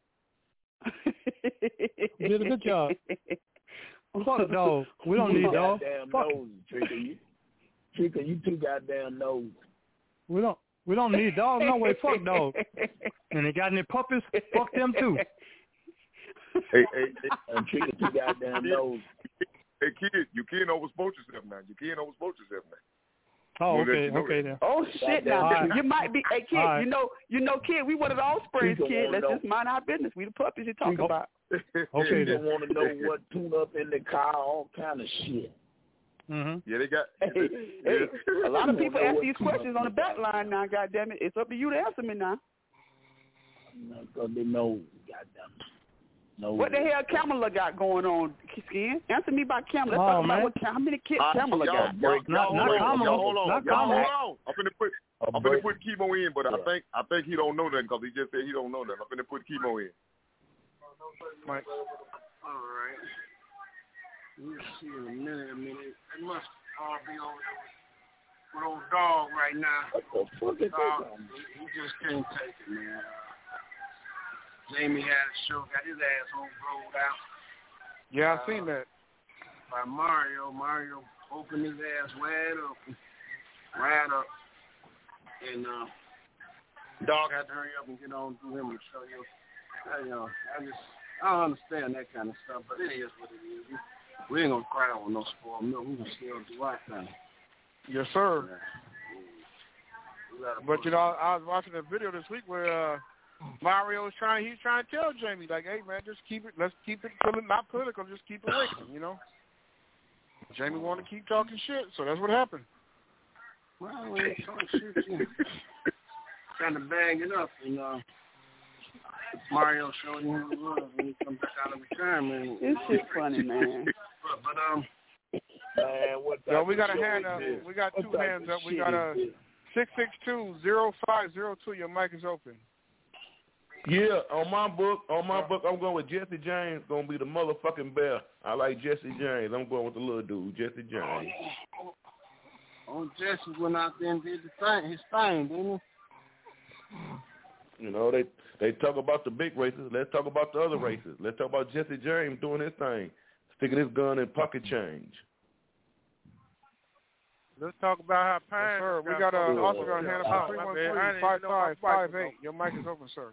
You did a good job. Fuck dog. We don't need dog. Goddamn Fuck. nose, Trika. You, Trika, you too goddamn nose. We don't. We don't need dog. No way. Fuck dog. And they got any puppies? Fuck them too. Hey, hey, hey. And Trika too goddamn nose. Hey, kid, you can't overspoke yourself now. You can't overspoke yourself now. Oh, We'll let okay, you know okay that. then. Oh shit! Now All right. you might be, hey kid. All right. You know, you know, kid. We one of the offsprings, People kid. wanna Let's know. just mind our business. We the puppies you talk People- about. Okay People then. want to know what tune up in the car, all kind of shit. Mhm. Yeah, they got. Hey, hey, a lot of You people know ask what these tune up questions on the in back line now. Goddamn it, it's up to you to answer me now. Because they know, goddamn. No. What the hell Kamala got going on, Skin? Answer me about Kamala. Let's Oh, talk man. about what, how many kids Uh, Kamala y'all, got. y'all, Not- y'all, not hold on, Kamala. y'all hold on, Not y'all Kamala. hold on. I'm finna put, I'm finna put chemo in, but I think, I think he don't know that because he just said he don't know that. I'm finna put chemo in. Mike. All right. Let's see in a minute, a minute. It must all be over there with old dog right now. What the fuck is Dog, that? he just can't take it, man. Jamie had a show, got his asshole rolled out Yeah, I seen that. by Mario. Mario opened his ass wide open, wide up, and uh, dog had to hurry up and get on through him and show you. I, you know, I just I don't understand that kind of stuff, but it is what it is. We, we ain't gonna cry on no spoiled milk. We gonna still do our thing. Yes, sir. We gotta But put- you know, I was watching a video this week where uh, Mario was trying. He's trying to tell Jamie, like, "Hey, man, just keep it. Let's keep it poli- not political. Just keep it racing." You know. Jamie wanted to keep talking shit, so that's what happened. Well, we ain't talking shit, yeah. Trying to bag it up, and uh, Mario showed you who he was when he comes back out of retirement. This shit funny, man. But, but um, Man, what Yo, type we of got a show hand is up. this? We got What two type hands of up. We shit got is a this? six six two zero five zero two. Your mic is open. Yeah, on my book, on my book, I'm going with Jesse James. Gonna be the motherfucking bear. I like Jesse James. I'm going with the little dude, Jesse James. old Jesse went out there and did the thing, his thing, didn't he? You know, they they talk about the big races. Let's talk about the other races. Let's talk about Jesse James doing his thing, sticking his gun in pocket change. Let's talk about how Pine. Yes, sir. We got uh, Oscar on hand about three one three, five five, five eight. Your mic is open, sir.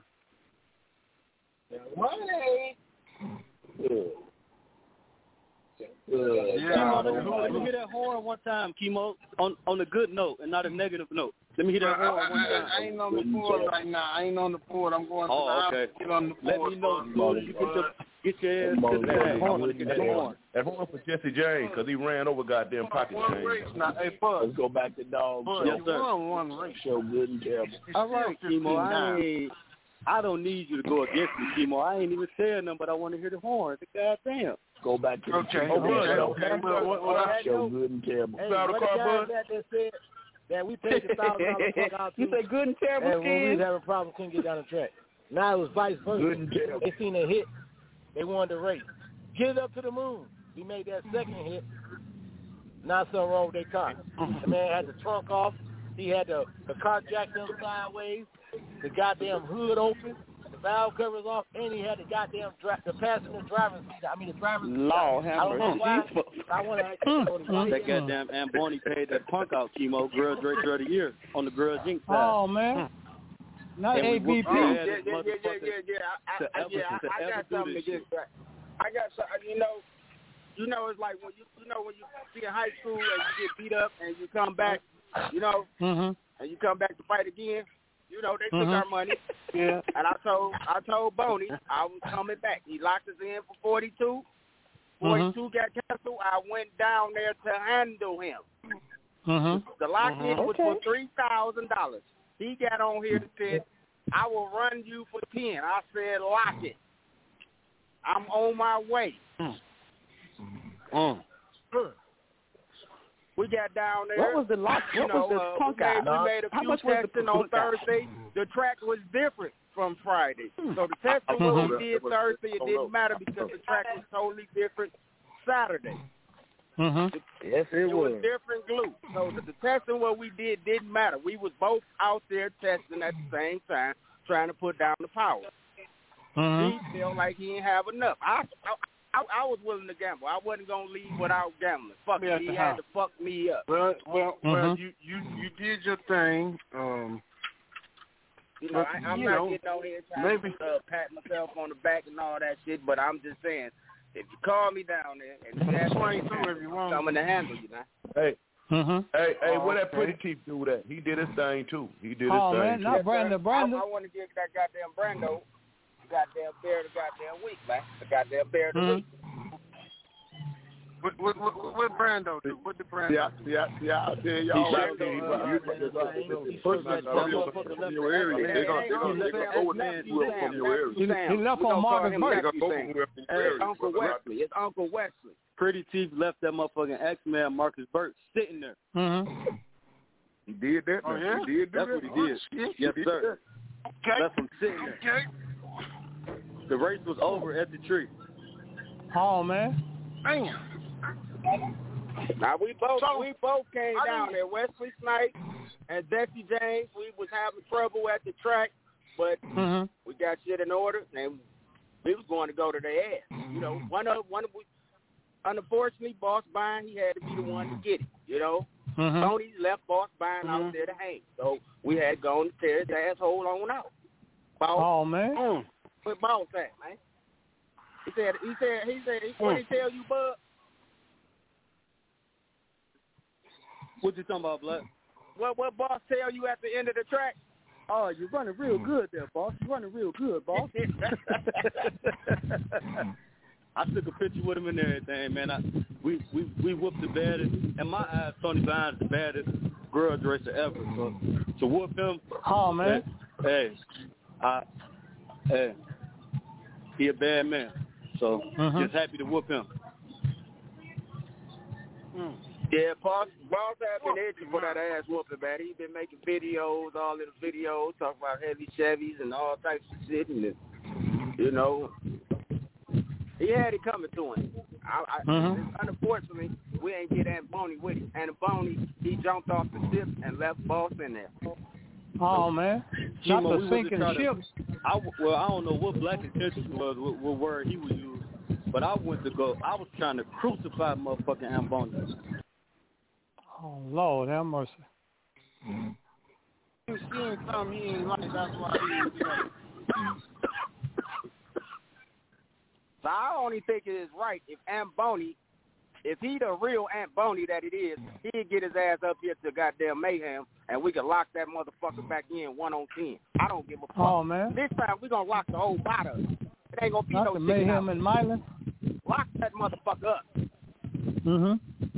Money. Good. Good. Chemo, let, me, let me hear that horn one time, Chemo, on on a good note and not a negative note. Let me hear that horn one time. I ain't on the board right now. I ain't on the board. I'm going oh, to the okay. get on the Let board. me know as soon as you get your, get your ass to that horn. Get that horn. That horn for Jesse James because he ran over goddamn pocket change. Now, hey, Bud. Let's go back to dog. Bud, yes, sir. You won one race. Show good and terrible. All right, Chemo. I ain't. I don't need you to go against me, Chemo. I ain't even saying nothing, but I want to hear the horn. Goddamn. Go back to okay. the Oh, Bud, okay. What, what, what show good and terrible. Hey, what the guy that, that said that we paid the thousand dollars fuck out to, you say good and terrible, and when we was having a problem, couldn't get down the track. Now it was vice versa. Good and terrible. They seen a hit, they wanted to race. Get it up to the moon. We made that second hit. Now something wrong with their car. The man had the trunk off. He had the, the car jacked up sideways. The goddamn hood open. The valve covers off, and he had the goddamn dri- the passenger driver's seat. I mean, the driver's seat. Lord have I don't know why. I want to Mm, That goddamn Amboni paid that punk out, Chemo, Girl Dresser of the Year on the Girl Jinx side. Oh, man. Not And A we B P. whooped Oh, their yeah, ass, yeah, yeah, yeah, yeah, motherfucker, yeah, yeah. I, to I, ever- yeah, to I, I ever got do something this against that. I got something, you know, you know, it's like when you, you know, when you see in high school and you get beat up and you come back, you know, Mm-hmm. and you come back to fight again. You know, they took Mhm. our money. Yeah. And I told I told Boney I was coming back. He locked us in for forty-two. forty-two got canceled. I went down there to handle him. Mm-hmm. The lock-in was Okay. for three thousand dollars. He got on here and said, I will run you for ten. I said, lock it. I'm on my way. Mm. We got down there. What was the lock? You What know, was the uh, punk we made, out? we made a How few much was the testing on punk out? Thursday. The track was different from Friday. So the testing Mhm. what we did Thursday, it didn't matter because the track was totally different Saturday. Mm-hmm. Yes, it It was was. different glue. So the, the testing what we did didn't matter. We was both out there testing at the same time, trying to put down the power. Mm-hmm. He felt like he didn't have enough. I, I I I was willing to gamble. I wasn't gonna leave without gambling. Fuck Me it, at he the had house. to fuck me up. Well, well, well. Mhm. You, you, you did your thing. Um, You know, But, I, I'm you not know, getting on here trying maybe- to uh, pat myself on the back and all that shit, but I'm just saying, if you call me down there and you ask swing me, through if you want. I'm coming to handle you, man. Hey, Mm-hmm. hey, hey, Oh, where that okay. pretty chief do that? He did his thing too. He did his Oh, thing man, too. not Brandon. Brandon. I, I want to give that goddamn Brando, goddamn bear the goddamn week, man. The goddamn bear of the Mhm. week. What, what, what, what Brando do? What did Brando Yeah, do? yeah, yeah. I tell y'all, He right showed there, the, you uh, know, you- man, the- the- he the showed person that that's from your- motherfucker from left your the- area, they're gonna they're gonna they're gonna go with Nephew you from Sam, your area. Nephew He- Sam. he left We on gonna call Marcus him Burke. They're Nephew gonna go Sam. from your Hey, area. Uncle Wesley. It's Uncle Wesley. Pretty Chief left that motherfucking X-Man Marcus Burke sitting there. Mm-hmm. He did that. Oh, man. yeah? He did do That's that. what he Oh, did. shit. Yes, He did sir. Okay. Left him sitting there. Okay. The race was over at the tree. Oh, man. Man. Now we both So, we both came I down don't- there. Wesley Snipes and Jesse James. We was having trouble at the track, but Mm-hmm. we got shit in order, and we was going to go to their ass. You know, one of one of we. Unfortunately, Boss Bine, he had to be the one to get it. You know, Mm-hmm. Tony left Boss Bine out there to hang, so we had to go and tear his asshole on out. Boss, Oh, man. Mm. where Boss at, man? He said, he said, he said, he, what he tell you, Bud? What you talking about, Black? What what Boss tell you at the end of the track? Oh, you're running real good there, boss. You're running real good, boss. I took a picture with him and everything, man. I, we, we, we whooped the baddest. In my eyes, Tony Vines the baddest girl dresser ever. So to whoop him, Oh, man. hey, I, hey, he a bad man. So Mhm. just happy to whoop him. Mm. Yeah, Boss, Boss had been itching for that ass whooping, man. He been making videos, all little videos, talking about heavy Chevys and all types of shit. And, you know, he had it coming to him. I, I, Mhm. Unfortunately, we ain't get Amboni with him. Amboni, he jumped off the ship and left Boss in there. Oh, man. Not Chemo, the we was sinking just trying ship. to- I, well, I don't know what Black intentions was, what, what word he would use, but I went to go. I was trying to crucify motherfucking Amboni. Oh, Lord, have mercy. He was seeing something he ain't like, that's why he was, you know. So I only think it is right if Aunt Boney, if he the real Aunt Boney that it is, he'd get his ass up here to goddamn Mayhem, and we can lock that motherfucker back in one on ten. I don't give a fuck. Oh, man. This time we gonna lock the whole body up. It ain't gonna be Not no the chicken Mayhem out. and Milan. Lock that motherfucker up. Mm-hmm.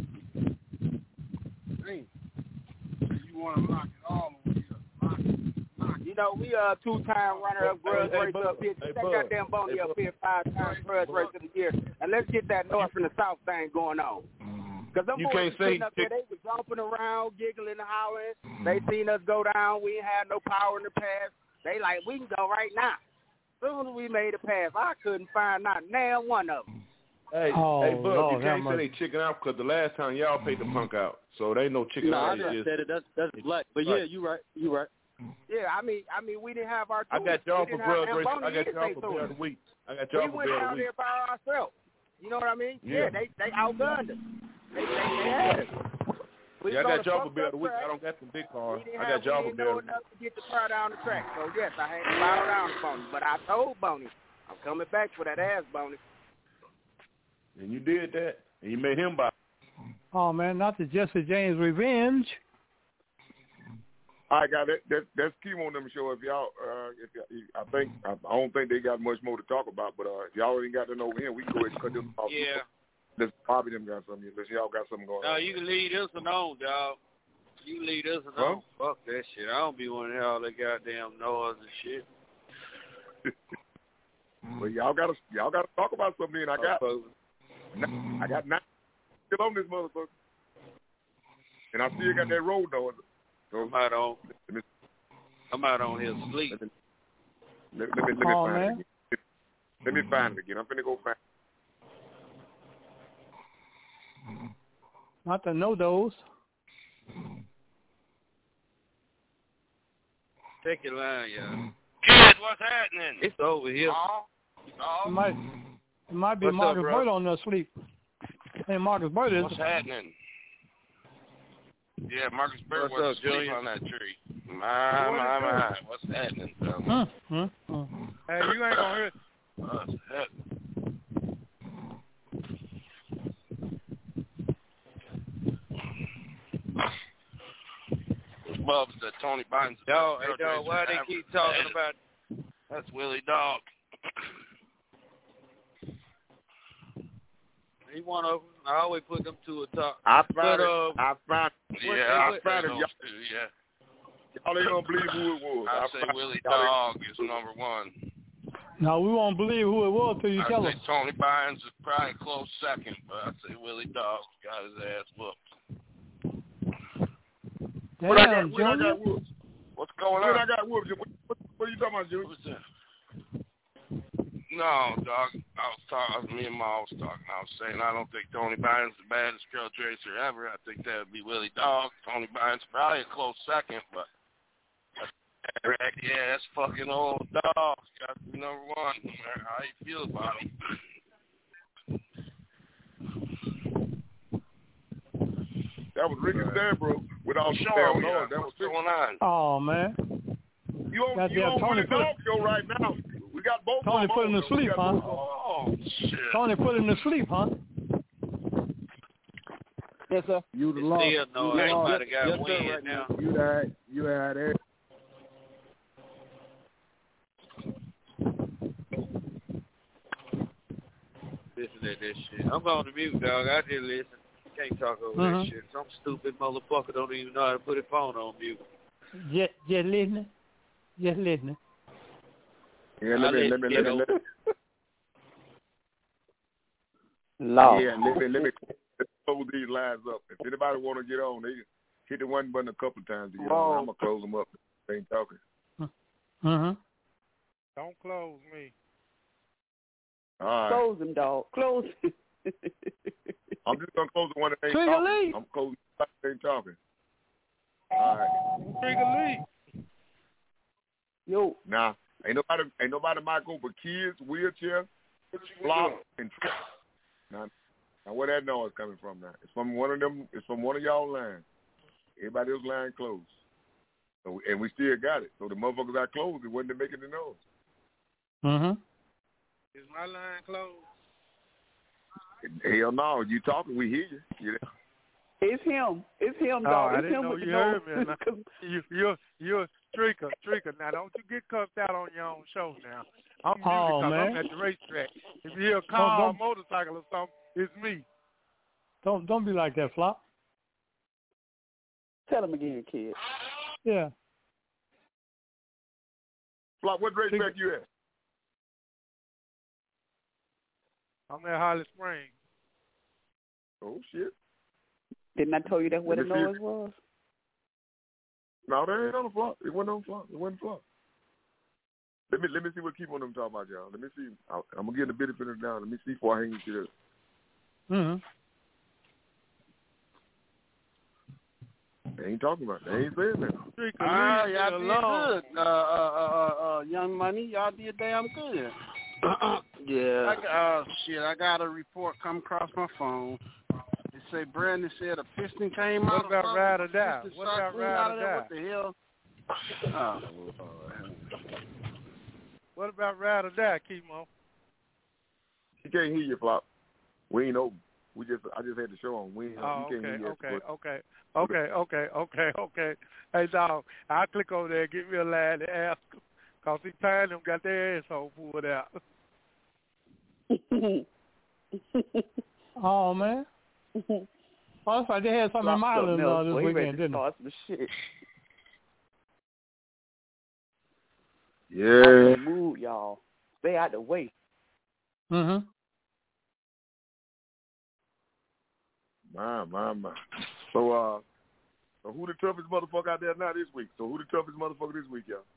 Hey, you want to lock it all over here. Lock it. Lock it. You know, we uh two-time runner-up grudge hey, race hey, up here. hey, Get that Bud. goddamn Boney Hey, up Bud. here five-time grudge race of the year. And let's get that north and the south thing going on. Because them You boys can't was say sitting up there, they was jumping around, giggling and hollering. They seen us go down. We ain't had no power in the past. They like, we can go right now. As soon as we made a pass, I couldn't find not now one of them. Hey, Oh, hey, Bud, Lord, you can't have say they chicken out because the last time y'all paid the punk out, so they ain't no chicken No, out. I It's just just- said it. That's that's black. But Right. yeah, you right. You right. Yeah, I mean, I mean, we didn't have our I tools. got y'all We for didn't have grudge Aunt race. Boney I got to y'all say for to bear us. of the week. I got We y'all for went bear of down the week. there by ourselves. You know what I mean? Yeah. Yeah, they they outgunned us. They, they, they had us. We Yeah, I was on got the y'all for fucked bear up of the week. track. I don't got some big cars. We didn't I have, got y'all we for didn't bear know of the week. enough to get the car down the track. So yes, I had to bow down to Boney. But I told Boney, I'm coming back for that ass, Boney. And you did that, and you made him buy. Oh, man, not the Jesse James Revenge. I got it. That, that's key on them show. If y'all, uh, if y'all, I think I, I don't think they got much more to talk about. But uh, if y'all ain't got to know him, we can go ahead and cut them off. Yeah. Let's Bobby them got something. Unless y'all got something going No, on. you can leave this alone, dog. You leave this alone. Huh? Fuck that shit. I don't be wanting to hear all that goddamn noise and shit. Well, y'all gotta y'all gotta talk about something. I got I got nine still on this motherfucker, and I still got that road though. So I'm out on. I'm out on here sleep. Let me let, let me, let me Oh, find man. it again. Let me find it again. I'm finna go find. Not the no-dos. Take your line, y'all. Kid, what's happening? It's over here. It might, it might be What's up, Marcus bro? Bird on there asleep. Hey, Marcus Bird is. What's happening? Yeah, Marcus Bird What's was up, asleep Junior? on that tree. My, my, my. What's happening, bro? Hmm, hmm, hmm. Hey, you ain't gonna hear. What's happening? Bubs that Tony Biden's. Dog, hey, dog, why they keep talking about That's Willie Dog. he one of them? I always put them two atop. I But, found uh, it. I found it. Yeah, I found it. those Y'all, two, yeah. y'all ain't gonna believe who it was. I I say found- Willie y'all ain't- Dog is number one. No, we won't believe who it was till you I tell say us. Tony Bynes is probably a close second, but I say Willie Dog got his ass whooped. When I got, Damn, when I Junior. got whooped. What's going When on? I got whooped. What, what, what are you talking about, Junior? What's that? No, dog. I was talking. Me and Ma was talking. I was saying I don't think Tony Biden's the baddest grudge racer ever. I think that would be Willie Dog. Tony Biden's probably a close second, but yeah, that's fucking old dog. Got to be number one. No matter how you feel about him. That was Ricky Stanbro with all the Sure, damn yeah. noise. That was What's going on? Oh, man. You on, Goddamn you on Tony Willie put- Dog show right now. We got both Tony of them put him on, to though. We sleep, got huh? both of them. Oh shit. Tony put him to sleep, huh? Yes, sir. You the It's law. still no You the law. everybody got Yes, sir, wind right now. You that. You had it. Listen to this shit. I'm going to mute, dog. I just listen. Can't talk over Mhm. that shit. Some stupid motherfucker don't even know how to put his phone on mute. Just, just listening. Just listening. Yeah, let me, I let me, let let me, let me. Law. Yeah, let me, let me close these lines up. If anybody want to get on, they hit the one button a couple times to get Whoa. on. I'm gonna close them up. They ain't talking. Mm-hmm. Don't close me. All right. Close him, dog. Close him. I'm just gonna close the one that ain't Trigger talking. Lee. I'm closing the one that ain't talking. All right. Trigger Lee. Yo. Now, ain't nobody, ain't nobody might go for kids, wheelchair, block, and truck. Now, Now where that noise coming from now? It's from one of them. It's from one of y'all lines. Everybody else line closed. So, and we still got it. So the motherfuckers got closed. It wasn't making the noise. Mm-hmm. Is my line closed? Hell no. You talking, we hear you. you know? It's him. It's him, Oh, dog. I It's didn't him know with you the heard nose. me. Now, you, you're, you're a streaker, streaker. Now, don't you get cussed out on your own show now. I'm muted Oh, because man. I'm at the racetrack. If you hear a car Don't- or motorcycle or something, it's me. Don't don't be like that, Flop. Tell him again, kid. Yeah. Flop, what racetrack you at? I'm at Holly Springs. Oh, shit. Didn't I tell you that's where the Let me see noise if- was? No, that ain't on the flop. It wasn't on the flop. It wasn't flop. Let me let me see what keep on them talking about, y'all. Let me see. I, I'm gonna get the benefit of the doubt. Let me see before I hang you up. Mm-hmm. They ain't talking about it. They ain't saying that. Ah, y'all did good, uh, uh, uh, uh, Young Money. Y'all did damn good. Yeah. I, got- uh, shit, I got a report come across my phone. It say Brandon said a piston came What out. about of Ride or the Die? piston What shot about clean Ride out or of there. Die? What the hell? Oh, What about Ride or Die, Kimo? He can't hear you, Flop. We ain't open. We just I just had to show him. We ain't, Oh, he can't okay, hear you. okay, okay, okay, okay, okay, okay. Hey, dog, I'll click over there and get me a line and ask them. Because he tired them got their asshole pulled out. Oh, man. Oh, that's right. They had something in Maryland uh, this weekend, didn't they? Some shit. Yeah. Mood, y'all. Stay out the way. Mm-hmm. My, my, my. So, uh, so who the toughest motherfucker out there now this week? So who the toughest motherfucker this week, y'all?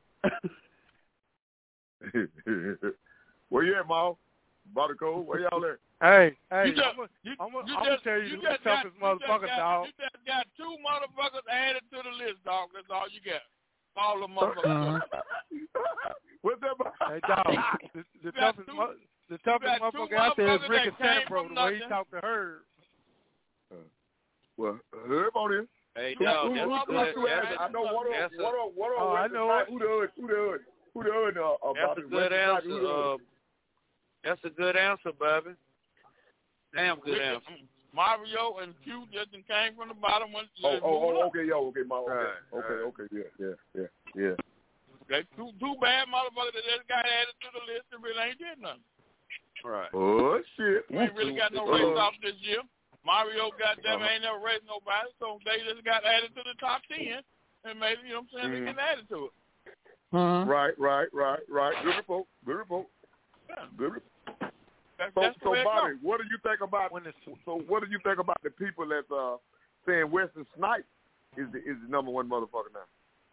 Where you at, Ma? Body Code? Where y'all at? Hey, hey, You just- I'm going you- to you tell just- you, you who just the toughest got- you just motherfucker, got- dog. You just got two motherfuckers added to the list, dog. That's all you got. All the motherfuckers. What's that about? Hey, dog, the, the You got toughest, two- mo- the toughest got two motherfucker out there is motherfuckers Ricky that came Sambro, from the way he nothing. talked to her. Well, Herb on this. Hey, Who- dog, who- that's who- good. who- who- That's I know what on that's a- what on what Oh, on I Western know Side, it. who the hood who the hood who the hood uh, about That's a it? good Western Side, answer. who the hood? Uh, that's a good answer, Bobby. Damn good Ricky- answer. Mario and Q just came from the bottom. One, Oh, oh, oh, okay, yo, okay, my, okay, Right, okay, right. okay, yeah, yeah, yeah, yeah. Okay, two, two bad motherfuckers that just got added to the list and really ain't did nothing. Right. Oh shit! We ain't really got no Uh, race off this year. Mario, goddamn, Uh-huh. ain't never raced nobody, so they just got added to the top ten, and maybe, you know what I'm saying, Mhm. they get added to it. Mm-hmm. Right, right, right, right. Good report. Good report. Yeah. Good report. That's, So, that's the so way it Bobby, goes. what do you think about? When it's, So, what do you think about the people that's uh, saying Wesley Snipes is the is the number one motherfucker now?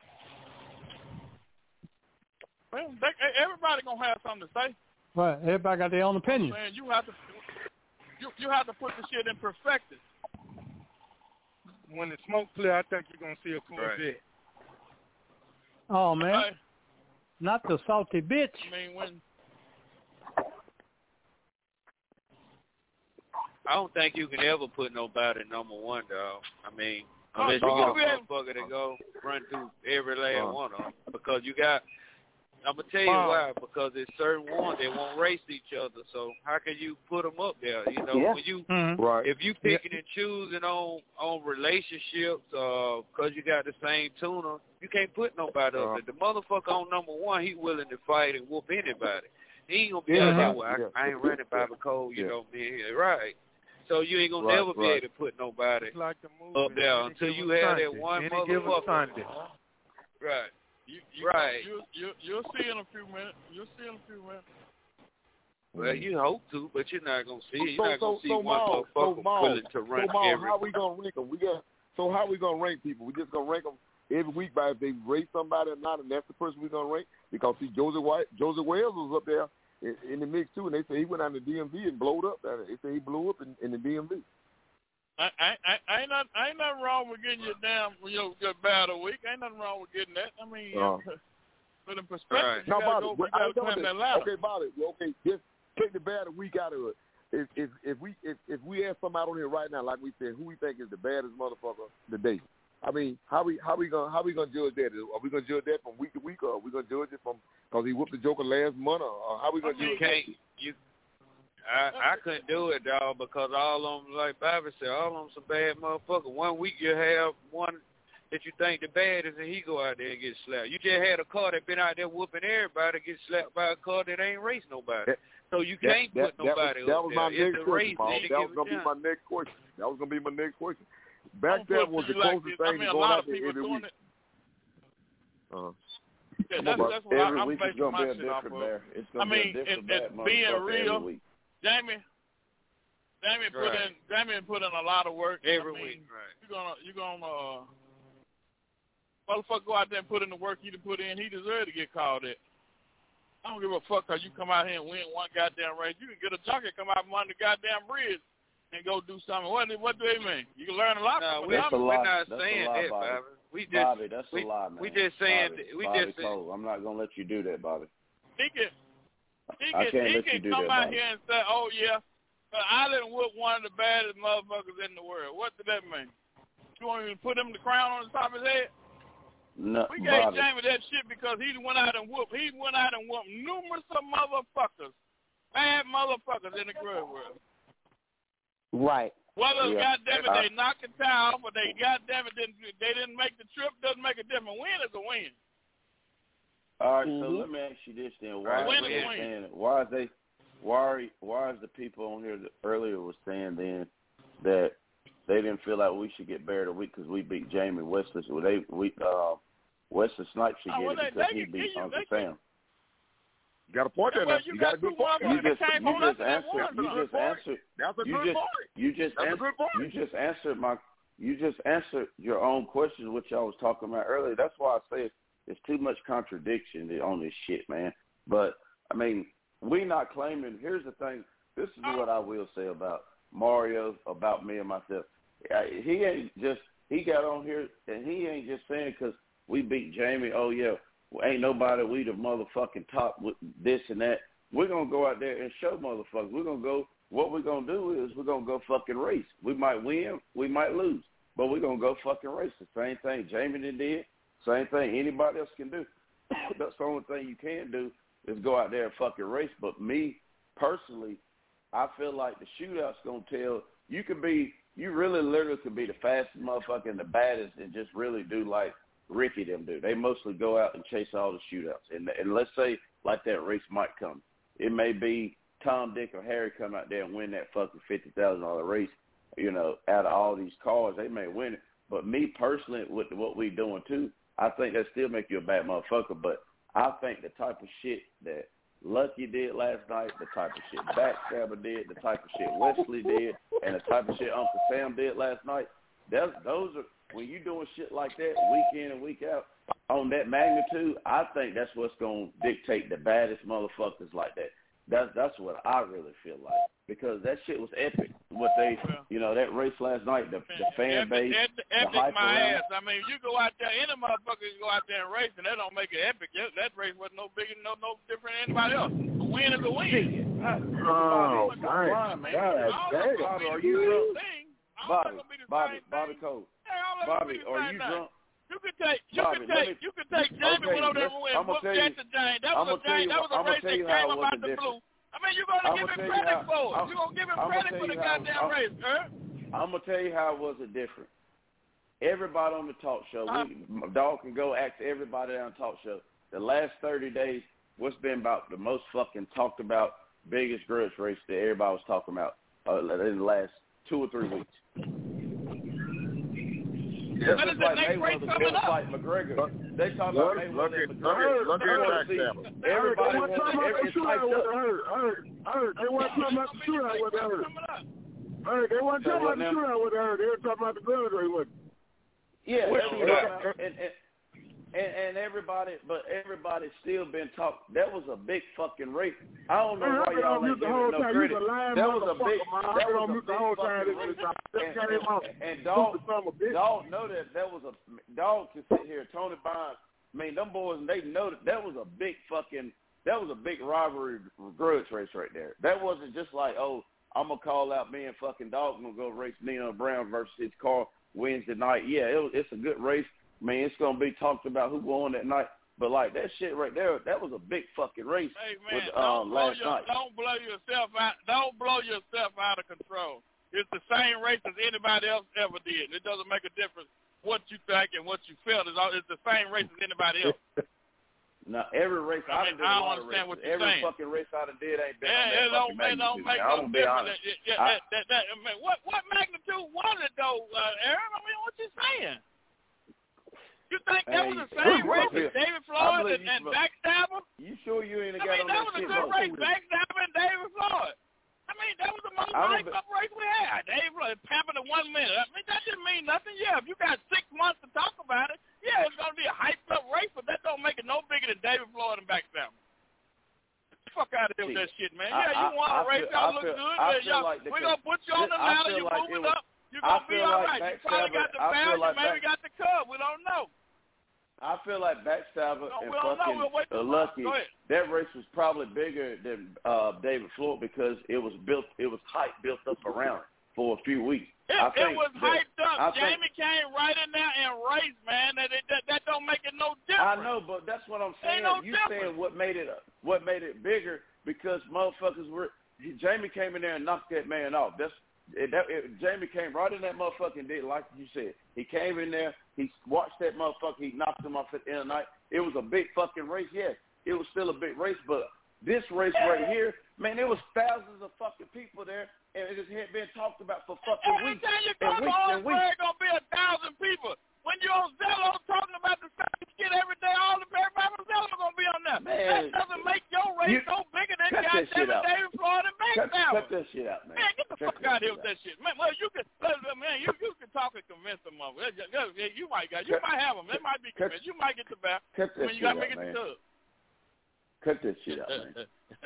Well, they, everybody gonna have something to say. Right. Everybody got their own opinion. Man, you have to you you have to put the shit in perspective. when the smoke clear, I think you're going to see a Right. Corvette. Oh, man. Right. Not the salty bitch. I mean, when I don't think you can ever put nobody number one, dog. I mean, Oh, unless you oh, get a motherfucker to go run through every last Oh. one of them. Because you got, I'm going to tell you Wow. why. Because there's certain ones that won't race each other. So how can you put them up there? You know, Yeah. when you, Mm-hmm. Right. if you picking and choosing on, on relationships uh, because you got the same tuner, you can't put nobody Uh. up there. The motherfucker on number one, he willing to fight and whoop anybody. He ain't going to be Yeah, out there, right. well, I, Yeah. I ain't running Bobby Cole, you Yeah. know, man. Right. So you ain't gonna Right, never be right. able to put nobody It's like the movie. up there Any until Given you have that Sunday. one Any given motherfucker. Sunday. Right. you, you Right. you you you'll see in a few minutes. You'll see in a few minutes. Well, you hope to, but you're not gonna see it. You're So, not gonna so, see so, one Maul, so, motherfucker Maul, willing to run so, Maul, every. how we gonna rank them? We got. So how we gonna rank people? We just gonna rank them every week by if they rate somebody or not, and that's the person we gonna rank. Because see, Joseph White, Joseph Wells was up there in, in the mix too, and they say he went out to the D M V and blowed up. They say he blew up in, in the D M V. I, I, I ain't not, ain't nothing wrong with getting your damn your, your battle week. Ain't nothing wrong with getting that. I mean, Uh. put in perspective, Right. you Now, gotta Bobby, go, well, you gotta I know climb that. that ladder. Okay, Bobby. Okay, just take the bad week out of it. if if if we if, if we have somebody on here right now, like we said, who we think is the baddest motherfucker today? I mean, how we how we gonna how we gonna judge that? Are we gonna judge that from week to week, or are we gonna judge it from because he whooped the Joker last month, or, or how we gonna you judge can't, that? You, I I couldn't do it, dog, because all of them, like Bobby said, all of them some bad motherfuckers. One week you have one that you think the baddest, and he go out there and get slapped. You just had a car that been out there whooping everybody, get slapped by a car that ain't race nobody. That, so you that, can't that, put nobody that up was, that was there. my It's next a race. question, That was gonna be my next question. That was gonna be my next question. Back then was the closest like thing I mean, to a going lot out of there people every doing week. it. Uh-huh. Yeah, that's, that's what every I, I'm week is basing gonna my be a shit off different of. bear. It's I gonna mean, be a different and, and bad being motherfucker real, every week. Jamie, Jamie put Right. in, Jamie put in a lot of work Every I mean, week, right? You're gonna, you're gonna, uh, motherfucker go out there and put in the work he done put in. He deserved to get called it. I don't give a fuck because you come out here and win one goddamn race. You can get a junkie come out from under the goddamn bridge and go do something. What, what do they mean? You can learn a lot No, from we, it. we're not That's saying a lie, that, Bobby. Bobby. We just, Bobby, that's we, a lie, man. we just saying, Bobby, we Bobby just saying. Cole, I'm not gonna let you do that, Bobby. He can, he I can, can't he let you can do come that, out Bobby. here and say, oh, yeah, but I done whoop one of the baddest motherfuckers in the world. What does that mean? You want me to put him the crown on the top of his head? No, We gave Bobby. Jamie that shit because he went out and whooped. He went out and whooped numerous of motherfuckers, bad motherfuckers in the grudge world. Right. Whether Yeah. goddamn it they knocked the tie off or they goddamn it didn't they didn't make the trip doesn't make a difference. Win is a win. All right, Mm-hmm. so let me ask you this then: Why Win is is they a win. saying? Why is they? Why are, why is the people on here that earlier was saying then that they didn't feel like we should get buried a week because we beat Jamie Wesley? So they we uh, Wesley Snipes should Oh, get well, it they- because they he can beat give you- Uncle they can- Sam. You got a point there. Well, now. you You got got a good two point. motherfuckers You that just came you on just after that answered one. you That's a just good point. answered That's a you good just point. you just That's a answered good point. you just answered my you just answered your own question, which I was talking about earlier. That's why I say it's too much contradiction on this shit, man. But I mean, we not claiming. Here's the thing. This is what I will say about Mario, about me and myself. He ain't just he got on here and he ain't just saying because we beat Jamie. Oh yeah, well, ain't nobody. We the motherfucking top with this and that. We're gonna go out there and show motherfuckers. We're gonna go. What we're gonna do is we're gonna go fucking race. We might win, we might lose, but we're gonna go fucking race. The same thing Jamie did. Same thing anybody else can do. That's the only thing you can do is go out there and fucking race. But me personally, I feel like the shootout's gonna tell you could be you really literally could be the fastest motherfucker and the baddest and just really do like Ricky them do. They mostly go out and chase all the shootouts. And and let's say like that race might come. It may be Tom, Dick, or Harry come out there and win that fucking fifty thousand dollar race. You know, out of all these cars, they may win it. But me personally, with what we doing too, I think that still make you a bad motherfucker. But I think the type of shit that Lucky did last night, the type of shit Backstabber did, the type of shit Wesley did, and the type of shit Uncle Sam did last night, that's, those are, when you doing shit like that week in and week out on that magnitude, I think that's what's going to dictate the baddest motherfuckers like that. That's that's what I really feel like, because that shit was epic. What they, you know, that race last night, the, the fan base, epic, the epic hype my around. ass. I mean, you go out there, any motherfucker can go out there and race, and that don't make it epic. That, that race wasn't no bigger, no no different than anybody else. A win is a win. Oh, my man. God. Bobby, Damn. are you drunk? Bobby, Bobby, Bobby Cole. Bobby, are you drunk? You could take, you Bobby, could let take, me- you could take Jamie okay, went over there let's- and I'ma whooped tell you- Jackson James. That I'ma was a tell James, you- that was a I'ma race tell that you came how it up out wasn't the different. blue. I mean, you're gonna I'ma give him tell you credit how- for it. I'm- You're gonna give him I'ma credit tell for the you how- goddamn I'm- race, huh? I'm gonna tell you how it wasn't different. Everybody on the talk show, we, dog can go ask everybody on the talk show. The last thirty days, what's been about the most fucking talked about biggest grudge race that everybody was talking about uh, in the last two or three weeks? Yeah. It's just like Mayweather, it was like McGregor. They talk about Look, Mayweather look and at, McGregor. look at, They look wanna at see Backstabber. everybody They wants want to, to every, talk it's about hyped the up. shootout. I heard, I heard. They want to talk about the shootout with the hurt. I heard. They want to Say talk what about the now? shootout with the hurt. They were talking about the grudge race with Yeah, Well, that's what yeah. I'm talking about. and, and, and and everybody, but everybody's still been talking. That was a big fucking race. I don't know Man, why I've been y'all on mute ain't the giving whole it no time. credit. You a lying That was a motherfucker, big, man. I've that been was on a mute the big whole time. fucking This race. is And, got him off. and, and dog, Stupid son of a bitch. dog know that that was a dog can sit here. Tony Bonds, I mean, them boys, they know that that was a big fucking, that was a big rivalry grudge race right there. That wasn't just like, oh, I'm gonna call out me and fucking Dog gonna go race Neon Brown versus his car Wednesday night. Yeah, it, it's a good race. Man, it's gonna be talked about who won that night. But like that shit right there, that was a big fucking race. Hey man, with, don't, um, blow last your, night. don't blow yourself out. Don't blow yourself out of control. It's the same race as anybody else ever did. It doesn't make a difference what you think and what you feel. It's, all, it's the same race as anybody else. Now every race I, I, mean, done did I a don't lot of understand races. what you're every saying. fucking race I done did ain't been Yeah, on that it don't, fucking it don't make I'm no gonna be difference. honest. That, yeah, I, that, that, that, I mean, what what magnitude was it though, uh, Aaron? I mean, what you saying? You think that hey, was the same hey, race hey, as David Floyd and, and Backstabber? You sure you ain't I got mean, on that that was a shit, good bro? race, Backstabber and David Floyd. I mean, that was the most hyped up race we had. David Floyd pamping in one minute. I mean, that didn't mean nothing. Yeah, if you got six months to talk about it, yeah, it's going to be a hyped up race, but that don't make it no bigger than David Floyd and Backstabber. Fuck out of here with that shit, man. Yeah, I, you won a I race. feel, Y'all I look feel, good. I Yeah, feel y'all, like the, we're going to put you on the I ladder. feel You're like moving was, up. You're going to be all like right. You probably got the Bears. like You maybe back, got the Cubs. We don't know. I feel like Backstabber No, and we don't know. fucking We'll wait uh, till Lucky, Go ahead. that race was probably bigger than uh, David Floyd because it was built, it was hype built up around it for a few weeks. It, I it think was that, hyped up. I Jamie think, came right in there and raced, man. That, that that don't make it no difference. I know, but that's what I'm saying. No you difference. saying what made it what made it bigger because motherfuckers were. Jamie came in there and knocked that man off. That's it, that, it, Jamie came right in that motherfucking did like you said. He came in there. He watched that motherfucker. He knocked him off at the end of the night. It was a big fucking race. Yes, it was still a big race, but this race right here, man, there was thousands of fucking people there, and it just had been talked about for fucking Every weeks time you and come weeks on, and weeks. there's gonna be a thousand people. When you're on Zello talking about the same shit every day, all the everybody on Zello gonna be on there. Man, that doesn't make your race you, no bigger than cut that shit goddamn out. David Floyd and Cut, Backstabber. cut that shit out, man. Man, get the cut fuck out of here out. with that shit, man. Well, you can, man, you you can talk and convince them of it. You might got, you cut, might have them. They might be convinced. You might get the back. Cut that I mean, you shit gotta out, make it man. the tub. Cut that shit out, man.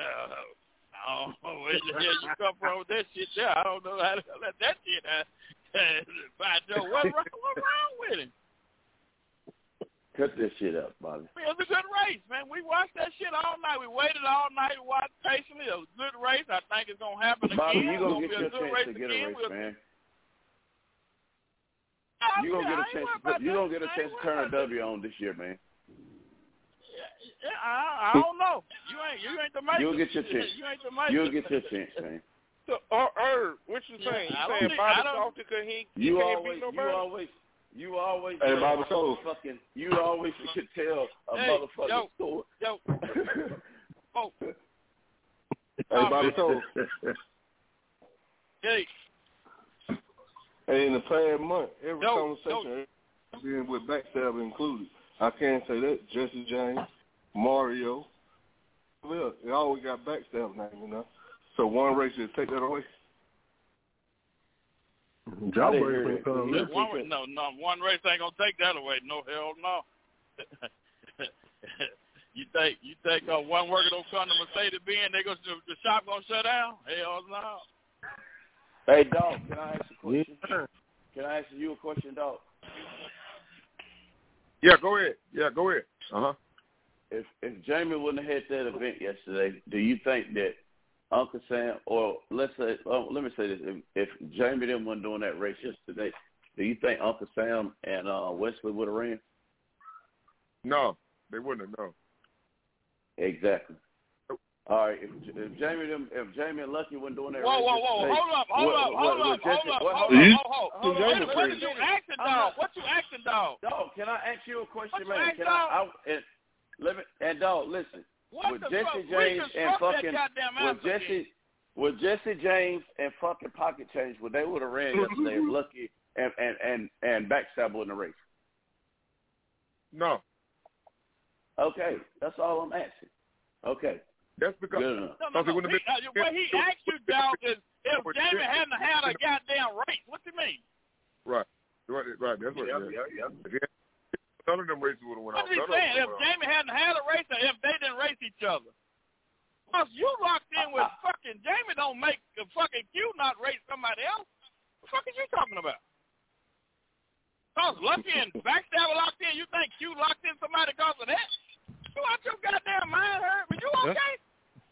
Oh, where the hell you come from with that shit there? I don't know how to let that shit out. By Joe, what wrong, what wrong with him? Cut this shit up, Bobby. It was a good race, man. We watched that shit all night. We waited all night and watched patiently. It was a good race. I think it's going to happen again. Bobby, you're it's going to be get your a good chance race to get again. a race, We'll, man. I You're going to mean, get a I chance ain't to, you're worried gonna get a about chance that. to turn a W on this year, man. Yeah, I, I don't know. You ain't you ain't the maker. You'll get your chance. You ain't the maker. You'll get your chance, man. So, uh, Herb, what you saying? Yeah, I You don't saying think- Bobby I don't- Salter because he, he You can't always, beat you nobody? always, you always, Hey, uh, Bobby Soul. fucking, you always could tell a Hey, motherfucking yo, story. Yo, oh, Hey, Bobby Soul. hey, Hey, in the past month, every yo, conversation, being with Backstabber included, I can't say that. Jesse James, Mario, well, they always got Backstabber name, you know. So one race just take that away. Jawbreaker it. comes. Yeah. one, no, no, one race ain't gonna take that away. No hell, no. you think you think uh, one worker don't come to Mercedes Benz, they go the, the shop gonna shut down? Hell no. Hey, dog, can I ask a question? Can I ask you a question, dog? Yeah, go ahead. Yeah, go ahead. Uh huh. If if Jamie wouldn't have had that event yesterday, do you think that Uncle Sam, or let's say, oh, let me say this, if, if Jamie didn't want doing that race yesterday, do you think Uncle Sam and uh, Wesley would have ran? No, they wouldn't have. No. Exactly. All right, if, if Jamie them, if Jamie and Lucky wasn't doing that Whoa, race whoa, whoa, yesterday, hold up, hold what, up, what, hold what up, Jesse, hold up, what, hold hold up, up, hold up. hold What, on, what did you asking, dog? What you asking, dog? Dog, can I ask you a question, What you man? ask, Can dog? I, I and, let me, and dog, listen. What with the Jesse fuck? James and Reconstruct that fucking goddamn with answer Jesse again. with Jesse James and fucking Pocket Change, what they would have ran yesterday if Lucky and and and, and Backstabber in the race. No. Okay, that's all I'm asking. Okay. That's because No, no, no. He, uh, what he asked you, dog, is if Jamie hadn't had a goddamn race. What do you mean? Right. Right. Right. That's what. Yeah, it is. yeah, yeah. None of them races would have went What off. is he None of saying? If them would have went Jamie hadn't had a race, or if they didn't race each other. Plus, you locked in with fucking Jamie. Don't make the fucking Q not race somebody else. What the fuck is you talking about? Cause Lucky and Backstabber locked in. You think Q locked in somebody because of that? You out your goddamn mind, Herb? Are you okay?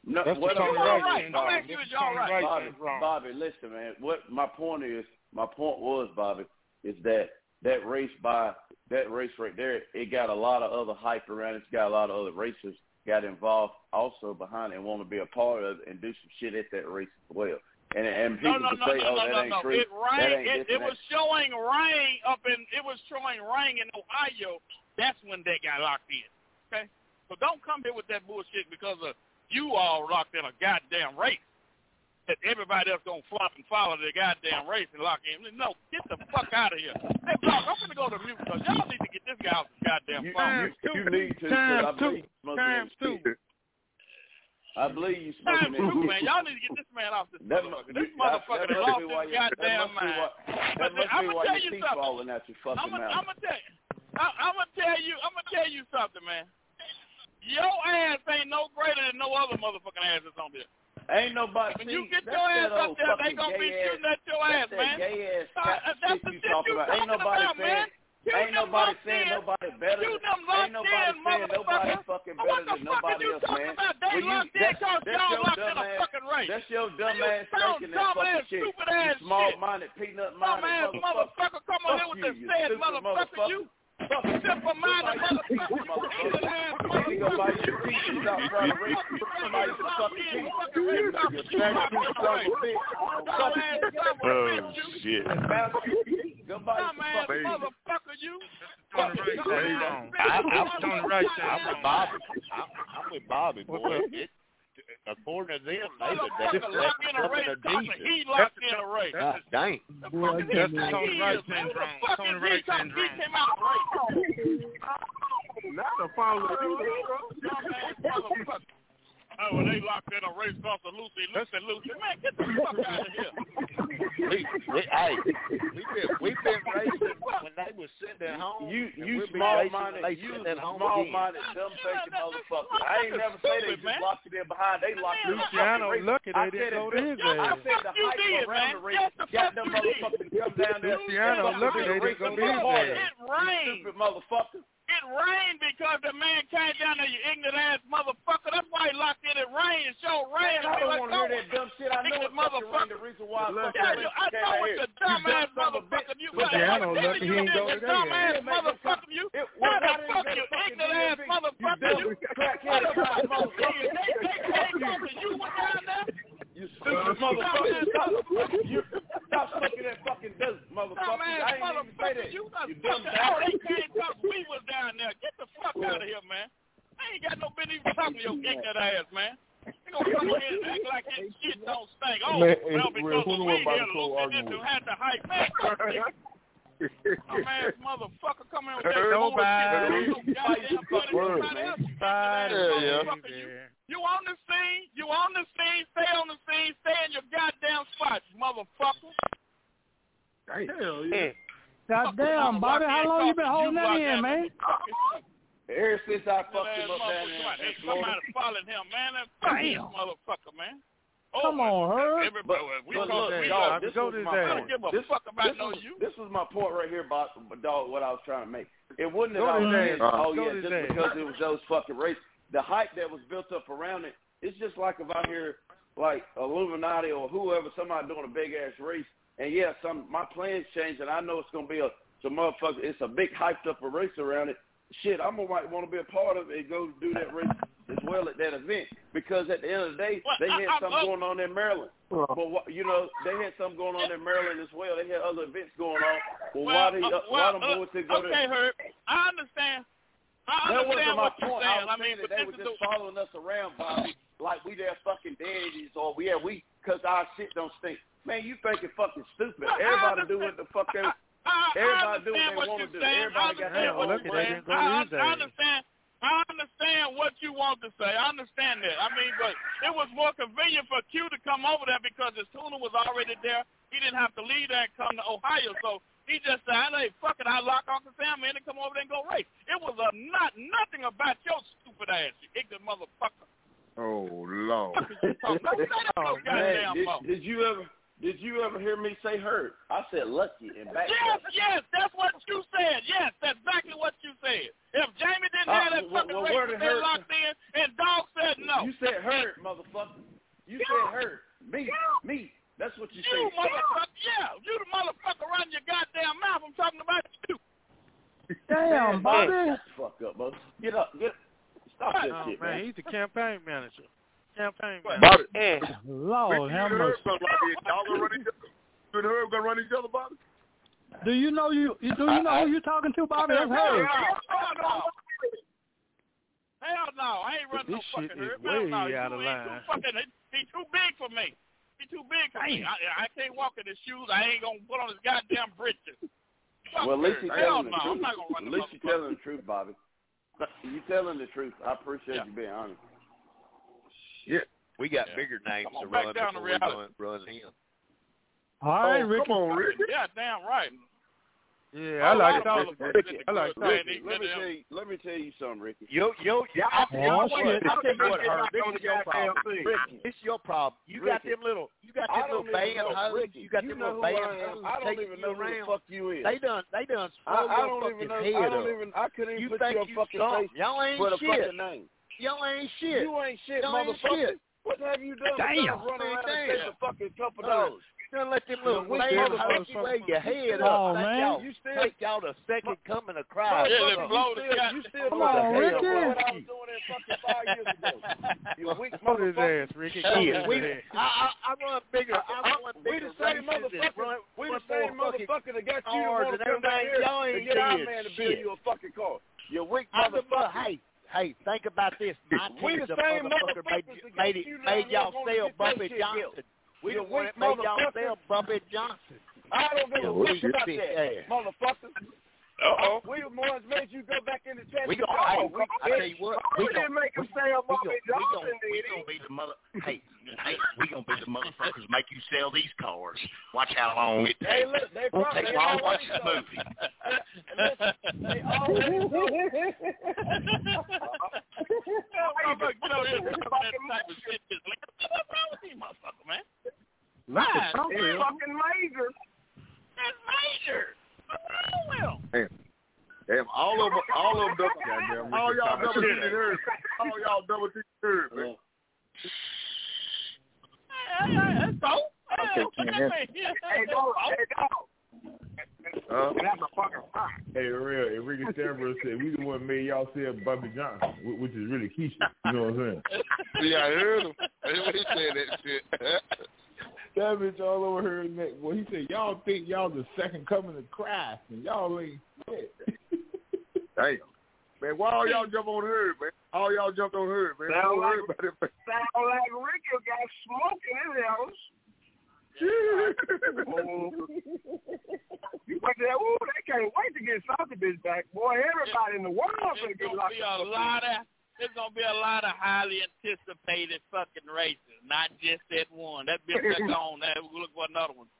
No, That's what Tony I'm Rice saying, saying Bobby, wrong. This is Tony Rice Bobby, saying wrong. Bobby, listen, man. What my point is, my point was, Bobby, is that that race by that race right there, it got a lot of other hype around it. It's got a lot of other racers got involved also behind it and want to be a part of it and do some shit at that race as well. And and people no, no, can no, say, no, oh, no, that no, ain't no. true. It rained. That ain't It, this it and was showing rain up in. It was showing rain in Ohio. That's when they got locked in. Okay, so don't come here with that bullshit because of you all locked in a goddamn race that everybody else gonna flop and follow the goddamn race and lock in. No, get the fuck out of here. Hey, Doc, I'm gonna go to mute because y'all need to get this guy out the goddamn You, phone. you, you need to. Times I two. believe you Times two. I believe you Times smoking two, that. man. Y'all need to get this man off this That, motherfucker. you, This motherfucker that, that lost that must his be why goddamn you, mind. That But must I'm be gonna why tell your you teeth something. falling out your fucking I'm gonna, mouth. I'm gonna tell you. I, I'm gonna tell you. I'm gonna tell you something, man. Your ass ain't no greater than no other motherfucking ass that's on there. Ain't nobody. When see, you get that's your ass that up old there, they fucking gonna be gay shooting at your ass, that's man. That gay ass Uh, cat that's shit the you shit talking you about. Ain't talking nobody about, saying. man. You Ain't them nobody locked saying in. nobody better. You Than, them ain't locked nobody in, saying nobody motherfucker. fucking What better the than fuck are nobody you else, talking man. about? They Well, you, locked in that's, cause that's y'all your locked dumb in a ass. fucking race. That's your dumb You ass dumb, thinking that dumb fucking ass, shit. stupid You ass small-minded, shit. peanut-minded Dumb ass motherfucker. motherfucker, come on here Fuck with you, the you said stupid motherfucker. You Fuck you. simple-minded motherfucker. You ignorant ass motherfucker. You need to go buy your teeth and stop trying to race you. Buy your fucking teeth. You snack you son of a bitch. Fuck you. Oh, shit. Go buy your fucking motherfucker, you. Tony Rice saying wrong. I, I'm, Tony Rice saying I'm with wrong. Bobby. I'm, I'm with Bobby, boy. It, according to them, they would that's locked in a race. He locked in a race. God dang. Boy, That's the Tony Rice syndrome. Tony Rice syndrome. Came out right. Not the follow Oh, well, they locked in a race off of Lucy, Lucy, Lucy. Man, get the fuck out of here. We, we, hey, we been, we been racing when they was sitting at home. You, and you we'll be small-minded, racing you when they sitting at home small-minded, again. dumb-thinking motherfucker. I ain't never say they just locked it in behind. They locked it in Luciano the lucky I they didn't said go it, to his I ass. said the hype did, around man. the race Yes, the got fuck them you did. motherfuckers to come down there. Luciano and lucky do they the didn't go race to his and be a part of ass. It rained. You stupid motherfucker. It rained because the man came down there, you ignorant ass motherfucker. That's why he locked in. It rained. It showed rain. Man, I don't want to hear that dumb shit. I know it's motherfucker. The reason why I Yeah, you, I know it's a dumbass motherfucker. You Luciano lucky he ain't go to their dumbass ass. motherfucker. You how the fuck you ignorant ass motherfucker. You crackhead motherfucker. They they came over. You went down there. You stupid motherfucker. Stop, you, stop smoking that fucking dirt, motherfucker. I ain't even say that. You, you dumb oh, they came because we was down there. Get the fuck out of here, man. I ain't got no business even talking to your ignorant ass, man. You gonna come in here and act like that shit don't stink. Oh, Man, well, because who we know about here the whole losing this and had to hype man. Dumbass motherfucker come in with that Nobody. bullshit. Goddamn funny. Somebody else. Nobody. Yeah. You on the scene, you on the scene, stay on the scene, stay in your goddamn spot, motherfucker. Hell yeah. Goddamn, Bobby, how long you been holding that in, man? Ever since I fucked That him up down there. Hey, somebody following him, man. That fucking motherfucker, man. Oh, Come on, Herb. Everybody, we But call look, we dog, love- this go was to my his I ass. don't give a This, fuck about this no was, you. this was my point right here, about, dog, what I was trying to make. It wasn't that Go I to was his saying, ass. oh, Go yeah, to his just ass. because it was those fucking races. The hype that was built up around it, it's just like if I hear, like, Illuminati or whoever, somebody doing a big-ass race, and, yeah, some my plans changed, and I know it's going to be a, some motherfucker, it's a big hyped-up a race around it. Shit, I'm going to want to be a part of it and go do that race as well at that event, because at the end of the day, Well, they I- had I- something I- going on in Maryland. But what, you know, they had something going on in Maryland as well. They had other events going on. Well, Well, why they, uh, uh, well, why them uh, boys to go okay, there? Herb, I understand. I That wasn't understand my what you're point. saying. I was I mean, saying but that they this were is just the, following us around, Bobby, like we their fucking daddies, or we, yeah, we, because our shit don't stink. Man, you thinking fucking stupid. Well, I Everybody do understand. what the fuck they, I, everybody I do what understand they what want to you're do. saying. Everybody I got understand their what own look at way. that. saying. Go to I, his I ass. understand. I understand what you want to say. I understand that. I mean, but it was more convenient for Q to come over there because his tuner was already there. He didn't have to leave there and come to Ohio. So he just said, hey, fuck it, I'll lock Uncle Sam in and come over there and go race. It was a not nothing about your stupid ass, you ignorant motherfucker. Oh, Lord. Don't say that no Man, goddamn did, mouth. did you ever did you ever hear me say hurt? I said lucky and back. Yes, yes, that's what you said. Yes, that's exactly what you said. If Jamie didn't Uh, have that well, fucking well, race where that did they Hurt- locked in, and Dog said no. Yo. You said hurt, motherfucker. You Yo. said hurt. Me. Yo. Me. That's what you, you said. Motherfucker. Yeah. You the motherfucker running your goddamn mouth. I'm talking about you. Damn, man, Bobby. Man, shut the fuck up, bro. Get up. Get Stop that oh, shit, man. man. He's the campaign manager. Campaign manager. Bobby. Eh. Lord, how much? Y'all gonna run each other? You and Herb gonna run each other, Bobby? Do you know you? Do you know who you talking to, Bobby? That's Herb. Hell no, I ain't running this no fucking shit Herb. is way Hell no, out of he, line. He too, fucking, he too big for me. He too big for me. I, I can't walk in his shoes. I ain't gonna put on his goddamn britches. Fuck well, at least you're Hell telling no, the truth. I'm not gonna run At least you're telling the truth, Bobby. You telling the truth. I appreciate Yeah. you being honest. Yeah, we got Yeah. bigger names Come on, to back run down before to we reality. run, run him. All right, oh, Ricky. Come on, Ricky. Yeah, damn right. Yeah, I like it. Ricky. I like Ricky, let me tell you. Let me tell you something, Ricky. Yo, yo, yo, I tell you Oh, what, shit. I tell you what, Herb, this on is the your goddamn problem. thing. Ricky, this is your problem. You got Ricky. them little, you got I them don't little even band know. hoes. Ricky, You got you them know little who band I am. hoes I don't taking even you know who the around. fuck you is. They done, they done I, swole I your don't fucking even know. head I don't up. even. I couldn't even You put think your you fucking something. face Y'all ain't with a shit. fucking name. Y'all ain't shit. You ain't shit, Y'all ain't motherfucker. shit. What have you done Damn. besides run around and Damn. take a fucking couple No. dollars? Don't let them little You band motherfucker. hoes wear your head Oh, up. Think man. y'all, You still- think y'all the second coming of Christ. Yeah, they Motherfucker, blow you the still, shot. you still Come doing on, the hell Ricky. of what I was doing in fucking five years ago. You weak Go his motherfucker. ass, Ricky. Go Shit, his we, ass. I, I, I run bigger. I I- run we bigger the same races and motherfucker. run, We run the same more fucking motherfucker that got you to cars want and to come down everything. here Y'all to ain't get our did man to build shit. you a fucking car. You weak I'm the motherfucker. hey, hey, think about this. My We team, the the same motherfucker made, motherfuckers that made, got it, you down made there y'all wanna sell get that Bumpy shit Johnson. built. We You the one weak that made y'all motherfucker. sell Bumpy Johnson. I don't give a You fuck weak about bitch that, ass. motherfucker. Uh-oh. We the ones made you go back in the chat. We gonna, hey, we, I tell you what, we we gonna, didn't make we, him sell we Bobby gonna, we Johnson, gonna, did we he? gonna be the mother. Hey, hey, we gonna be the motherfuckers make you sell these cars. Watch how long it Hey, takes. look, they Won't probably take long to watch already this sold. movie. They already sold. Get over here and that type of shit. Just like, what's wrong with you, motherfucker, man? Not the Man, Trump It's bill. fucking major. That's major. What's wrong with him? Damn. Damn, all of them, all of them, double, Goddamn all y'all Ricky double Thomas. teamed Herb. All y'all double teamed Herb, man. Hey, hey, that's so. Okay, Hey, Ken. Hey, dog. Hey, dog. Huh? That's a fucking fact. Hey, real, and Ricky Stanbro said we the one made y'all sell Bobby Johnson, wh- which is really Keisha. You know what I'm saying? Yeah, I heard him. I heard he said that shit. That bitch all over her neck. Well, he said y'all think y'all the second coming of Christ, and y'all ain't shit. Damn. Man, why all y'all jump on Herb, man? All y'all jumped on Herb, man. Sound Don't like- worry about it, man. Sound like Ricky got smoke in his house. You went there, ooh, they can't wait to get Salty Bitch back. Boy, everybody in the world There's finna get gonna locked be a up. lot of there's gonna be a lot of highly anticipated fucking races, not just that one. That bitch that's gone. Now we'll look for another one.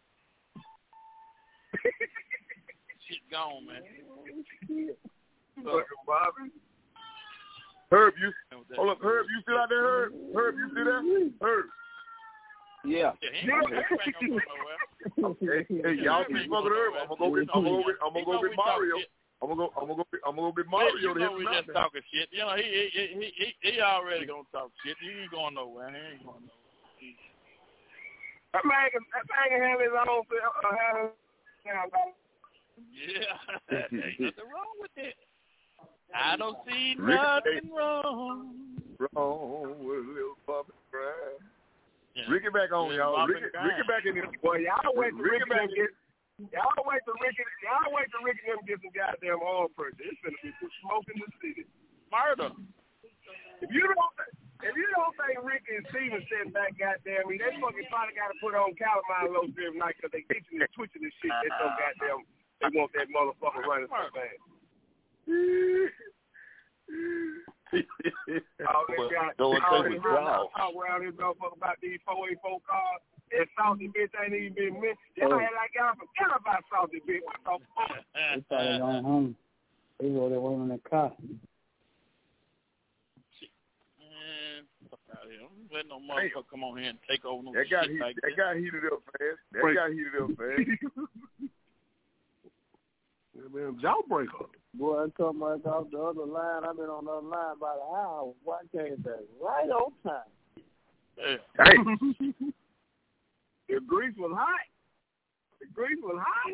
Shit gone, man. Fucking Bobby. Herb, you hold up, Herb, you still out there, Herb? Herb, you still there? Herb. Yeah. Yeah, he ain't gonna go nowhere. Hey, hey, y'all keep fucking Herb. I'm gonna go get, I'm gonna go get, I'm gonna go get Mario. I'm gonna go, I'm gonna go, I'm gonna go get Mario you to know hit we him just out. talking shit. You know, he he he he, he already gonna talk shit. He ain't going nowhere. He ain't going nowhere. That man can, that man can have his own thing. Uh, have, Yeah, ain't nothing wrong with it. I don't see Ricky, nothing wrong. Wrong with a little Bobby Brown. Yeah. Ricky back on, Yeah, y'all. Bobby Ricky, Brown. Ricky back in here. Well, y'all wait till Ricky Ricky back them get. Y'all wait till Ricky. Y'all wait till Ricky them get some goddamn oil purchase. It's gonna be some smoke in the city. Murder. If you don't, if you don't think Ricky and Steven sitting back, goddamn me, they fucking probably got to put on calamine lotion every night because they itching and twitching and shit. They so goddamn. They want that motherfucker running so fast. All they got, Go and all say they we got, draw. talk around this motherfucker about these four eighty-four cars. And Salty Bitch ain't even been mentioned. Y'all act like y'all forgot about Salty Bitch. What the fuck? They probably going home. They go there waiting on their car. Man, fuck out of here. Don't let no motherfucker come on here and take over no That got, shit heat, like that that. got heated up fast. That Break. got heated up fast. Man, jawbreaker. Boy, I come right off the other line. I've been on the other line about an hour. Why can't that? Right on time. Hey. The grease was hot. The grease was hot.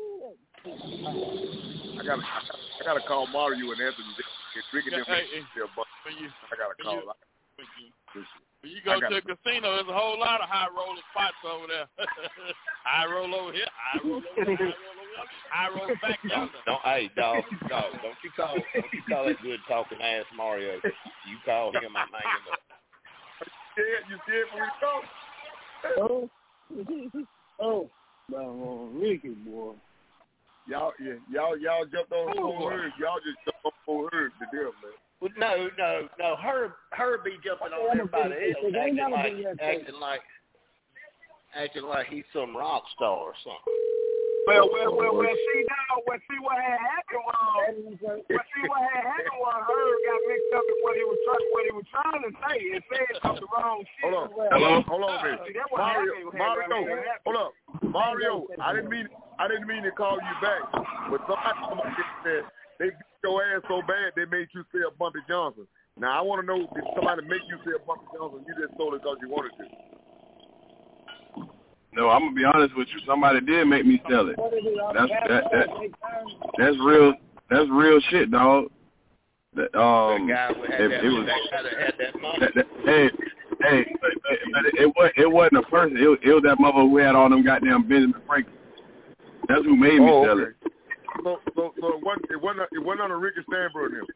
I gotta, I gotta call Mario and Anthony. It's Ricky them. Hey, hey, I gotta call. You, when you go to a casino, there's a whole lot of high roller spots over there. High roll over here, high roll over here, high roll over here, high roll back yonder. Don't, hey, dog, dog, don't you call, don't you call that good talking ass Mario. You call him, I name him up. You scared for his Oh, oh, no, Ricky, boy. Y'all, yeah, y'all, y'all jumped on Oh, four herbs. Y'all just jumped on four herbs to deal, man. Well, no, no, no. Herb, Herb be jumping on everybody else, acting like, acting like, acting like he's some rock star or something. Well, well, well, well, see now, well, see what had happened was, well, see what had happened was Herb got mixed up in what he was trying, what he was trying to say. It said some the wrong shit. Hold on, hold on, hold on, man. Mario, Mario, hold up, Mario. I didn't mean, I didn't mean to call you back, but somebody said they beat your ass so bad they made you say a Bumpy Johnson. Now I want to know, did somebody make you say a Bumpy Johnson? You just told it because you wanted to. No, I'm gonna be honest with you. Somebody did make me sell it. That's that, that that's real. That's real shit, dog. That, um, the guy who had it, that, it was. that, had that money. That, that, hey, hey, but it, it was it wasn't a person. It, it was that mother who had all them goddamn Benjamin Franklin. That's who made me oh, sell okay. it. So, so, so it wasn't it wasn't it wasn't on a Ricky Stanbro then.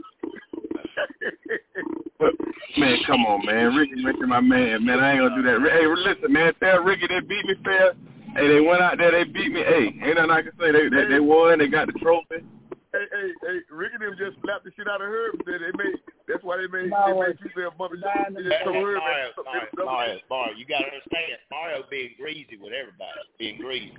But, man, come on, man. Ricky, Ricky, my man, man. I ain't gonna do that. Hey, listen, man. Tell Ricky they beat me fair. Hey, they went out there, they beat me. Hey, ain't nothing I can say. They they, they won. They got the trophy. Hey, hey, hey, Ricky them just slapped the shit out of her. They, they made. That's why they made. No, they made you say a Bumpy Johnson. They just told her. Mario, Mario, Mario, Mario, you gotta understand. Mario being greasy with everybody. Being greasy.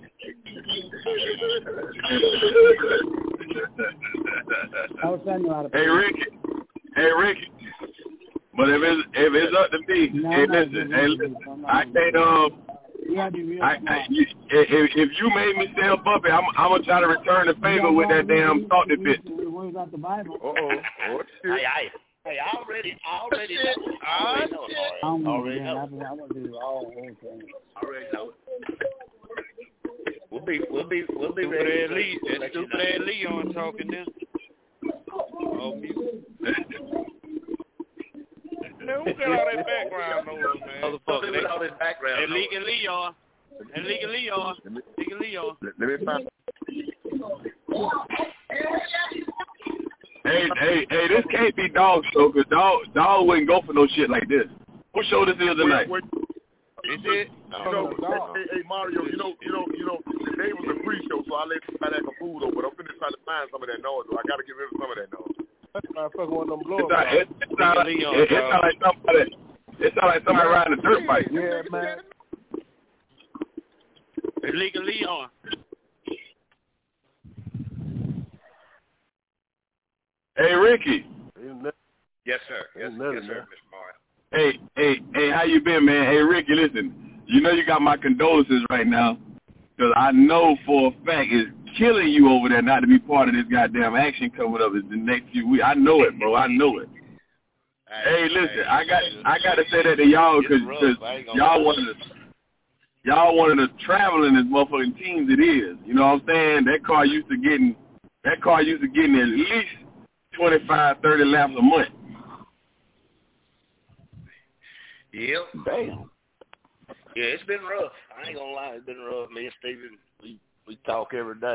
Hey, Ricky. Hey, Ricky. But if it's if it's up to me, no, hey, listen, hey, listen, I can't um. I, I, if, if you made me sell Bumpy, I'm, I'm gonna try to return the favor with that damn salty bitch. Uh oh. Oh shit. Hey, I, hey, I already, I already know. I already know. I already know. I already know. We'll be, we'll be, we'll be Stupid ready. ass Lee, that stupid ass Leon talking now. Oh, music. Man, who got all that background noise, man? Motherfucker, Who got all that background that noise? League and Leon. That League and Leon. League and Leon. Let, let me find. Hey, hey, hey, this can't be Dog show, because Dog, Dog wouldn't go for no shit like this. What show this is tonight? Wait, wait. Is it? You know, hey, hey, Mario, you know, you know, you know, today was a pre-show, so I let somebody act a fool over, but I'm finna try to find some of that noise, so I gotta get rid of some of that noise. That motherfucker one of them blow It's not, it, it's not, like, it, it's not like somebody, it's not like somebody riding a dirt bike. Yeah, man. It's League and Leon. Hey, Ricky. Yes, sir. Yes, yes sir, Mister Mario. Hey, hey, hey, how you been, man? Hey, Ricky, listen, you know you got my condolences right now, because I know for a fact it's killing you over there not to be part of this goddamn action coming up in the next few weeks. I know it, bro. I know it. Hey, listen, I got I got to say that to y'all because y'all one of the y'all one of the traveling as motherfucking teams it is. You know what I'm saying? That car used to getting that car used to getting at least twenty-five, thirty laps a month. Yep. Damn. Yeah, it's been rough. I ain't gonna lie, it's been rough. Me and Steven, we we talk every day.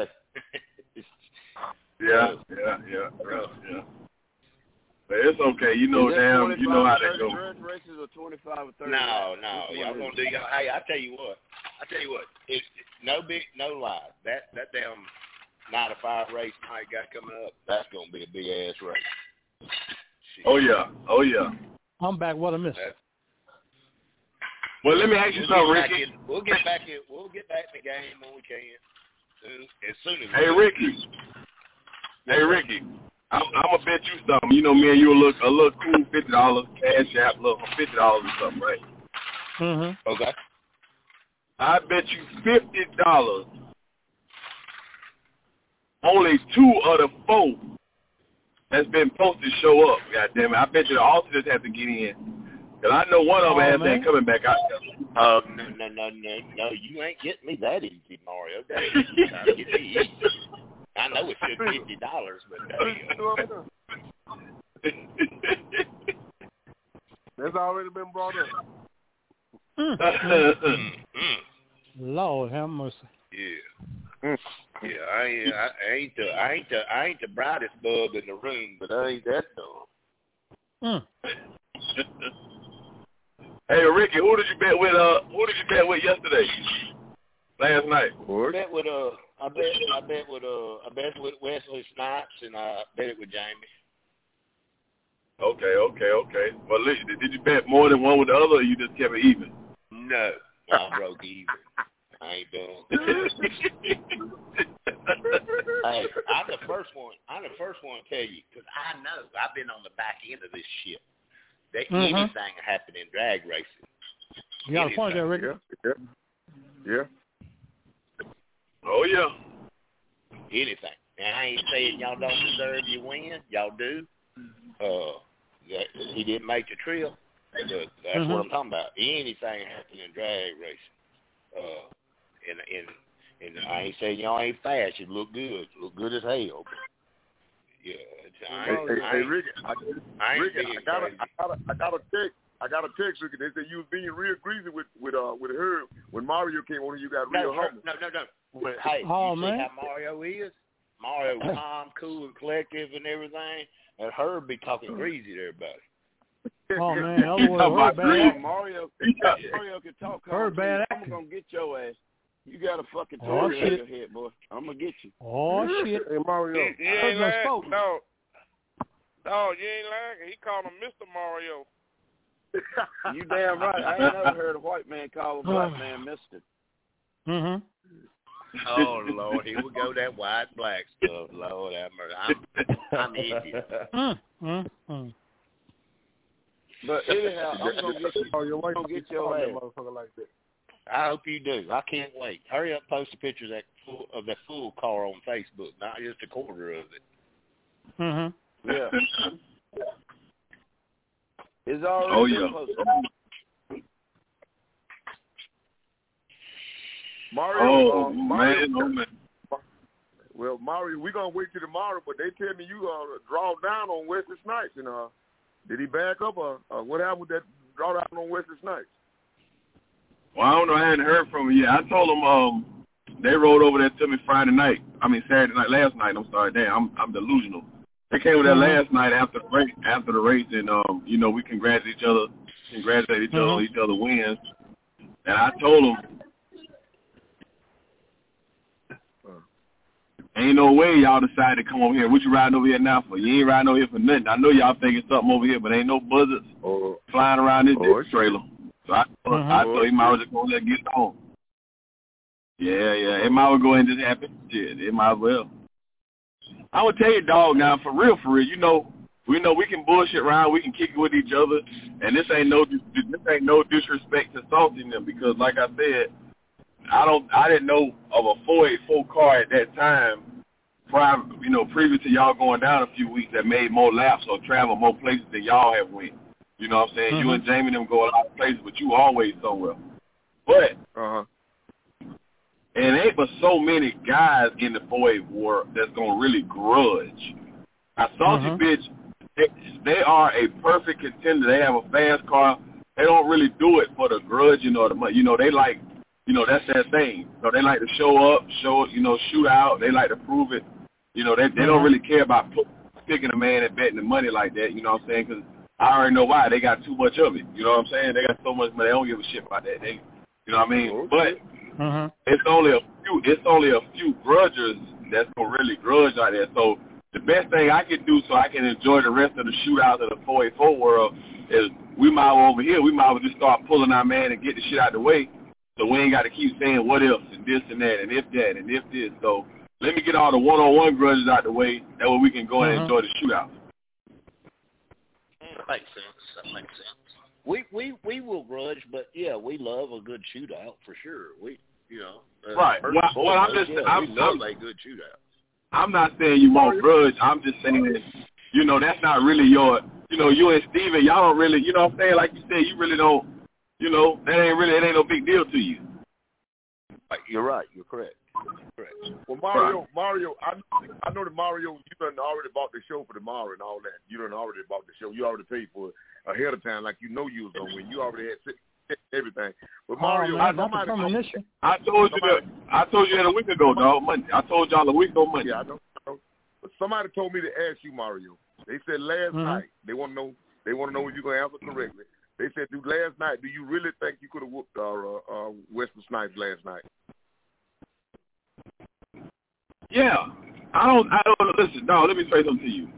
yeah, yeah, yeah, rough, yeah. But it's okay. You know, damn, you know how that goes. Races or twenty-five or thirty. No, no, y'all gonna do y'all. Hey, I tell you what. I tell you what. It's no big, no lie. That that damn nine to five race I got coming up. That's gonna be a big ass race. Shit. Oh yeah, oh yeah. I'm back. What I missed. That's, Well, let me ask you we'll something, get Ricky. in, we'll get back in. We'll get back in the game when we can. As soon as. Hey, Ricky. Hey, Ricky. I'm, I'm gonna bet you something. You know, me and you a little, a little cool fifty dollars cash app, little fifty dollars or something, right? Mhm. Okay. I bet you fifty dollars. Only two of the four that's been posted show up. God damn it! I bet you the alternates have to get in. Cause I know one of them oh, ain't coming back out. Oh no no no no no! You ain't getting me that easy, Mario. That ain't trying to get me easy. I know it's just fifty dollars, but that's already been brought up. Mm. mm. Lord have mercy. Yeah. Yeah, I ain't, I ain't the, I ain't the, I ain't the brightest bulb in the room, but I ain't that dumb. Mm. Hey, Ricky, who did you bet with? Uh, who did you bet with yesterday? Last night. I bet with uh, I bet, I bet with uh, I bet with Wesley Snipes, and I bet it with Jamie. Okay, okay, okay. Well, listen, did you bet more than one with the other, or you just kept it even? No, I broke even. I ain't done. Hey, I'm the first one. I'm the first one to tell you because I know I've been on the back end of this shit. That mm-hmm. anything happen in drag racing. You got anything. A point there, Ricky. Yeah. yeah. Oh yeah. Anything. Now I ain't saying y'all don't deserve your win. Y'all do. Uh, he didn't make the trip. But that's mm-hmm. what I'm talking about. Anything happen in drag racing. Uh, and and and I ain't saying y'all ain't fast. You look good. You look good as hell. Yeah. I ain't, hey, hey, I hey ain't, Ricky, I, I ain't Ricky, I got a, I got a, I got a text. I got a text, Ricky. They said you was being real greasy with with uh with her when Mario came on and you got real no, humble. No, no, no. Well, hey, oh, you man. see how Mario is? Mario calm, cool, and collective and everything. And her be talking greasy to everybody. Oh man, other words, her bad. Mario, Mario can talk. Her bad I'm acting. gonna get your ass. You got a fucking oh, toy in your head, boy. I'm gonna get you. Oh shit! Hey Mario, you, you ain't lying. No, no, you ain't lying. He called him Mister Mario. You damn right. I ain't never heard a white man call a black man Mister. Mhm. Oh Lord, here we go that white black stuff. Lord have mercy. I'm, I'm idiot. Mm, mm, mm. But anyhow, I'm gonna get you. Oh, your wife gonna get your ass. Motherfucker like that. I hope you do. I can't wait. Hurry up, post a picture of that fool, of that fool car on Facebook, not just a quarter of it. Mhm. Yeah. It's already oh, yeah. posted. Mario, oh, uh, Mario, man, oh, man. Well, Mario, we're going to wait till tomorrow, but they tell me you uh, draw down on Wesley Snipes. And, uh, did he back up, or uh, what happened with that draw down on Wesley Snipes? Well, I don't know. I hadn't heard from him yet. I told them um, they rolled over there to me Friday night. I mean, Saturday night, last night. I'm sorry. Damn, I'm, I'm delusional. They came over there mm-hmm. last night after the race, after the race, and, um, you know, we congratulated each other, congratulated each mm-hmm. other on each other's wins. And I told them, ain't no way y'all decided to come over here. What you riding over here now for? You ain't riding over here for nothing. I know y'all thinking something over here, but ain't no buzzards oh. flying around this oh, trailer. So I, mm-hmm. I thought he might as well just go there and get home. Yeah, yeah. It might as well go ahead and just happen. Shit, it might as well. I would tell you, dog, now, for real, for real, you know, we know we can bullshit around, we can kick it with each other, and this ain't no this ain't no disrespect to salting them because, like I said, I don't I didn't know of a four eighty-four car at that time, prior, you know, previous to y'all going down a few weeks that made more laps or traveled more places than y'all have went. You know what I'm saying? Mm-hmm. You and Jamie them go a lot of places, but you always somewhere. But uh-huh. and ain't but so many guys in the four eighty-four that's gonna really grudge. I saw mm-hmm. you, bitch. They, they are a perfect contender. They have a fast car. They don't really do it for the grudging or the money. You know, they like, you know, that's their thing. So they like to show up, show, you know, shoot out. They like to prove it. You know, they they mm-hmm. don't really care about picking a man and betting the money like that. You know what I'm saying? Because I already know why. They got too much of it. You know what I'm saying? They got so much money. They don't give a shit about that. They, you know what I mean? But mm-hmm. it's only a few. It's only a few grudgers that's gonna really grudge out there. So the best thing I can do so I can enjoy the rest of the shootouts of the four eighty-four world is we might well over here. We might well just start pulling our man and get the shit out of the way. So we ain't got to keep saying what if and this and that and if that and if this. So let me get all the one-on-one grudges out the way. That way we can go mm-hmm. and enjoy the shootout. That makes sense. That makes sense. We we we will grudge, but yeah, we love a good shootout for sure. We you know uh, right. Well, well I'm just yeah, I'm, we love I'm, a good shootout. I'm not saying you won't grudge. I'm just saying you know, that's not really your, you know, you and Steven, y'all don't really, you know what I'm saying? Like you said, you really don't, you know, that ain't really, it ain't no big deal to you. You're right. You're correct. Correct. Well, Mario, Mario, I I know that Mario, you done already bought the show for tomorrow and all that. You done already bought the show. You already paid for it ahead of time, like you know you was gonna win. You already had everything. But Mario, oh, man, somebody, I told you that. I told you that a week ago, dog. Monday. I told y'all a week ago Monday. Yeah, I know. I know. But somebody told me to ask you, Mario. They said last mm-hmm. night they want to know. They want to know if you're gonna answer correctly. They said, "Do last night? Do you really think you could have whooped uh, uh, Wesley Snipes last night?" Yeah, I don't. I don't listen. No, let me say something to you.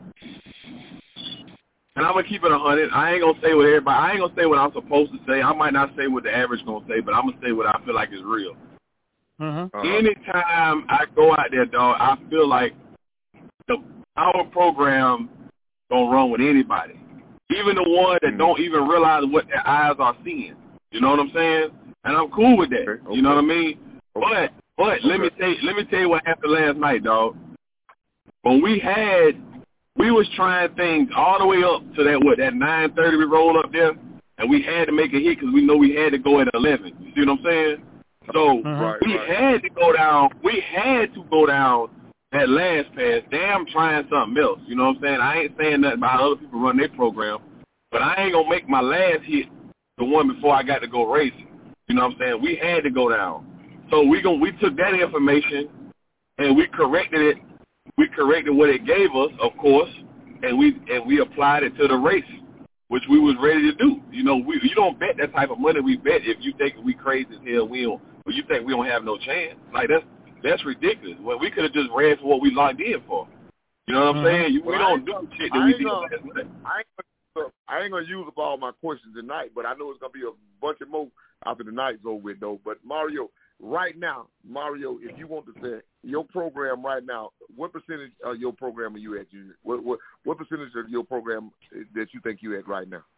And I'm gonna keep it a hundred. I ain't gonna say what everybody. I ain't gonna say what I'm supposed to say. I might not say what the average gonna say, but I'm gonna say what I feel like is real. Mm-hmm. Uh-huh. Anytime I go out there, dog, I feel like the our program gonna run with anybody, even the one that don't even realize what their eyes are seeing. You know what I'm saying? And I'm cool with that. Okay. You know what I mean? Okay. But but okay. let me tell you, let me tell you what happened last night, dog. When we had, we was trying things all the way up to that what that nine thirty we rolled up there, and we had to make a hit because we know we had to go at eleven. You see what I'm saying? So right, we right. had to go down. We had to go down that last pass. Damn, trying something else. You know what I'm saying? I ain't saying nothing about other people running their program, but I ain't gonna make my last hit the one before I got to go racing. You know what I'm saying? We had to go down. So we gon' we took that information and we corrected it. We corrected what it gave us, of course, and we and we applied it to the race, which we was ready to do. You know, we you don't bet that type of money. We bet if you think we crazy as hell, we don't. Or you think we don't have no chance. Like that's that's ridiculous. Well, we could have just ran for what we locked in for. You know what I'm saying? You, we well, don't do gonna, shit that we did gonna, last night. I ain't, gonna, I ain't gonna use up all my questions tonight, but I know it's gonna be a bunch of more after the night's over with, though. But Mario, right now, Mario, if you want to say your program right now, what percentage of your program are you at? You what what what percentage of your program that you think you at right now?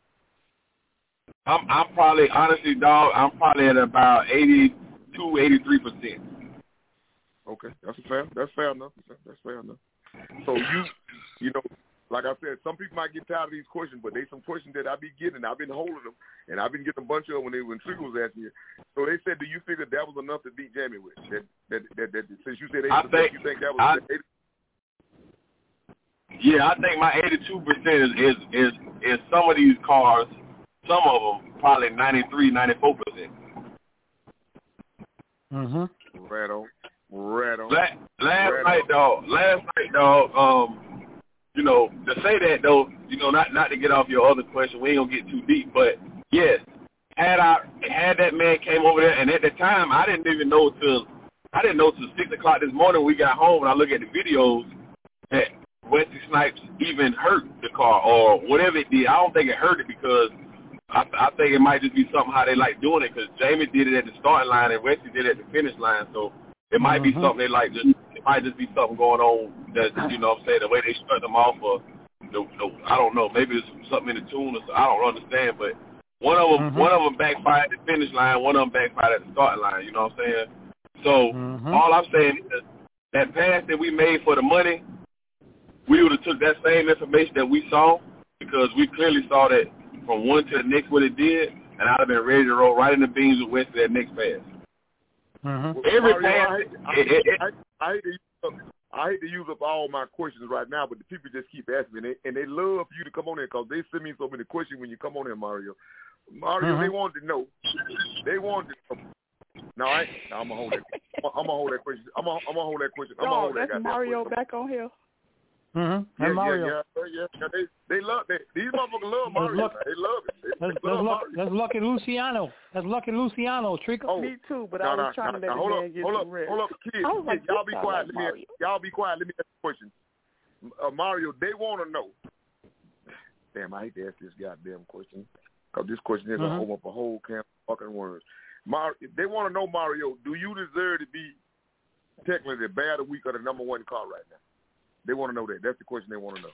I'm I'm probably honestly, dog. I'm probably at about eighty-two, eighty-three percent. Okay, that's fair. That's fair enough. That's fair enough. So you, you know, like I said, some people might get tired of these questions, but they some questions that I be getting. I've been holding them, and I've been getting a bunch of them when they when Trigger was asking you. So they said, do you figure that was enough to beat Jamie with? That that that, that since you said eighty percent, you think that was? I, yeah, I think my eighty-two percent is, is is is some of these cars. Some of them probably ninety-three, ninety-four percent. Mhm. Right on. Right on. Last, last right night, on. dog. Last night, dog. Um, you know, to say that though, you know, not not to get off your other question, we ain't gonna get too deep, but yes, had I had that man came over there, and at the time, I didn't even know till I didn't know till six o'clock this morning when we got home, and I look at the videos that Wesley Snipes even hurt the car or whatever it did. I don't think it hurt it because I, I think it might just be something how they like doing it because Jamie did it at the starting line and Wesley did it at the finish line, so. It might mm-hmm. be something they like. Just it might just be something going on that you know. What I'm saying the way they shut them off, or the, the, I don't know. Maybe it's something in the tune, or so, I don't understand. But one of them, mm-hmm. one of them backfired at the finish line. One of them backfired at the starting line. You know what I'm saying? So mm-hmm. all I'm saying is that pass that we made for the money, we would have took that same information that we saw because we clearly saw that from one to the next what it did, and I'd have been ready to roll right in the beans with West to that next pass. Mm-hmm. Every Mario, pass, I, I, it, it, it, I, I, hate to use up, I hate to use up all my questions right now, but the people just keep asking me, and they, and they love for you to come on here because they send me so many questions when you come on here, Mario. Mario, mm-hmm. they wanted to know. They wanted to know. No, I, no, I'm gonna hold that. I'm gonna hold that question. I'm gonna, I'm gonna hold that question. I'm gonna hold that. That's Mario question. back on here. Mm-hmm. Yeah, And Mario. yeah, yeah, yeah. They, they love that. These motherfuckers love Mario. Look, They love it. They, that's, they love that's, Mario. that's Lucky Luciano. That's Lucky Luciano. Trick. Oh, me too, but no, I was no, trying no, to no, let hold the up, man get hold some up, rest. hold up, kids. I was like, kids y'all be sound quiet. like Let me, y'all be quiet. Let me ask a question. Uh, Mario, they want to know. Damn, I hate to ask this goddamn question because this question is mm-hmm. gonna open up a whole can of fucking worms. Mar- they want to know, Mario, do you deserve to be technically the bad of the week or the number one car right now? They want to know that. That's the question they want to know.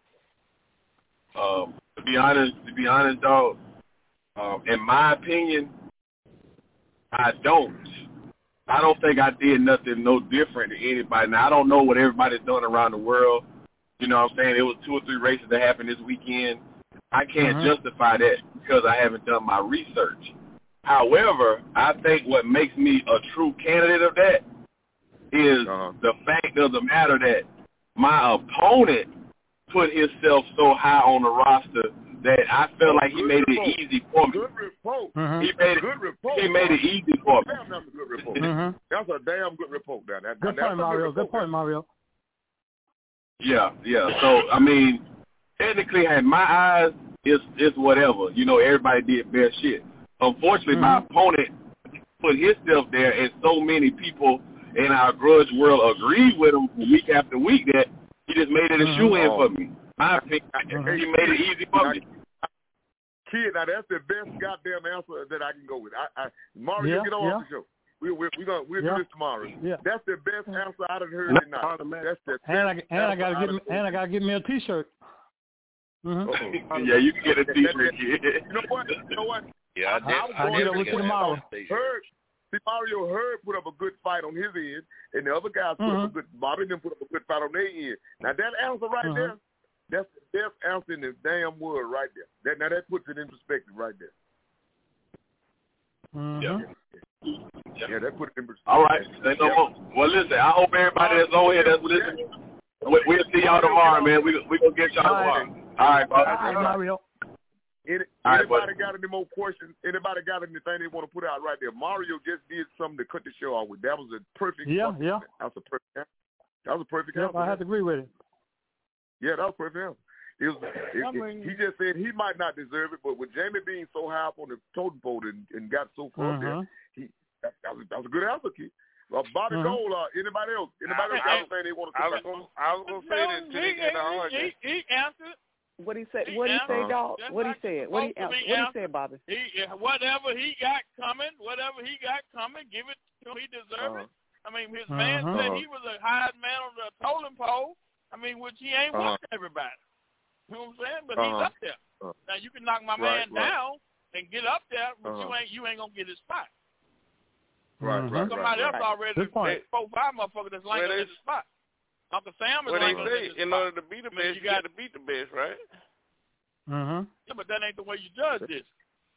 Um, to be honest, to be honest, dog, um, in my opinion, I don't. I don't think I did nothing no different to anybody. Now, I don't know what everybody's doing around the world. You know what I'm saying? It was two or three races that happened this weekend. I can't Mm-hmm. justify that because I haven't done my research. However, I think what makes me a true candidate of that is uh-huh. the fact of the matter that my opponent put himself so high on the roster that I felt like he good made report. it easy for me. Good report. Mm-hmm. He made it. Good report. He made it easy for me. Damn, that's a good report. Mm-hmm. That's a damn good report. Now, that, Good that's point, Mario. Good, good point, Mario. Yeah, yeah. So I mean, technically, in my eyes, it's it's whatever. You know, everybody did their shit. Unfortunately, mm-hmm. my opponent put himself there, and so many people in our grudge world agreed with him week after week that he just made it a mm-hmm. shoe-in for me. My opinion, mm-hmm. he made it easy for me. Kid, now that's the best goddamn answer that I can go with. I, I Mario, yeah, get on yeah. the show. We we we gonna we'll yeah. do this tomorrow. Yeah. That's the best answer I've heard tonight. That's the and I and I gotta get me, and I gotta get me a T-shirt. Mm-hmm. Yeah, you can get a T-shirt. You know what? You know what? Yeah, I did. I'll get it with you tomorrow. Herb, see, Mario Herb put up a good fight on his end, and the other guys put mm-hmm. up a good. Bobby them put up a good fight on their end. Now that answer right mm-hmm. there, that's the best answer in the damn world right there. That now that puts it in perspective right there. Mm-hmm. Yeah. Yeah. yeah, that put it in perspective. All right. Say no more. Well, listen, I hope everybody that's on here that's listening, we, we'll see y'all tomorrow, man. We we gonna get y'all tomorrow. All right, Bob. All right, Mario. Any, right, anybody buddy. got any more questions? Anybody got anything they want to put out right there? Mario just did something to cut the show off with. That was a perfect. Yeah, yeah. That was a perfect. That was a perfect. Yep, answer. I have to agree with it. Yeah, that was perfect. Answer. It was, it, I mean, it, he just said he might not deserve it, but with Jamie being so high up on the totem pole and, and got so far uh-huh. there, he that, that, was, that was a good answer, kid. Uh, Bobby uh-huh. Gold, uh, anybody else? Anybody I, else got anything they want to I say? was gonna, I was gonna say that to he, the end of he, he, he answered. What he said? What he say, dog? What he said? What he answered? What he said, Bobby? He whatever he got coming, whatever he got coming, give it to him. He deserved uh-huh. it. I mean, his uh-huh. man said he was a hired man on the totem pole. I mean, which he ain't uh-huh. working everybody. You know what I'm saying? But uh-huh. he's up there. Uh-huh. Now you can knock my right, man right. down and get up there, but uh-huh. you ain't you ain't gonna get his spot. Right, right, Somebody right, else right. already, Good point. four, five motherfuckers that's lining Well, in the spot. Uncle Sam is What they lining say, in the in spot. order to be the I mean, best, you you got got to beat the best, right? Mm-hmm. Yeah, but that ain't the way you judge this.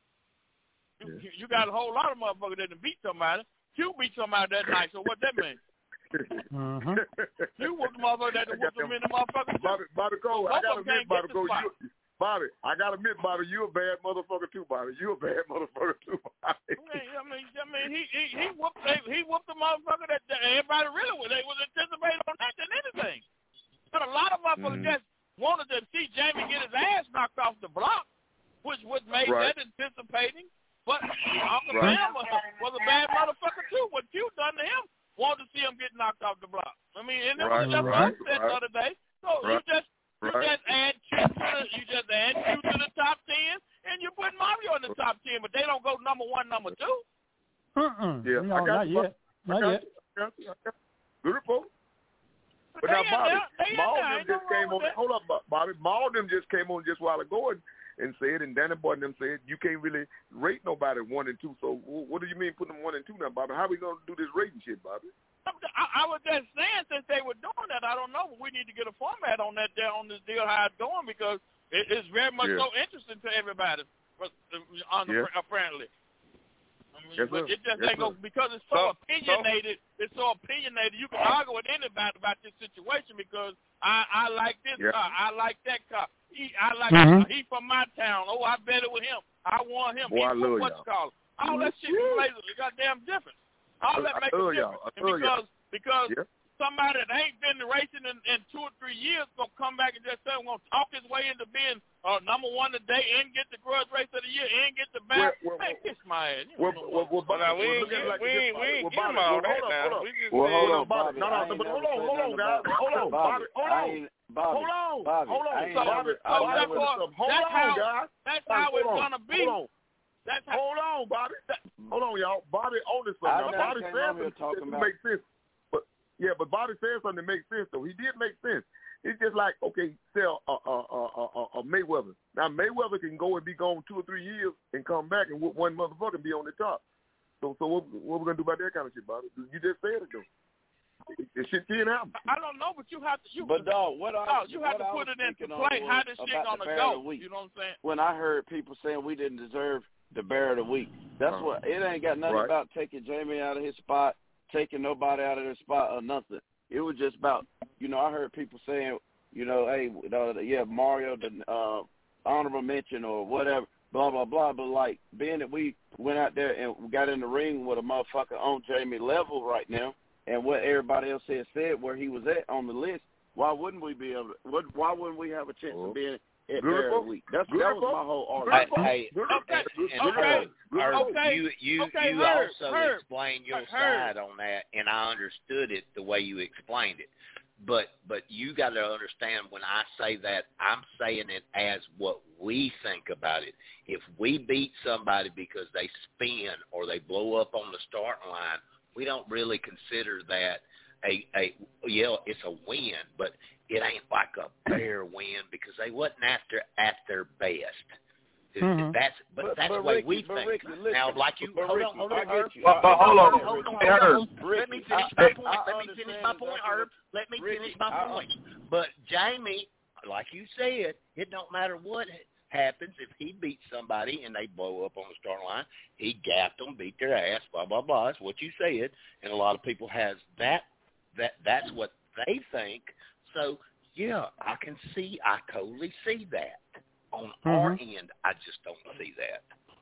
You, you, you got a whole lot of motherfuckers that done beat somebody. Q beat somebody that night, so what that mean? Mm-hmm. You was the motherfucker that done whooped them in the motherfuckers. Bobby, Bobby Cole, I gotta admit, Bobby Cole, you, spot. Bobby, I gotta admit, Bobby, you a bad motherfucker too, Bobby. You a bad motherfucker too, Bobby. I mean, I mean, he he he whooped he whooped the motherfucker that, that everybody really was. They was anticipating on that than anything. But a lot of motherfuckers mm-hmm. just wanted to see Jamie get his ass knocked off the block, which would make right. that anticipating. But Uncle right. Sam was, was a bad motherfucker too. What Q done to him, wanted to see him get knocked off the block. I mean, and it right, was just right, upset right. the other day. So right. you just you right. just add Q to the, you just add Q to the top ten, and you put Mario in the top ten, but they don't go number one, number two. Uh-uh. Yeah, no, I got not you. yet. I Not got yet. You. I got you. I got you. Good report. But they now, Bobby, Maul them just came on. Hold up, Bobby. Maul them just came on just a while ago and, and said, and Danny Boy and them said, you can't really rate nobody one and two. So what do you mean putting them one and two now, Bobby? How are we going to do this rating shit, Bobby? I, I was just saying since they were doing that, I don't know, but we need to get a format on that there on this deal, how it's going, because it, it's very much yeah. so interesting to everybody, on the, yeah. apparently. I mean, yes, but sir. it just yes, ain't go because it's so, so opinionated. So, it's so opinionated. You can argue with anybody about this situation because I I like this yeah. car. I like that car. He I like mm-hmm. he from my town. Oh, I bet it with him. I want him. Boy, he I love what y'all. you call it. All that shit plays a goddamn difference. All that I makes a love difference. y'all. I And love because y'all. because yeah. somebody that ain't been racing in, in two or three years gonna come back and just say I'm gonna talk his way into being uh, number one today and get the grudge race of the year and get the back. Well, well, hey, kiss my ass. You well, know well, well, Well, now, we well, ain't get, like we ain't, we ain't well, give them all that hold now. on, We just well, said, hold on, Bobby. Bobby. No, no, I but ain't hold never on, said hold on, nothing guys. about Hold on, Bobby. Hold I on. ain't, Bobby. Hold on. Bobby. Hold on. I ain't Bobby. never, I Bobby. never, Hold that's on, how, guys. That's how hold it's on. gonna be. Hold on. That's how, hold on, Bobby. Hold on, y'all. Bobby on this I something. never Bobby came said on here something talking that about. makes sense. But yeah, but Bobby said something that makes sense though. He did make sense. It's just like, okay, sell a, a, a, a, a Mayweather. Now, Mayweather can go and be gone two or three years and come back and whoop one motherfucker and be on the top. So so what, what we going to do about that kind of shit, Bobby? You just said it, though. It's fifteen albums. I don't know, but you have to. You, but dog, what I dog, you have what to I put was it into thinking play. on How was this shit about gonna the Bear of go? the Week. You know what I'm saying? When I heard people saying we didn't deserve the Bear of the Week, that's Uh-huh. what it ain't got nothing Right. about taking Jamie out of his spot, taking nobody out of their spot or nothing. It was just about, you know, I heard people saying, you know, hey, uh, yeah, Mario, the uh, honorable mention or whatever, blah, blah, blah. But, like, being that we went out there and got in the ring with a motherfucker on Jamie level right now and what everybody else had said where he was at on the list, why wouldn't we be able to, why wouldn't we have a chance of being at Bear of the Week? That's, that was my whole argument. Hey, hey, Okay, and okay, Herb, Herb, okay, you you okay, you Herb, also Herb, explained your Herb. side on that, and I understood it the way you explained it. But but you got to understand when I say that, I'm saying it as what we think about it. If we beat somebody because they spin or they blow up on the starting line, we don't really consider that a a yeah, it's a win, but it ain't like a fair win because they wasn't after at their best. Mm-hmm. That's but, But- that's but the way Ricky, we but think. Ricky, listen, now, like you, but hold Ricky, on, hold I on, get Herb. you. But, but hold on, hold on, hold on. Ricky, Let me finish I- my I- point. I Let me finish my understand point, exactly Herb. Let me Ricky, finish my I- point. But Jamie, like you said, it don't matter what happens. If he beats somebody and they blow up on the starting line, he gapped them, beat their ass, blah blah blah. That's what you said, and a lot of people has that. That that's what they think. So yeah, I can see. I totally see that. On our end, I just don't see that.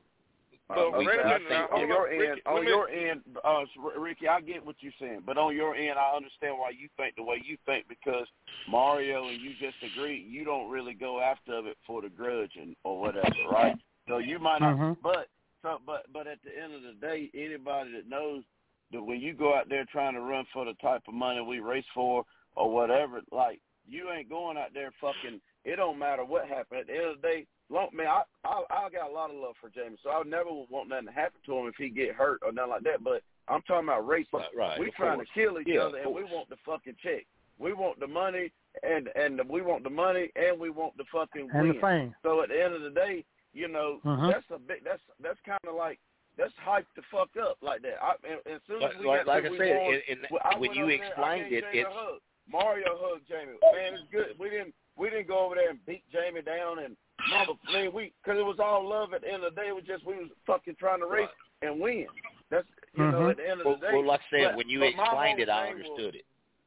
Uh, We- okay, we I think think that- on your end, Ricky, on let me- your end, uh, Ricky, I get what you're saying, but on your end, I understand why you think the way you think because Mario and you just agree you don't really go after it for the grudge and or whatever, right? So you might not, Mhm. but so but but at the end of the day, anybody that knows that when you go out there trying to run for the type of money we race for or whatever, like you ain't going out there fucking. It don't matter what happened. At the end of the day, long, man, I, I I got a lot of love for Jamie, so I would never want nothing to happen to him if he get hurt or nothing like that. But I'm talking about racing. Right, right, we of trying course. to kill each Yeah, other, of and we course. want the fucking check. We want the money, and and we want the money, and we want the fucking And the win. fame. So at the end of the day, you know, Mhm. that's a big. That's that's kind of like that's hyped the fuck up like that. I, and, and as soon as Like, we like, got like to, I we said, won, and, and well, I when went you over there, I explained gave it, Jamie it's a hug. Mario hugged Jamie. Man, it's good. We didn't we didn't go over there and beat Jamie down and mother. Man, we because it was all love. At the end of the day, it was just we was fucking trying to race and win. That's you know Mhm. at the end of well, the day. well, like I said, but, when you but my explained whole it, I thing was, understood it.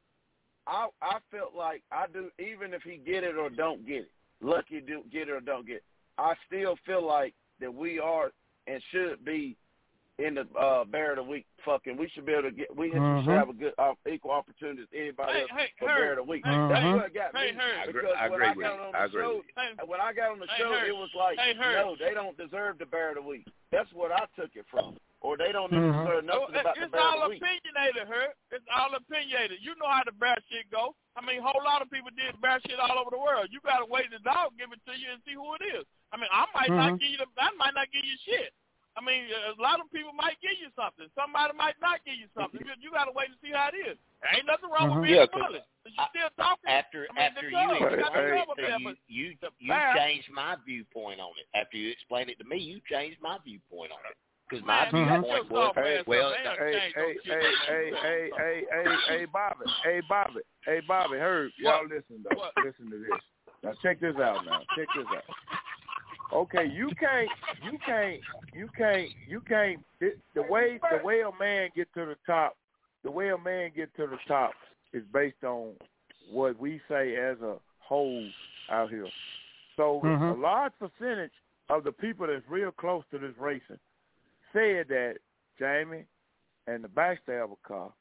I I felt like I do even if he get it or don't get it, lucky do get it or don't get it. I still feel like that we are and should be in the uh, Bear of the Week. Fucking, we should be able to get. We should Mhm. have a good uh, equal opportunity as anybody Hey, else hey, for Herb, Bear of the Week. hey, That's Mhm. what it got Hey, me. Herb. I agree- Because I when agree I with got you. on I the agree show, with you. when I got on the Hey, show, Herb. it was like, Hey, Herb. no, they don't deserve the Bear of the Week. That's what I took it from, or they don't Mhm. deserve Oh, nothing about the it's Bear of all the Week. opinionated, Herb. It's all opinionated. You know how the bear shit go. I mean, a whole lot of people did bear shit all over the world. You gotta wait the dog give it to you and see who it is. I mean, I might not Mhm. give you the, I might not give you shit. I mean, a lot of people might give you something. Somebody might not give you something. You, you gotta wait and see how it is. There ain't nothing wrong Mhm. with being Yeah, a 'cause bully. You still talking. After I mean, after the you dog, you got the explained dog up it, there, to but you you the you bear- changed my viewpoint on it. After you explained it to me, you changed my viewpoint on it. Because my Man, you got viewpoint your was soft ass well. up. They done Hey, changed hey, those hey, shit, hey, man. hey, hey, hey, hey, Bobby, hey, Bobby, hey, Bobby, Herb, y'all listen though, What? listen to this. Now check this out. Now check this out. Okay, you can't, you can't, you can't, you can't. It, the way the way a man get to the top, the way a man get to the top is based on what we say as a whole out here. So Mhm. a large percentage of the people that's real close to this racing said that Jamie and the Backstabber car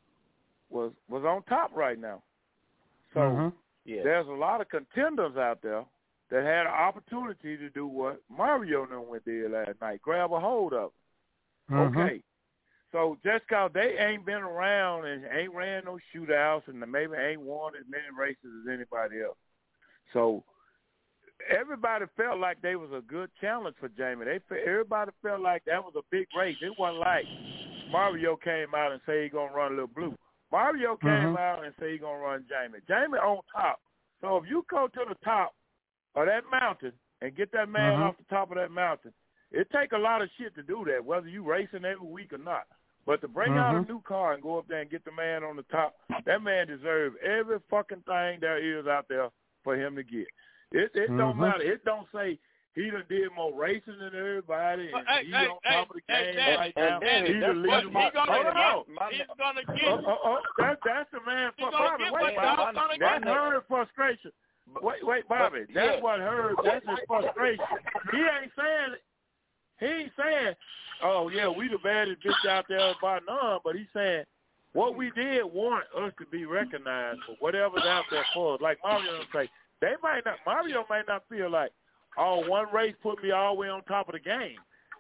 was was on top right now. So Mhm. Yeah. there's a lot of contenders out there that had an opportunity to do what Mario and them went did last night, grab a hold of it. Mhm. Okay. So just because they ain't been around and ain't ran no shootouts and maybe ain't won as many races as anybody else. So everybody felt like they was a good challenge for Jamie. They fe- Everybody felt like that was a big race. It wasn't like Mario came out and say he going to run a little blue. Mario came Mhm. out and say he going to run Jamie. Jamie on top. So if you go to the top of that mountain and get that man Mhm. off the top of that mountain, it take a lot of shit to do that, whether you racing every week or not. But to bring mm-hmm. out a new car and go up there and get the man on the top, that man deserves every fucking thing there is out there for him to get. It it mm-hmm. don't matter. It don't say he done did more racing than everybody, and hey, he's hey, on top of the hey, game hey, right hey, now. hey, He's the leader. He's gonna Hold get. on. He's gonna get. Oh, oh, oh, that, that's the man. For, Bobby, get wait, Bob. Bobby. That's her frustration. Wait, wait, Bobby. That's yeah. what her. That's his frustration. He ain't saying. He ain't saying, "Oh yeah, we the baddest bitch out there by none," but he's saying what we did want us to be recognized for whatever's out there for us. Like Mario say, they might not. Mario might not feel like, oh, one race put me all the way on top of the game.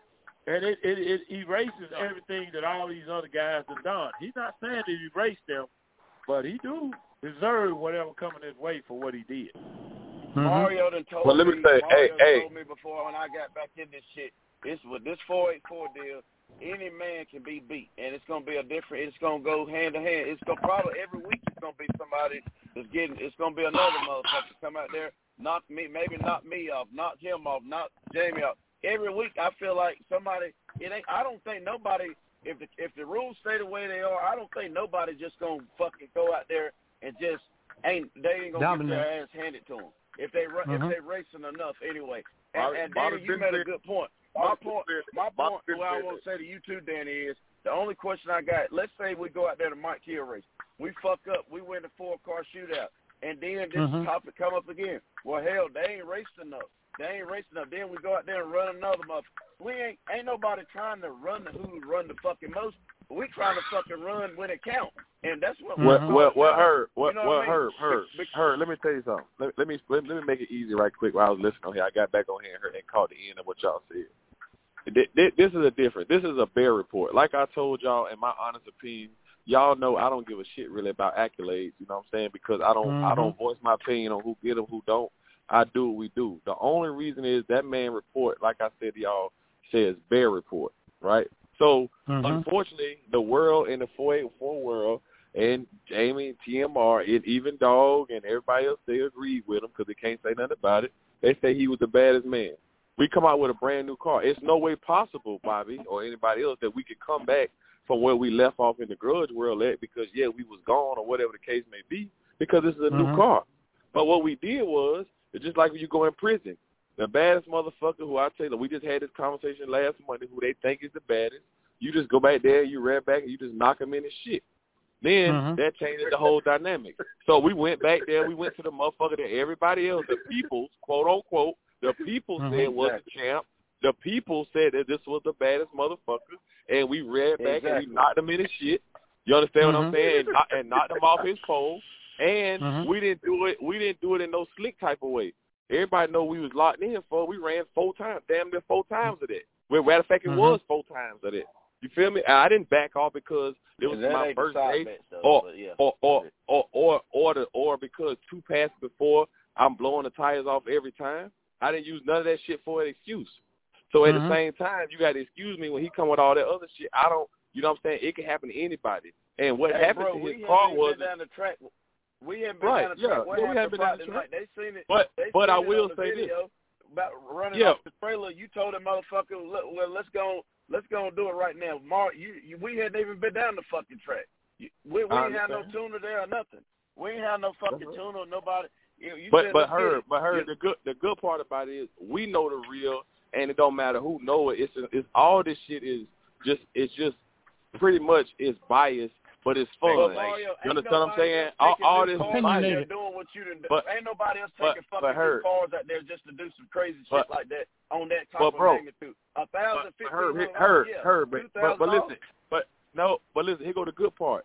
And it, it, it erases everything that all these other guys have done. He's not saying to erase them, but he do deserve whatever coming his way for what he did. Mm-hmm. Mario done told well, let me, me, say, Mario hey, hey. told me before when I got back in this shit, it's with this four eighty-four deal, any man can be beat. And it's going to be a different, it's going to go hand to hand. It's going to probably every week it's going to be somebody that's getting, it's going to be another motherfucker come out there, knock me, maybe knock me off, knock him off, knock Jamie off. Every week I feel like somebody, it ain't, I don't think nobody, if the if the rules stay the way they are, I don't think nobody just going to fucking go out there and just ain't, they ain't going to get their ass handed to them. If they mm-hmm. if they racing enough anyway. And, and Danny, you made a good point. My point, my point, what I want to say to you too, Danny, is the only question I got, let's say we go out there to Mike Hill race. We fuck up. We win a four-car shootout. And then this mm-hmm. topic come up again. Well, hell, they ain't raced enough. They ain't racing up. Then we go out there and run another month. We ain't ain't nobody trying to run the who run the fucking most. We trying to fucking run when it counts, and that's what. Well, we're well, well, doing. Herb, well, you know well, what I mean? Herb, Herb, Herb. Let me tell you something. Let, let me let, let me make it easy right quick. While I was listening on here, I got back on here and heard and caught the end of what y'all said. This is a different. This is a bear report. Like I told y'all, in my honest opinion, y'all know I don't give a shit really about accolades. You know what I'm saying? Because I don't mm-hmm. I don't voice my opinion on who get them, who don't. I do what we do. The only reason is that man report, like I said to y'all, says bear report, right? So, mm-hmm. unfortunately, the world and the four eighty-four world and Jamie, T M R, and even Dog and everybody else, they agreed with him because they can't say nothing about it. They say he was the baddest man. We come out with a brand new car. It's no way possible, Bobby, or anybody else, that we could come back from where we left off in the grudge world at because, yeah, we was gone or whatever the case may be because this is a mm-hmm. new car. But what we did was, it's just like when you go in prison. The baddest motherfucker who I tell you, we just had this conversation last Monday, who they think is the baddest, you just go back there, you ran back, and you just knock him in his shit. Then mm-hmm. that changes the whole dynamic. So we went back there, we went to the motherfucker that everybody else, the people, quote unquote, the people mm-hmm. said was the champ. The people said that this was the baddest motherfucker, and we ran back exactly. and we knocked him in his shit. You understand mm-hmm. what I'm saying? And, knock, and knocked him off his pole. And mm-hmm. we didn't do it. We didn't do it in no slick type of way. Everybody know we was locked in for. We ran four times, damn near four times of that. Well, matter of fact, it mm-hmm. was four times of that. You feel me? I didn't back off because it was my first race, or, yeah. or, or, or or or the, or because two passes before I'm blowing the tires off every time. I didn't use none of that shit for an excuse. So at mm-hmm. the same time, you got to excuse me when he come with all that other shit. I don't. You know what I'm saying? It can happen to anybody. And what hey, happened bro, to his car was down the track. We haven't been right, down the yeah, track. What yeah, we haven't been down the track. They seen it. But they but seen I will it on the say video this about running yeah. off the trailer. You told that motherfucker, well, let's go, let's go and do it right now. Mark, you, you we hadn't even been down the fucking track. You, we we ain't had no tuner there or nothing. We ain't had no fucking uh-huh. tuner. Nobody. You, you but said, but her but her yeah. the good the good part about it is we know the real, and it don't matter who know it. It's it's all this shit is just it's just pretty much is biased. But it's fun. Well, Mario, you understand what I'm saying? All, all this opinionated. Doing what you done, but ain't nobody else taking but, fucking but her, cars out there just to do some crazy but, shit like that on that type but of bro, magnitude. A thousand, fifteen her, hundred, her, yeah, her, but, but, but listen, but no, but listen. Here go the good part.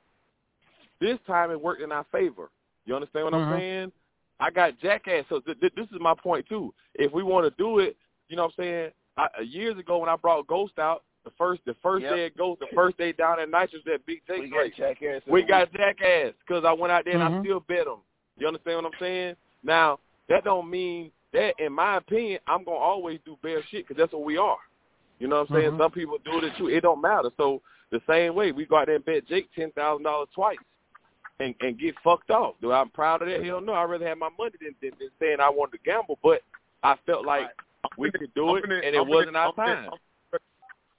This time it worked in our favor. You understand what mm-hmm. I'm saying? I got jackass. So th- th- this is my point too. If we want to do it, you know what I'm saying? I, years ago when I brought Ghost out. The first, the first yep. day it goes, the first day down at Nitrous, that Big Jake we got jackass. We got jackass because I went out there mm-hmm. and I still bet them. You understand what I'm saying? Now that don't mean that, in my opinion, I'm gonna always do bear shit because that's what we are. You know what I'm saying? Mm-hmm. Some people do it too. It don't matter. So the same way we go out there and bet Jake ten thousand dollars twice and and get fucked off. Do I'm proud of that? Hell no. I'd rather have my money than, than, than saying I wanted to gamble, but I felt like we could do it and it wasn't our time.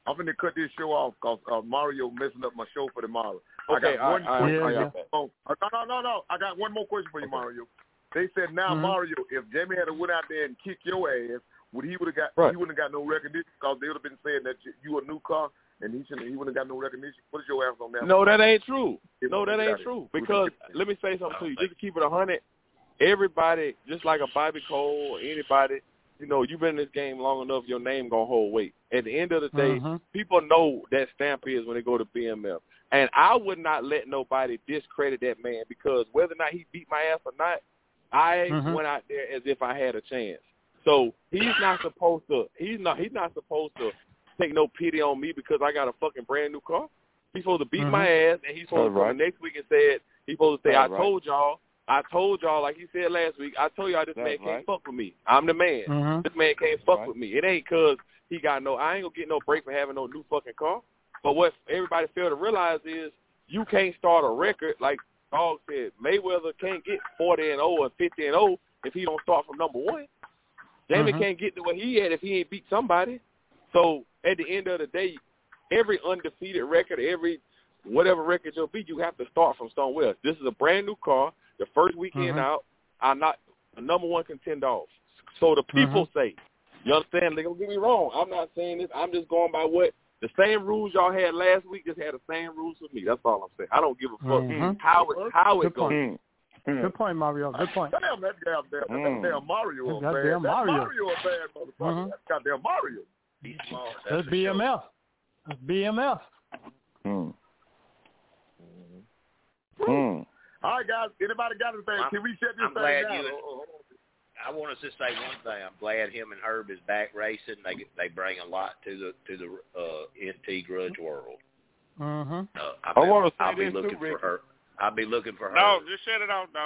I'm going to cut this show off because uh, Mario messing up my show for tomorrow. Okay, I got one I, question. I, I, yeah, I, yeah. Oh, no, no, no, no. I got one more question for you, okay. Mario. They said now, mm-hmm. Mario, if Jamie had went out there and kicked your ass, would he would have got right. he wouldn't have got no recognition because they would have been saying that you, you a new car and he shouldn't he wouldn't have got no recognition. What is your answer on that? No, that ain't true. No, that ain't true. Because let me say something to you. Just to keep it a hundred, everybody, just like a Bobby Cole or anybody, you know, you've been in this game long enough, your name gonna hold weight. At the end of the day, mm-hmm. people know that stamp is when they go to B M F. And I would not let nobody discredit that man because whether or not he beat my ass or not, I mm-hmm. went out there as if I had a chance. So he's not supposed to. He's not. He's not supposed to take no pity on me because I got a fucking brand new car. He's supposed to beat mm-hmm. my ass, and he's supposed That's to come right. next week and said he's supposed to say, That's "I right. told y'all. I told y'all, like he said last week. I told y'all this That's man can't right. fuck with me. I'm the man. Mm-hmm. This man can't fuck right. with me. It ain't cause he got no. I ain't gonna get no break for having no new fucking car. But what everybody fail to realize is you can't start a record like Dog said. Mayweather can't get forty and oh and fifty and oh if he don't start from number one. Jamie mm-hmm. can't get to where he at if he ain't beat somebody. So at the end of the day, every undefeated record, every whatever record you'll beat, you have to start from somewhere. This is a brand new car. The first weekend mm-hmm. out, I'm not the number one contender off. So the people mm-hmm. say, you understand? They don't get me wrong. I'm not saying this. I'm just going by what the same rules y'all had last week. Just had the same rules for me. That's all I'm saying. I don't give a fuck mm-hmm. how it how it goes. Mm. Good point, Mario. Good point. Damn, that damn, damn, mm. that damn Mario. That bad. damn Mario. That Mario a bad motherfucker. Mm-hmm. That's goddamn Mario. He's small. That's, That's B M F. That's B M F. Mm. Mm. All right, guys. Anybody got anything? Can we shut this I'm thing glad down? You, I want to just say one thing. I'm glad him and Herb is back racing. They they bring a lot to the to the uh, N T Grudge world. Mm-hmm. Uh, I, I want to say I'll be this looking too, for her. I'll be looking for her. No, just shut it off,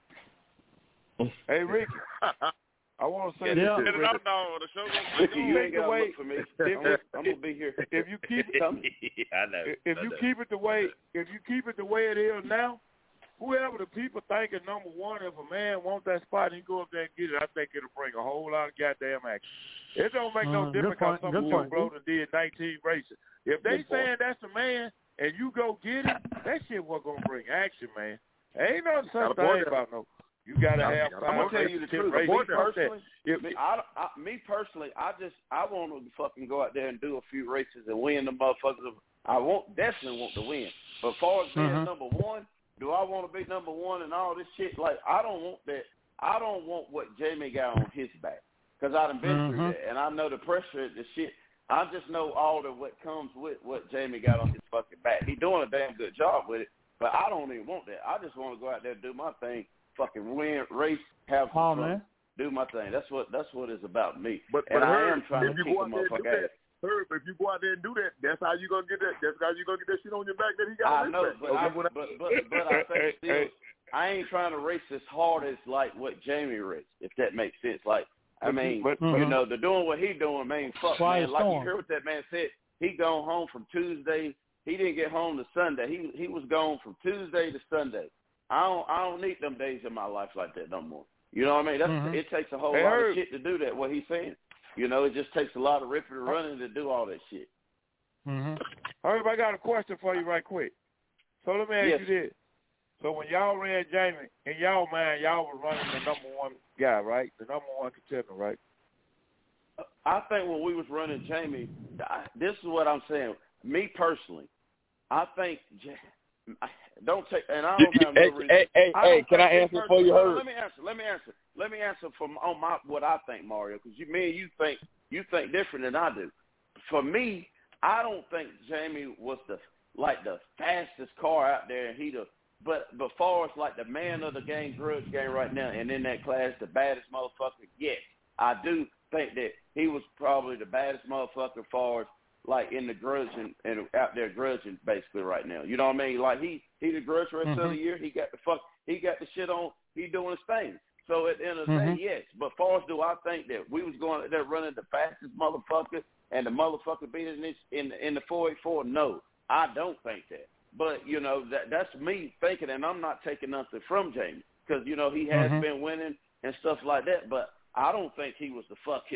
dog. Hey, Ricky. I want to say yeah, this. Shut it off, dog. The show gonna Ricky, you ain't got to look for me. If, I'm gonna be here. If you keep it, I know. If I you know. keep it the way, if you keep it the way it is now, whoever the people think is number one, if a man wants that spot and he go up there and get it, I think it'll bring a whole lot of goddamn action. It don't make no mm, difference because some Joe Blow did nineteen races. If they good saying point. That's the man and you go get it, that shit was gonna bring action, man. Ain't no such thing about no. You gotta have. I'm gonna tell you the truth. Me personally, if, me, I, I, me personally, I just I want to fucking go out there and do a few races and win the motherfuckers. I want definitely want to win. But as far as being mm-hmm. number one, do I want to be number one and all this shit? Like I don't want that. I don't want what Jamie got on his back because I done been mm-hmm. through that and I know the pressure, the shit. I just know all the what comes with what Jamie got on his fucking back. He doing a damn good job with it, but I don't even want that. I just want to go out there and do my thing. Fucking win, race, have some oh, fun, man. do my thing. That's what that's what it's about me. But, and but I Herb, am trying to you kick go a out there and do motherfucker ass. that, Herb, if you go out there and do that, that's how you gonna get that. That's how you gonna get that shit on your back that he got. I on know, his but, back. I, but but but I think still, I ain't trying to race as hard as like what Jamie raced, if that makes sense. Like I mean, but, you mm-hmm. know, they're doing what he doing, man. Fuck, Quiet man. Like storm. you heard what that man said. He gone home from Tuesday. He didn't get home to Sunday. He he was gone from Tuesday to Sunday. I don't I don't need them days in my life like that no more. You know what I mean? That's mm-hmm. it takes a whole hey, lot Herb. of shit to do that. What he's saying, you know, it just takes a lot of ripping and running to do all that shit. Mm-hmm. Herb, I got a question for you right quick. So let me ask yes. you this: so when y'all ran Jamie, in y'all mind, y'all were running the number one guy, right? The number one contender, right? I think when we was running Jamie, this is what I'm saying. Me personally, I think. Don't take, and I don't have no hey, reason. Hey, hey, hey can I answer for you, Herb? Let me answer. Let me answer. Let me answer from on my what I think, Mario, because you, me and you think you think different than I do. For me, I don't think Jamie was the like the fastest car out there, and he the but but far as like the man of the game, grudge game right now, and in that class, the baddest motherfucker. Yes, I do think that he was probably the baddest motherfucker as far as like in the grudging and out there grudging basically right now. You know what I mean? Like he he the grudge rest mm-hmm. of the year. He got the fuck he got the shit on. He doing his thing. So at the end of the mm-hmm. day, yes. But far as do I think that we was going there running the fastest motherfucker and the motherfucker beat in this in in the four eighty-four? No, I don't think that. But you know that that's me thinking, and I'm not taking nothing from Jamie because you know he has mm-hmm. been winning and stuff like that. But I don't think he was the fucking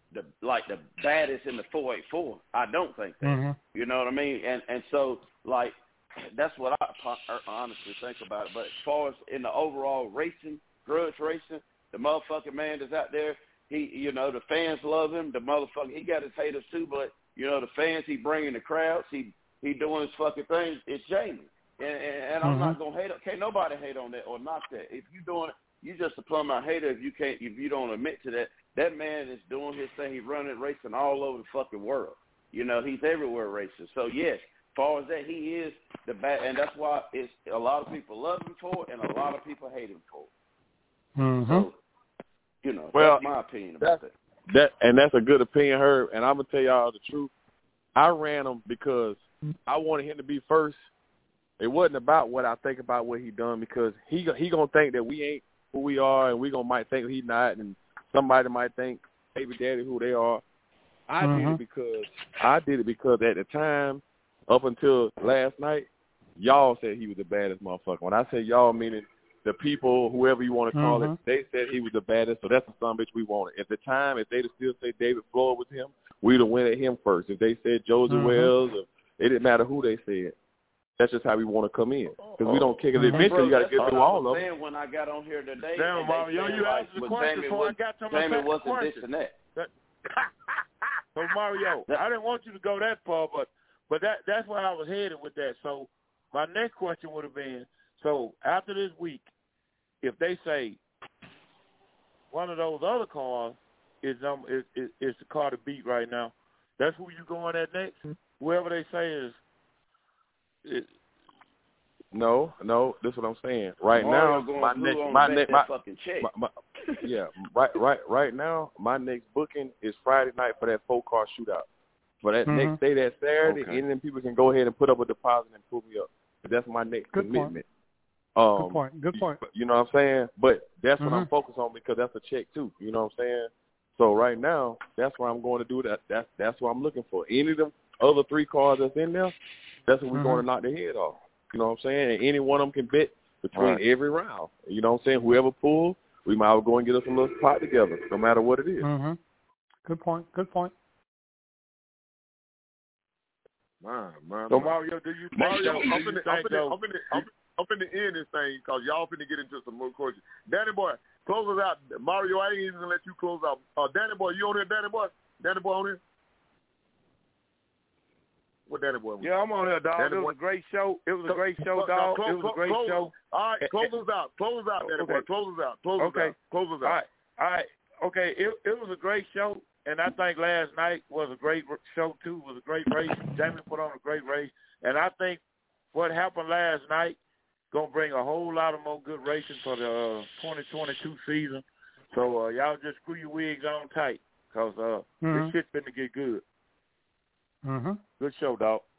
the like the baddest in the four eighty-four. I don't think that. Mm-hmm. You know what I mean? And and so like that's what I honestly think about it. But as far as in the overall racing, grudge racing, the motherfucking man that's out there, he you know the fans love him. The motherfucker he got his haters too, but you know the fans he bringing the crowds. He he doing his fucking things. It's Jamie, and and, and I'm mm-hmm. not gonna hate. Can't nobody hate on that or knock that. If you doing it, you just a plumb out hater. If you can't, if you don't admit to that. That man is doing his thing. He's running, racing all over the fucking world. You know, he's everywhere racing. So, yes, as far as that, he is the bad. And that's why it's a lot of people love him for it and a lot of people hate him for it. Mm-hmm. So, you know, well, that's my opinion about that. That and that's a good opinion, Herb. And I'm going to tell y'all the truth. I ran him because I wanted him to be first. It wasn't about what I think about what he done because he he going to think that we ain't who we are and we gonna might think he not and somebody might think baby daddy who they are. I mm-hmm. did it because I did it because at the time, up until last night, y'all said he was the baddest motherfucker. When I say y'all, meaning the people, whoever you want to call mm-hmm. it, they said he was the baddest. So that's the son bitch we wanted. At the time, if they'd still say David Floyd was him, we'd have went at him first. If they said Josie mm-hmm. Wells, or, it didn't matter who they said. That's just how we want to come in because we don't kick it. Eventually, you got to get through all of them. Saying when I got on here today, damn, Mom, yo, you like, asked the question before I got to my Jamie second wasn't question. this and that. that so Mario, I didn't want you to go that far, but but that that's where I was headed with that. So my next question would have been: so after this week, if they say one of those other cars is um is is, is the car to beat right now, that's who you going at next. Whoever they say is. It, no, no, this is what I'm saying. Right Mario now, my next, my next, my, my, my, yeah, right, right, right now, my next booking is Friday night for that four car shootout. For that mm-hmm. next day, that Saturday, okay. and then people can go ahead and put up a deposit and pull me up. But that's my next Good commitment. Point. Um, Good point. Good point. You know what I'm saying? But that's mm-hmm. what I'm focused on because that's a check too. You know what I'm saying? So right now, that's what I'm going to do. That that's that's what I'm looking for. Any of them other three cars that's in there. That's what we're mm-hmm. going to knock the head off. You know what I'm saying? And any one of them can bet between right. every round. You know what I'm saying? Whoever pulls, we might as well go and get us a little pot together, no matter what it is. Mm-hmm. Good point. Good point. Man, man, so man. Mario, do you think Mario, so? I'm Do you finna, I'm think finna, so? I'm finna, I'm I'm finna end this thing because y'all finna get into some more questions. Danny Boy, close us out. Mario, I ain't even gonna let you close out. Uh, Danny Boy, you on here, Danny Boy? Danny Boy on here? What Danny Boy? Yeah, I'm on here, dog. Danny it was Boy. a great show. It was a great show, Close, dog. close, it was a great close, show. All right, close us out. Close us out, Danny okay. Boy. Close us out. Close okay. us out. Close us out. All right. All right. Okay. It it was a great show, and I think last night was a great show too. It was a great race. Jamie put on a great race, and I think what happened last night gonna bring a whole lot of more good racing for the uh, twenty twenty-two season. So uh, y'all just screw your wigs on tight, cause uh, mm-hmm. this shit's finna get good. Mm-hmm. Good show, dog.